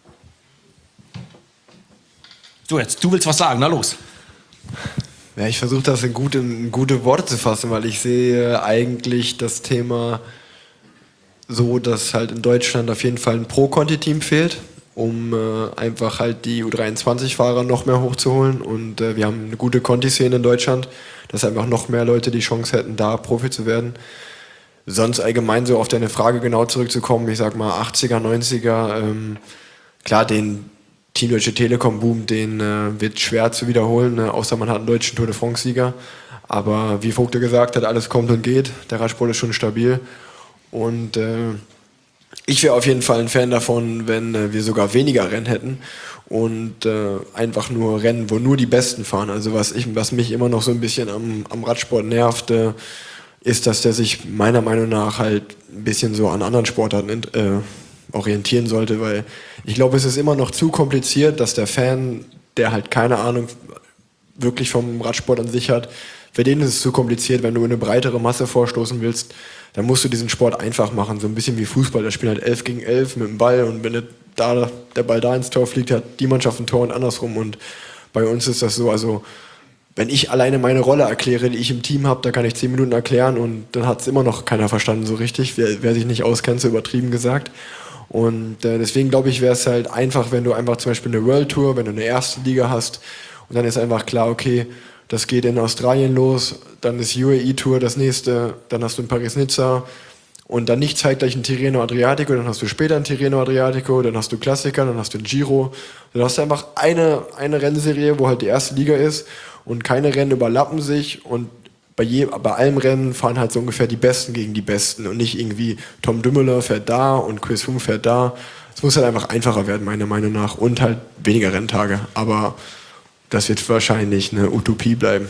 So, jetzt, du willst was sagen, na los. Ja, ich versuche das in gute, in gute Worte zu fassen, weil ich sehe eigentlich das Thema so, dass halt in Deutschland auf jeden Fall ein Pro-Conti-Team fehlt, um äh, einfach halt die U dreiundzwanzig-Fahrer noch mehr hochzuholen. Und äh, wir haben eine gute Conti-Szene in Deutschland, dass einfach noch mehr Leute die Chance hätten, da Profi zu werden. Sonst allgemein so auf deine Frage genau zurückzukommen, ich sag mal achtziger, neunziger, ähm, klar, den Team Deutsche Telekom Boom, den äh, wird schwer zu wiederholen, ne? Außer man hat einen deutschen Tour de France-Sieger. Aber wie Vogte gesagt hat, alles kommt und geht, der Radsport ist schon stabil. Und äh, ich wäre auf jeden Fall ein Fan davon, wenn äh, wir sogar weniger Rennen hätten und äh, einfach nur Rennen, wo nur die Besten fahren. Also was, ich, was mich immer noch so ein bisschen am, am Radsport nervt, äh, ist, dass der sich meiner Meinung nach halt ein bisschen so an anderen Sportarten äh, orientieren sollte, weil ich glaube, es ist immer noch zu kompliziert, dass der Fan, der halt keine Ahnung wirklich vom Radsport an sich hat, für den ist es zu kompliziert, wenn du in eine breitere Masse vorstoßen willst, dann musst du diesen Sport einfach machen, so ein bisschen wie Fußball, da spielen halt elf gegen elf mit dem Ball und wenn da der Ball da ins Tor fliegt, hat die Mannschaft ein Tor und andersrum und bei uns ist das so, also wenn ich alleine meine Rolle erkläre, die ich im Team habe, da kann ich zehn Minuten erklären und dann hat es immer noch keiner verstanden so richtig. Wer, wer sich nicht auskennt, so übertrieben gesagt. Und äh, deswegen glaube ich, wäre es halt einfach, wenn du einfach zum Beispiel eine World Tour, wenn du eine erste Liga hast und dann ist einfach klar, okay, das geht in Australien los, dann ist U A E Tour das nächste, dann hast du in Paris-Nizza und dann nicht zeitgleich ein Tirreno Adriatico, dann hast du später ein Tirreno Adriatico, dann hast du Klassiker, dann hast du ein Giro. Dann hast du einfach eine, eine Rennserie, wo halt die erste Liga ist und keine Rennen überlappen sich und bei, je, bei allem Rennen fahren halt so ungefähr die Besten gegen die Besten und nicht irgendwie Tom Dumoulin fährt da und Chris Froome fährt da. Es muss halt einfach einfacher werden, meiner Meinung nach, und halt weniger Renntage. Aber das wird wahrscheinlich eine Utopie bleiben.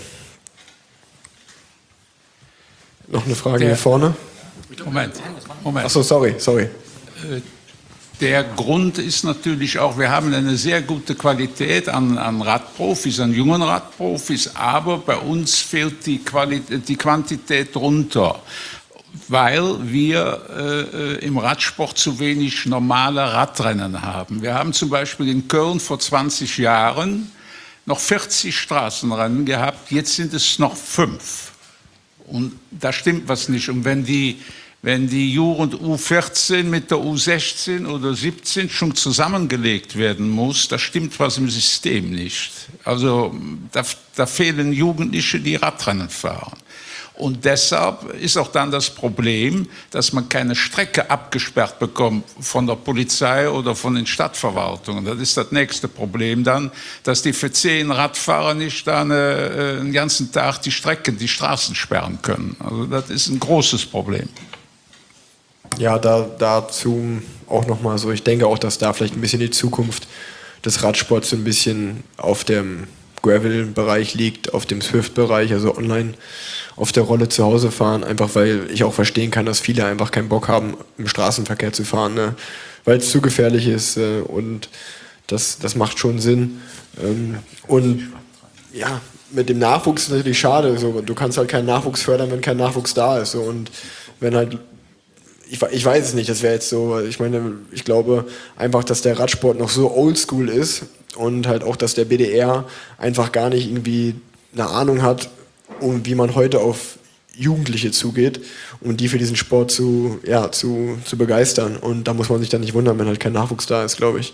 Noch eine Frage Der, hier vorne? Moment, Moment. Achso, sorry, sorry. Der Grund ist natürlich auch, wir haben eine sehr gute Qualität an, an Radprofis, an jungen Radprofis, aber bei uns fehlt die, Qualität, die Quantität runter, weil wir äh, im Radsport zu wenig normale Radrennen haben. Wir haben zum Beispiel in Köln vor zwanzig Jahren noch vierzig Straßenrennen gehabt, jetzt sind es noch fünf. Und da stimmt was nicht. Und wenn die, wenn die Jugend U vierzehn mit der U sechzehn oder siebzehn schon zusammengelegt werden muss, da stimmt was im System nicht. Also da, da fehlen Jugendliche, die Radrennen fahren. Und deshalb ist auch dann das Problem, dass man keine Strecke abgesperrt bekommt von der Polizei oder von den Stadtverwaltungen. Das ist das nächste Problem dann, dass die für zehn Radfahrer nicht dann äh, den ganzen Tag die Strecken, die Straßen sperren können. Also das ist ein großes Problem. Ja, da, dazu auch nochmal so, ich denke auch, dass da vielleicht ein bisschen die Zukunft des Radsports so ein bisschen auf dem Gravel-Bereich liegt, auf dem Swift-Bereich, also online auf der Rolle zu Hause fahren, einfach weil ich auch verstehen kann, dass viele einfach keinen Bock haben, im Straßenverkehr zu fahren, ne? Weil es zu gefährlich ist äh, und das, das macht schon Sinn. Ähm, und ja, mit dem Nachwuchs ist natürlich schade, so. Du kannst halt keinen Nachwuchs fördern, wenn kein Nachwuchs da ist, so. Und wenn halt Ich, ich weiß es nicht, das wäre jetzt so, ich meine, ich glaube einfach, dass der Radsport noch so oldschool ist und halt auch, dass der B D R einfach gar nicht irgendwie eine Ahnung hat, um wie man heute auf Jugendliche zugeht, um die für diesen Sport zu, ja, zu, zu begeistern. Und da muss man sich dann nicht wundern, wenn halt kein Nachwuchs da ist, glaube ich.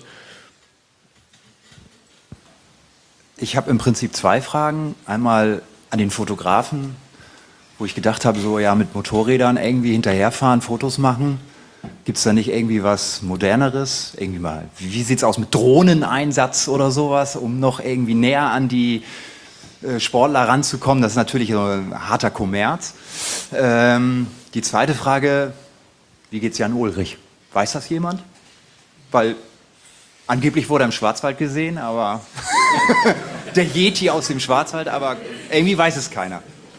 Ich habe im Prinzip zwei Fragen. Einmal an den Fotografen, wo ich gedacht habe, so ja, mit Motorrädern irgendwie hinterherfahren, Fotos machen. Gibt es da nicht irgendwie was Moderneres? Irgendwie mal, wie sieht es aus mit Drohneneinsatz oder sowas, um noch irgendwie näher an die äh, Sportler ranzukommen? Das ist natürlich ein harter Kommerz. Ähm, die zweite Frage, wie geht's Jan Ullrich? Weiß das jemand? Weil angeblich wurde er im Schwarzwald gesehen, aber der Yeti aus dem Schwarzwald, aber irgendwie weiß es keiner.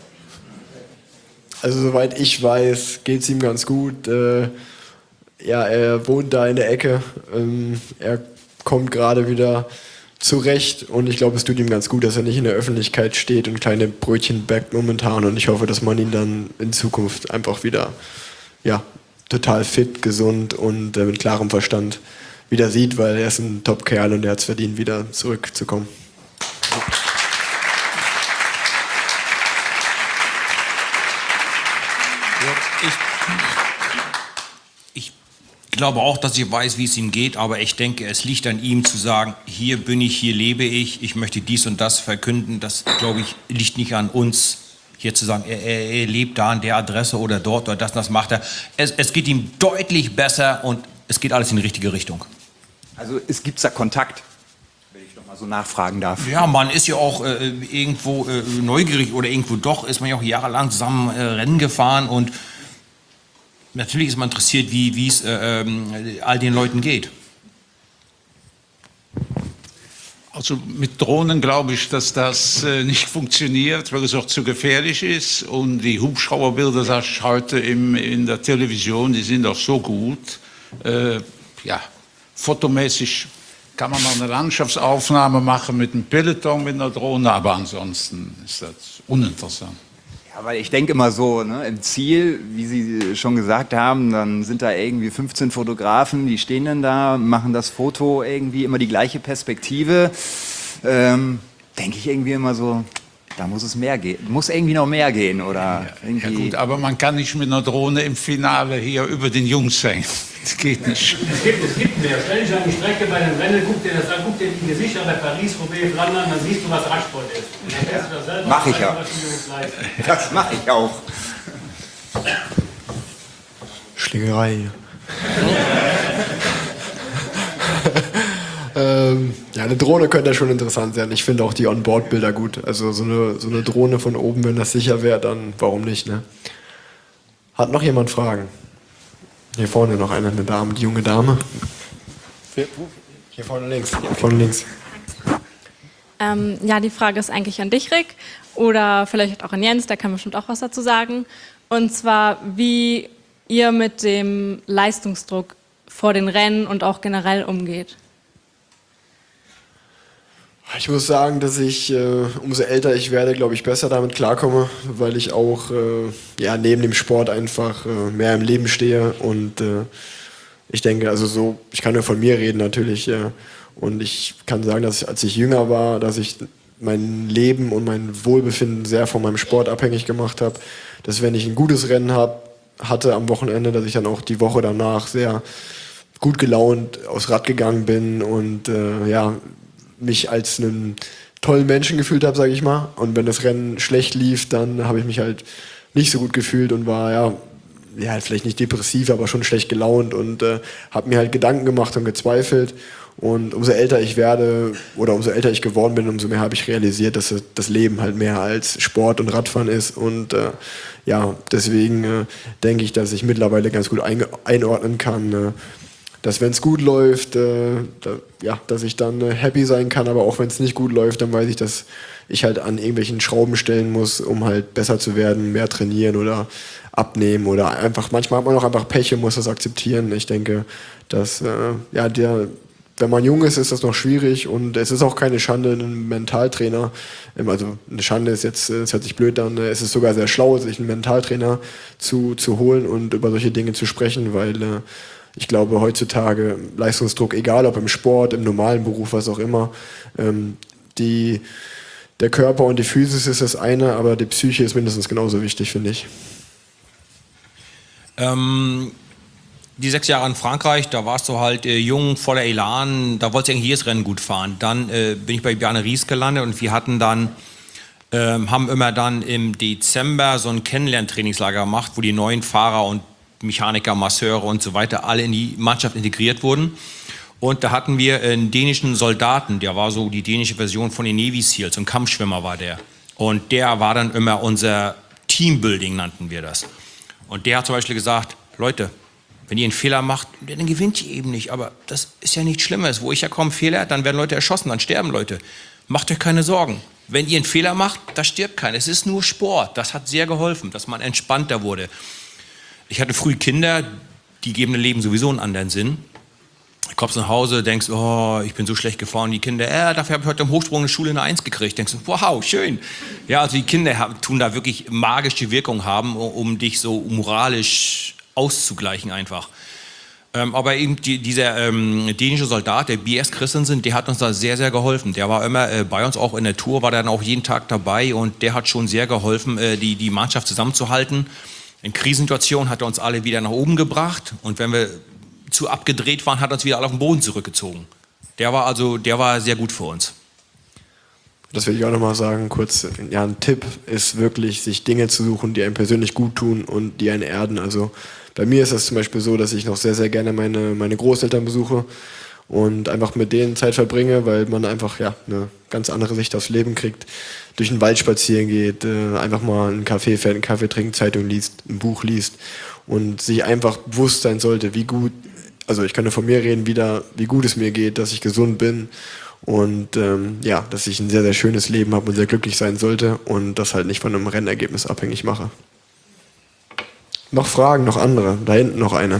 Also soweit ich weiß, geht es ihm ganz gut. Äh, ja, er wohnt da in der Ecke. Ähm, er kommt gerade wieder zurecht und ich glaube, es tut ihm ganz gut, dass er nicht in der Öffentlichkeit steht und kleine Brötchen backt momentan. Und ich hoffe, dass man ihn dann in Zukunft einfach wieder ja, total fit, gesund und äh, mit klarem Verstand wieder sieht, weil er ist ein Top-Kerl und er hat es verdient, wieder zurückzukommen. Ich, ich glaube auch, dass ich weiß, wie es ihm geht, aber ich denke, es liegt an ihm zu sagen, hier bin ich, hier lebe ich, ich möchte dies und das verkünden. Das, glaube ich, liegt nicht an uns, hier zu sagen, er, er, er lebt da an der Adresse oder dort oder das und das macht er. Es, es geht ihm deutlich besser und es geht alles in die richtige Richtung. Also es gibt da Kontakt, wenn ich noch mal so nachfragen darf. Ja, man ist ja auch äh, irgendwo äh, neugierig oder irgendwo doch, ist man ja auch jahrelang zusammen äh, Rennen gefahren und natürlich ist man interessiert, wie es äh, äh, all den Leuten geht. Also mit Drohnen glaube ich, dass das äh, nicht funktioniert, weil es auch zu gefährlich ist. Und die Hubschrauberbilder, das ich heute im, in der Television, die sind auch so gut. Äh, ja, fotomäßig kann man mal eine Landschaftsaufnahme machen mit einem Peloton, mit einer Drohne, aber ansonsten ist das uninteressant. Ja, weil ich denke immer so, ne, im Ziel, wie Sie schon gesagt haben, dann sind da irgendwie fünfzehn Fotografen, die stehen dann da, machen das Foto irgendwie immer die gleiche Perspektive. Ähm, denke ich irgendwie immer so, da muss es mehr gehen. Muss irgendwie noch mehr gehen, oder? Ja, irgendwie. ja gut, aber man kann nicht mit einer Drohne im Finale hier über den Jungs hängen. Das geht nicht. Es gibt, es gibt mehr. Stell dich an die Strecke bei den Rennen, guck dir das an, guck dir die Gesichter bei Paris, Roubaix, Flandern, dann siehst du, was Radsport ist. Und dann kannst du das selber Mach ich ja. was die Jungs leisten. Das mache ich auch. Schlägerei hier. ähm, ja, eine Drohne könnte ja schon interessant sein. Ich finde auch die Onboard-Bilder gut. Also so eine, so eine Drohne von oben, wenn das sicher wäre, dann warum nicht, ne? Hat noch jemand Fragen? Hier vorne noch eine, eine Dame, die junge Dame. Hier vorne links. Hier vorne links. Ähm, ja, die Frage ist eigentlich an dich, Rick, oder vielleicht auch an Jens, der kann bestimmt auch was dazu sagen. Und zwar, wie ihr mit dem Leistungsdruck vor den Rennen und auch generell umgeht. Ich muss sagen, dass ich, äh, umso älter ich werde, glaube ich, besser damit klarkomme, weil ich auch äh, ja, neben dem Sport einfach äh, mehr im Leben stehe. Und äh, ich denke, also so, ich kann nur von mir reden natürlich. Äh, und ich kann sagen, dass ich, als ich jünger war, dass ich mein Leben und mein Wohlbefinden sehr von meinem Sport abhängig gemacht habe. Dass wenn ich ein gutes Rennen hab, hatte am Wochenende, dass ich dann auch die Woche danach sehr gut gelaunt aufs Rad gegangen bin und äh, ja, mich als einen tollen Menschen gefühlt habe, sage ich mal. Und wenn das Rennen schlecht lief, dann habe ich mich halt nicht so gut gefühlt und war ja, ja vielleicht nicht depressiv, aber schon schlecht gelaunt und äh, habe mir halt Gedanken gemacht und gezweifelt. Und umso älter ich werde oder umso älter ich geworden bin, umso mehr habe ich realisiert, dass das Leben halt mehr als Sport und Radfahren ist. Und äh, ja, deswegen äh, denke ich, dass ich mittlerweile ganz gut ein, einordnen kann, äh, dass wenn es gut läuft, äh, da, ja, dass ich dann äh, happy sein kann, aber auch wenn es nicht gut läuft, dann weiß ich, dass ich halt an irgendwelchen Schrauben stellen muss, um halt besser zu werden, mehr trainieren oder abnehmen oder einfach, manchmal hat man auch einfach Pech und muss das akzeptieren. Ich denke, dass äh, ja, der, wenn man jung ist, ist das noch schwierig und es ist auch keine Schande, einen Mentaltrainer, ähm, also eine Schande ist jetzt, es hört sich blöd an, es ist sogar sehr schlau, sich einen Mentaltrainer zu, zu holen und über solche Dinge zu sprechen, weil äh, ich glaube, heutzutage Leistungsdruck, egal ob im Sport, im normalen Beruf, was auch immer, ähm, die, der Körper und die Physis ist das eine, aber die Psyche ist mindestens genauso wichtig, finde ich. Ähm, die sechs Jahre in Frankreich, da warst du halt äh, jung, voller Elan, da wolltest du eigentlich jedes Rennen gut fahren. Dann äh, bin ich bei Bjarne Ries gelandet und wir hatten dann, ähm, haben immer dann im Dezember so ein Kennenlerntrainingslager gemacht, wo die neuen Fahrer und Mechaniker, Masseure und so weiter alle in die Mannschaft integriert wurden. Und da hatten wir einen dänischen Soldaten, der war so die dänische Version von den Navy Seals, ein Kampfschwimmer war der. Und der war dann immer unser Teambuilding, nannten wir das. Und der hat zum Beispiel gesagt, Leute, wenn ihr einen Fehler macht, dann gewinnt ihr eben nicht. Aber das ist ja nichts Schlimmes. Wo ich herkomme, Fehler, dann werden Leute erschossen, dann sterben Leute. Macht euch keine Sorgen. Wenn ihr einen Fehler macht, da stirbt keiner. Es ist nur Sport. Das hat sehr geholfen, dass man entspannter wurde. Ich hatte früh Kinder, die geben dem Leben sowieso einen anderen Sinn. Du kommst nach Hause, denkst, oh, ich bin so schlecht gefahren. Die Kinder, äh, dafür habe ich heute im Hochsprung eine Schule eine Eins gekriegt. Denkst du, wow, schön. Ja, also die Kinder haben, tun da wirklich magische Wirkung haben, um dich so moralisch auszugleichen einfach. Ähm, aber eben die, dieser ähm, dänische Soldat, der B S Christensen, der hat uns da sehr, sehr geholfen. Der war immer äh, bei uns, auch in der Tour, war dann auch jeden Tag dabei und der hat schon sehr geholfen, äh, die, die Mannschaft zusammenzuhalten. In Krisensituationen hat er uns alle wieder nach oben gebracht und wenn wir zu abgedreht waren, hat er uns wieder alle auf den Boden zurückgezogen. Der war also, der war sehr gut für uns. Das will ich auch nochmal sagen, kurz. Ja, ein Tipp ist wirklich, sich Dinge zu suchen, die einem persönlich gut tun und die einen erden. Also bei mir ist das zum Beispiel so, dass ich noch sehr, sehr gerne meine, meine Großeltern besuche und einfach mit denen Zeit verbringe, weil man einfach ja eine ganz andere Sicht aufs Leben kriegt. Durch den Wald spazieren geht, äh, einfach mal einen Kaffee fährt, einen Kaffee trinkt, Zeitung liest, ein Buch liest und sich einfach bewusst sein sollte, wie gut, also ich kann nur von mir reden, wieder, wie gut es mir geht, dass ich gesund bin und ähm, ja, dass ich ein sehr, sehr schönes Leben habe und sehr glücklich sein sollte und das halt nicht von einem Rennergebnis abhängig mache. Noch Fragen, noch andere? Da hinten noch eine.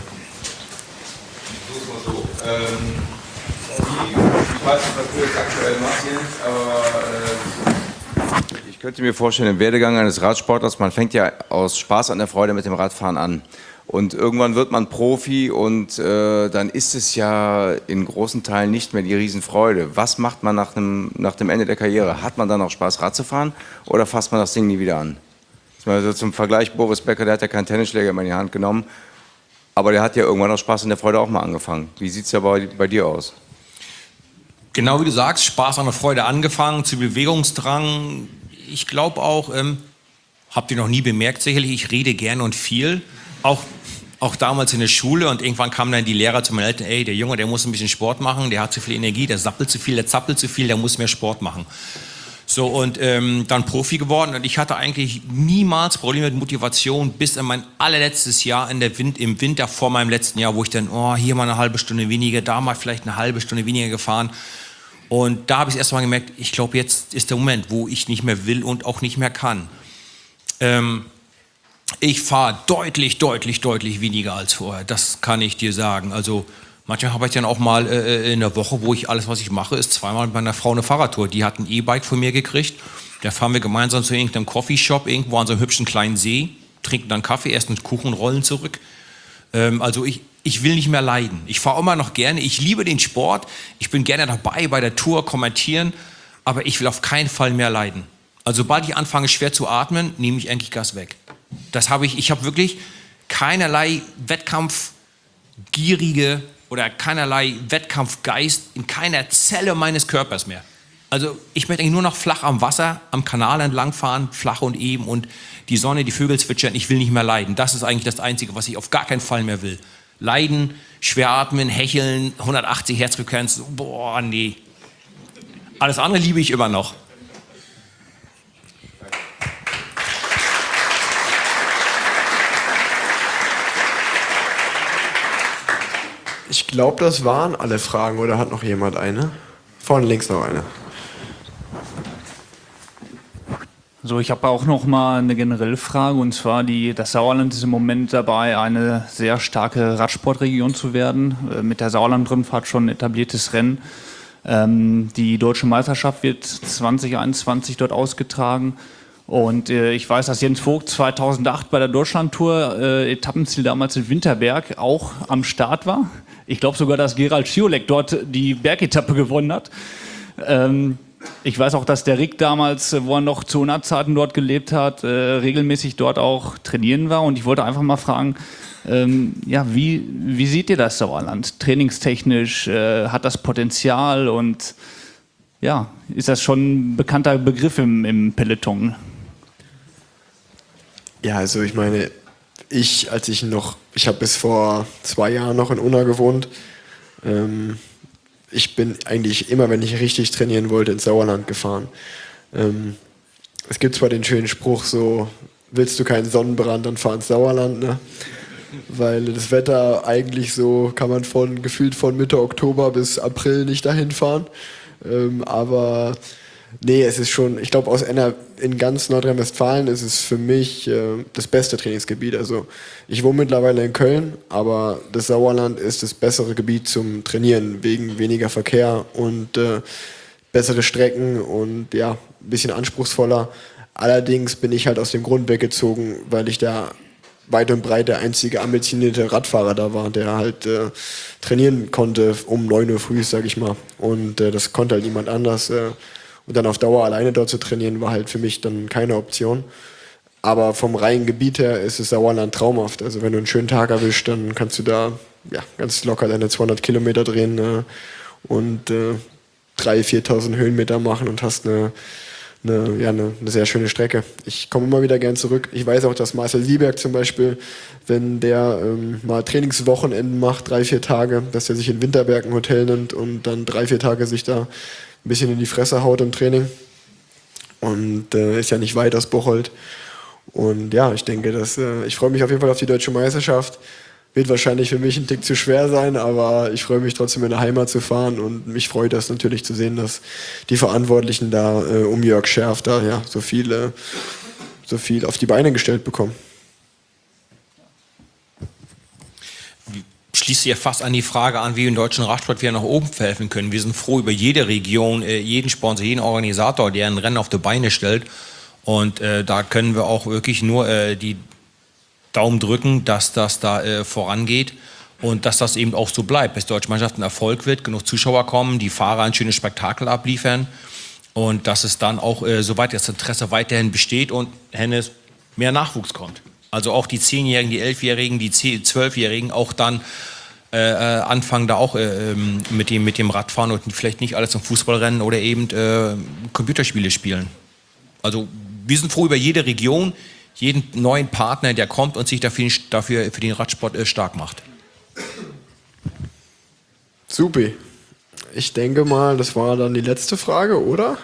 So, so. Ähm, ich weiß nicht, was du jetzt aktuell machst, Jens, aber äh, ich könnte mir vorstellen, im Werdegang eines Radsportlers, man fängt ja aus Spaß an der Freude mit dem Radfahren an. Und irgendwann wird man Profi und äh, dann ist es ja in großen Teilen nicht mehr die Riesenfreude. Was macht man nach dem, nach dem Ende der Karriere? Hat man dann noch Spaß, Rad zu fahren oder fasst man das Ding nie wieder an? Also zum Vergleich, Boris Becker, der hat ja keinen Tennisschläger mehr in die Hand genommen, aber der hat ja irgendwann aus Spaß und der Freude auch mal angefangen. Wie sieht es ja bei, bei dir aus? Genau wie du sagst, Spaß an der Freude angefangen, zu Bewegungsdrang. Ich glaube auch, ähm, habt ihr noch nie bemerkt, sicherlich, ich rede gern und viel. Auch, auch damals in der Schule und irgendwann kamen dann die Lehrer zu meinen Eltern, ey, der Junge, der muss ein bisschen Sport machen, der hat zu viel Energie, der sappelt zu viel, der zappelt zu viel, der muss mehr Sport machen. So, und ähm, dann Profi geworden und ich hatte eigentlich niemals Probleme mit Motivation bis in mein allerletztes Jahr in der Wind, im Winter vor meinem letzten Jahr, wo ich dann, oh, hier mal eine halbe Stunde weniger, da mal vielleicht eine halbe Stunde weniger gefahren. Und da habe ich erst mal gemerkt, ich glaube, jetzt ist der Moment, wo ich nicht mehr will und auch nicht mehr kann. Ähm, ich fahre deutlich, deutlich, deutlich weniger als vorher. Das kann ich dir sagen. Also manchmal habe ich dann auch mal äh, in der Woche, wo ich alles, was ich mache, ist zweimal mit meiner Frau eine Fahrradtour. Die hat ein E-Bike von mir gekriegt. Da fahren wir gemeinsam zu irgendeinem Coffeeshop irgendwo an so einem hübschen kleinen See, trinken dann Kaffee, essen einen Kuchen und rollen zurück. Ähm, also ich, ich will nicht mehr leiden. Ich fahre immer noch gerne. Ich liebe den Sport. Ich bin gerne dabei bei der Tour, kommentieren. Aber ich will auf keinen Fall mehr leiden. Also sobald ich anfange, schwer zu atmen, nehme ich eigentlich Gas weg. Das habe ich, ich habe wirklich keinerlei Wettkampfgierige oder keinerlei Wettkampfgeist in keiner Zelle meines Körpers mehr. Also ich möchte eigentlich nur noch flach am Wasser, am Kanal entlangfahren, flach und eben und die Sonne, die Vögel zwitschern, ich will nicht mehr leiden. Das ist eigentlich das Einzige, was ich auf gar keinen Fall mehr will. Leiden, schwer atmen, hecheln, hundertachtzig Herzfrequenz, boah, nee. Alles andere liebe ich immer noch. Ich glaube, das waren alle Fragen. Oder hat noch jemand eine? Vorne links noch eine. So, ich habe auch noch mal eine generelle Frage, und zwar die, das Sauerland ist im Moment dabei, eine sehr starke Radsportregion zu werden. Äh, mit der Sauerland-Rundfahrt schon ein etabliertes Rennen. Ähm, die Deutsche Meisterschaft wird zwanzig einundzwanzig dort ausgetragen. Und äh, ich weiß, dass Jens Vogt zweitausendacht bei der Deutschlandtour äh, Etappenziel damals in Winterberg auch am Start war. Ich glaube sogar, dass Gerald Schiolek dort die Bergetappe gewonnen hat. Ähm, ich weiß auch, dass der Rick damals, wo er noch zu UNA-Zeiten dort gelebt hat, äh, regelmäßig dort auch trainieren war. Und ich wollte einfach mal fragen, ähm, ja, wie, wie seht ihr das Sauerland? Trainingstechnisch, äh, hat das Potenzial und ja, ist das schon ein bekannter Begriff im, im Peloton? Ja, also ich meine, ich, als ich noch, ich habe bis vor zwei Jahren noch in Unna gewohnt. Ähm, ich bin eigentlich immer, wenn ich richtig trainieren wollte, ins Sauerland gefahren. Ähm, es gibt zwar den schönen Spruch so, willst du keinen Sonnenbrand, dann fahr ins Sauerland, ne? Weil das Wetter eigentlich so, kann man von gefühlt von Mitte Oktober bis April nicht dahin fahren. Ähm, aber nee, es ist schon, ich glaube, aus N R in ganz Nordrhein-Westfalen ist es für mich äh, das beste Trainingsgebiet. Also ich wohne mittlerweile in Köln, aber das Sauerland ist das bessere Gebiet zum Trainieren, wegen weniger Verkehr und äh, bessere Strecken und ja, ein bisschen anspruchsvoller. Allerdings bin ich halt aus dem Grund weggezogen, weil ich da weit und breit der einzige ambitionierte Radfahrer da war, der halt äh, trainieren konnte um neun Uhr früh, sag ich mal. Und äh, das konnte halt niemand anders. Äh, und dann auf Dauer alleine dort zu trainieren, war halt für mich dann keine Option. Aber vom reinen Gebiet her ist das Sauerland traumhaft. Also wenn du einen schönen Tag erwischt, dann kannst du da ja, ganz locker deine zweihundert Kilometer drehen äh, und äh, dreitausend, viertausend Höhenmeter machen und hast eine Eine, ja, eine, eine sehr schöne Strecke. Ich komme immer wieder gern zurück. Ich weiß auch, dass Marcel Sieberg zum Beispiel, wenn der ähm, mal Trainingswochenenden macht, drei, vier Tage, dass er sich in Winterberg ein Hotel nimmt und dann drei, vier Tage sich da ein bisschen in die Fresse haut im Training. Und äh, ist ja nicht weit aus Bocholt. Und ja, ich denke, dass, äh, ich freue mich auf jeden Fall auf die Deutsche Meisterschaft. Wird wahrscheinlich für mich ein Tick zu schwer sein, aber ich freue mich trotzdem in der Heimat zu fahren und mich freut das natürlich zu sehen, dass die Verantwortlichen da äh, um Jörg Scherf da ja, so, viel, äh, so viel auf die Beine gestellt bekommen. Schließt ja fast an die Frage an, wie wir im deutschen Radsport wieder nach oben verhelfen können. Wir sind froh über jede Region, äh, jeden Sponsor, jeden Organisator, der ein Rennen auf die Beine stellt. Und äh, da können wir auch wirklich nur äh, die Daumen drücken, dass das da äh, vorangeht und dass das eben auch so bleibt, bis die deutsche Mannschaft ein Erfolg wird, genug Zuschauer kommen, die Fahrer ein schönes Spektakel abliefern und dass es dann auch, äh, soweit das Interesse weiterhin besteht und Hennes mehr Nachwuchs kommt. Also auch die Zehnjährigen, die Elfjährigen, die Zwölfjährigen auch dann äh, anfangen da auch äh, mit, dem, mit dem Radfahren und vielleicht nicht alles zum Fußballrennen oder eben äh, Computerspiele spielen. Also wir sind froh über jede Region, jeden neuen Partner, der kommt und sich dafür, dafür für den Radsport äh, stark macht. Super. Ich denke mal, das war dann die letzte Frage, oder?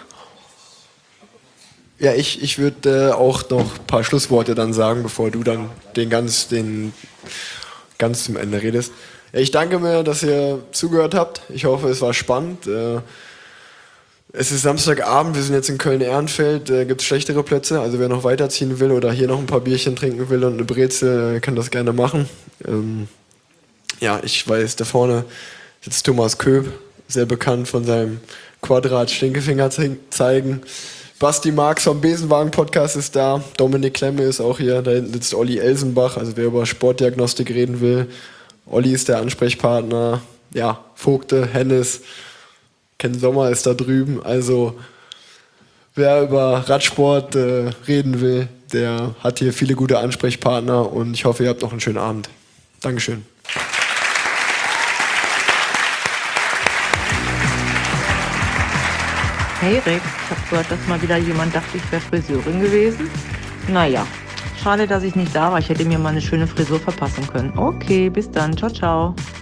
Ja, ich, ich würde äh, auch noch ein paar Schlussworte dann sagen, bevor du dann den ganz, den ganz zum Ende redest. Ja, ich danke mir, dass ihr zugehört habt. Ich hoffe, es war spannend. Äh, es ist Samstagabend, wir sind jetzt in Köln-Ehrenfeld, äh, gibt es schlechtere Plätze. Also wer noch weiterziehen will oder hier noch ein paar Bierchen trinken will und eine Brezel, äh, kann das gerne machen. Ähm, ja, ich weiß, da vorne sitzt Thomas Köb, sehr bekannt von seinem Quadrat-Stinkefinger zeigen. Basti Marx vom Besenwagen-Podcast ist da. Dominik Klemme ist auch hier. Da hinten sitzt Olli Elsenbach, also wer über Sportdiagnostik reden will. Olli ist der Ansprechpartner. Ja, Vogte, Hennes, Ken Sommer ist da drüben. Also wer über Radsport äh, reden will, der hat hier viele gute Ansprechpartner und ich hoffe, ihr habt noch einen schönen Abend. Dankeschön. Hey Rick, ich habe gehört, dass mal wieder jemand dachte, ich wäre Friseurin gewesen. Naja, schade, dass ich nicht da war. Ich hätte mir mal eine schöne Frisur verpassen können. Okay, bis dann. Ciao, ciao.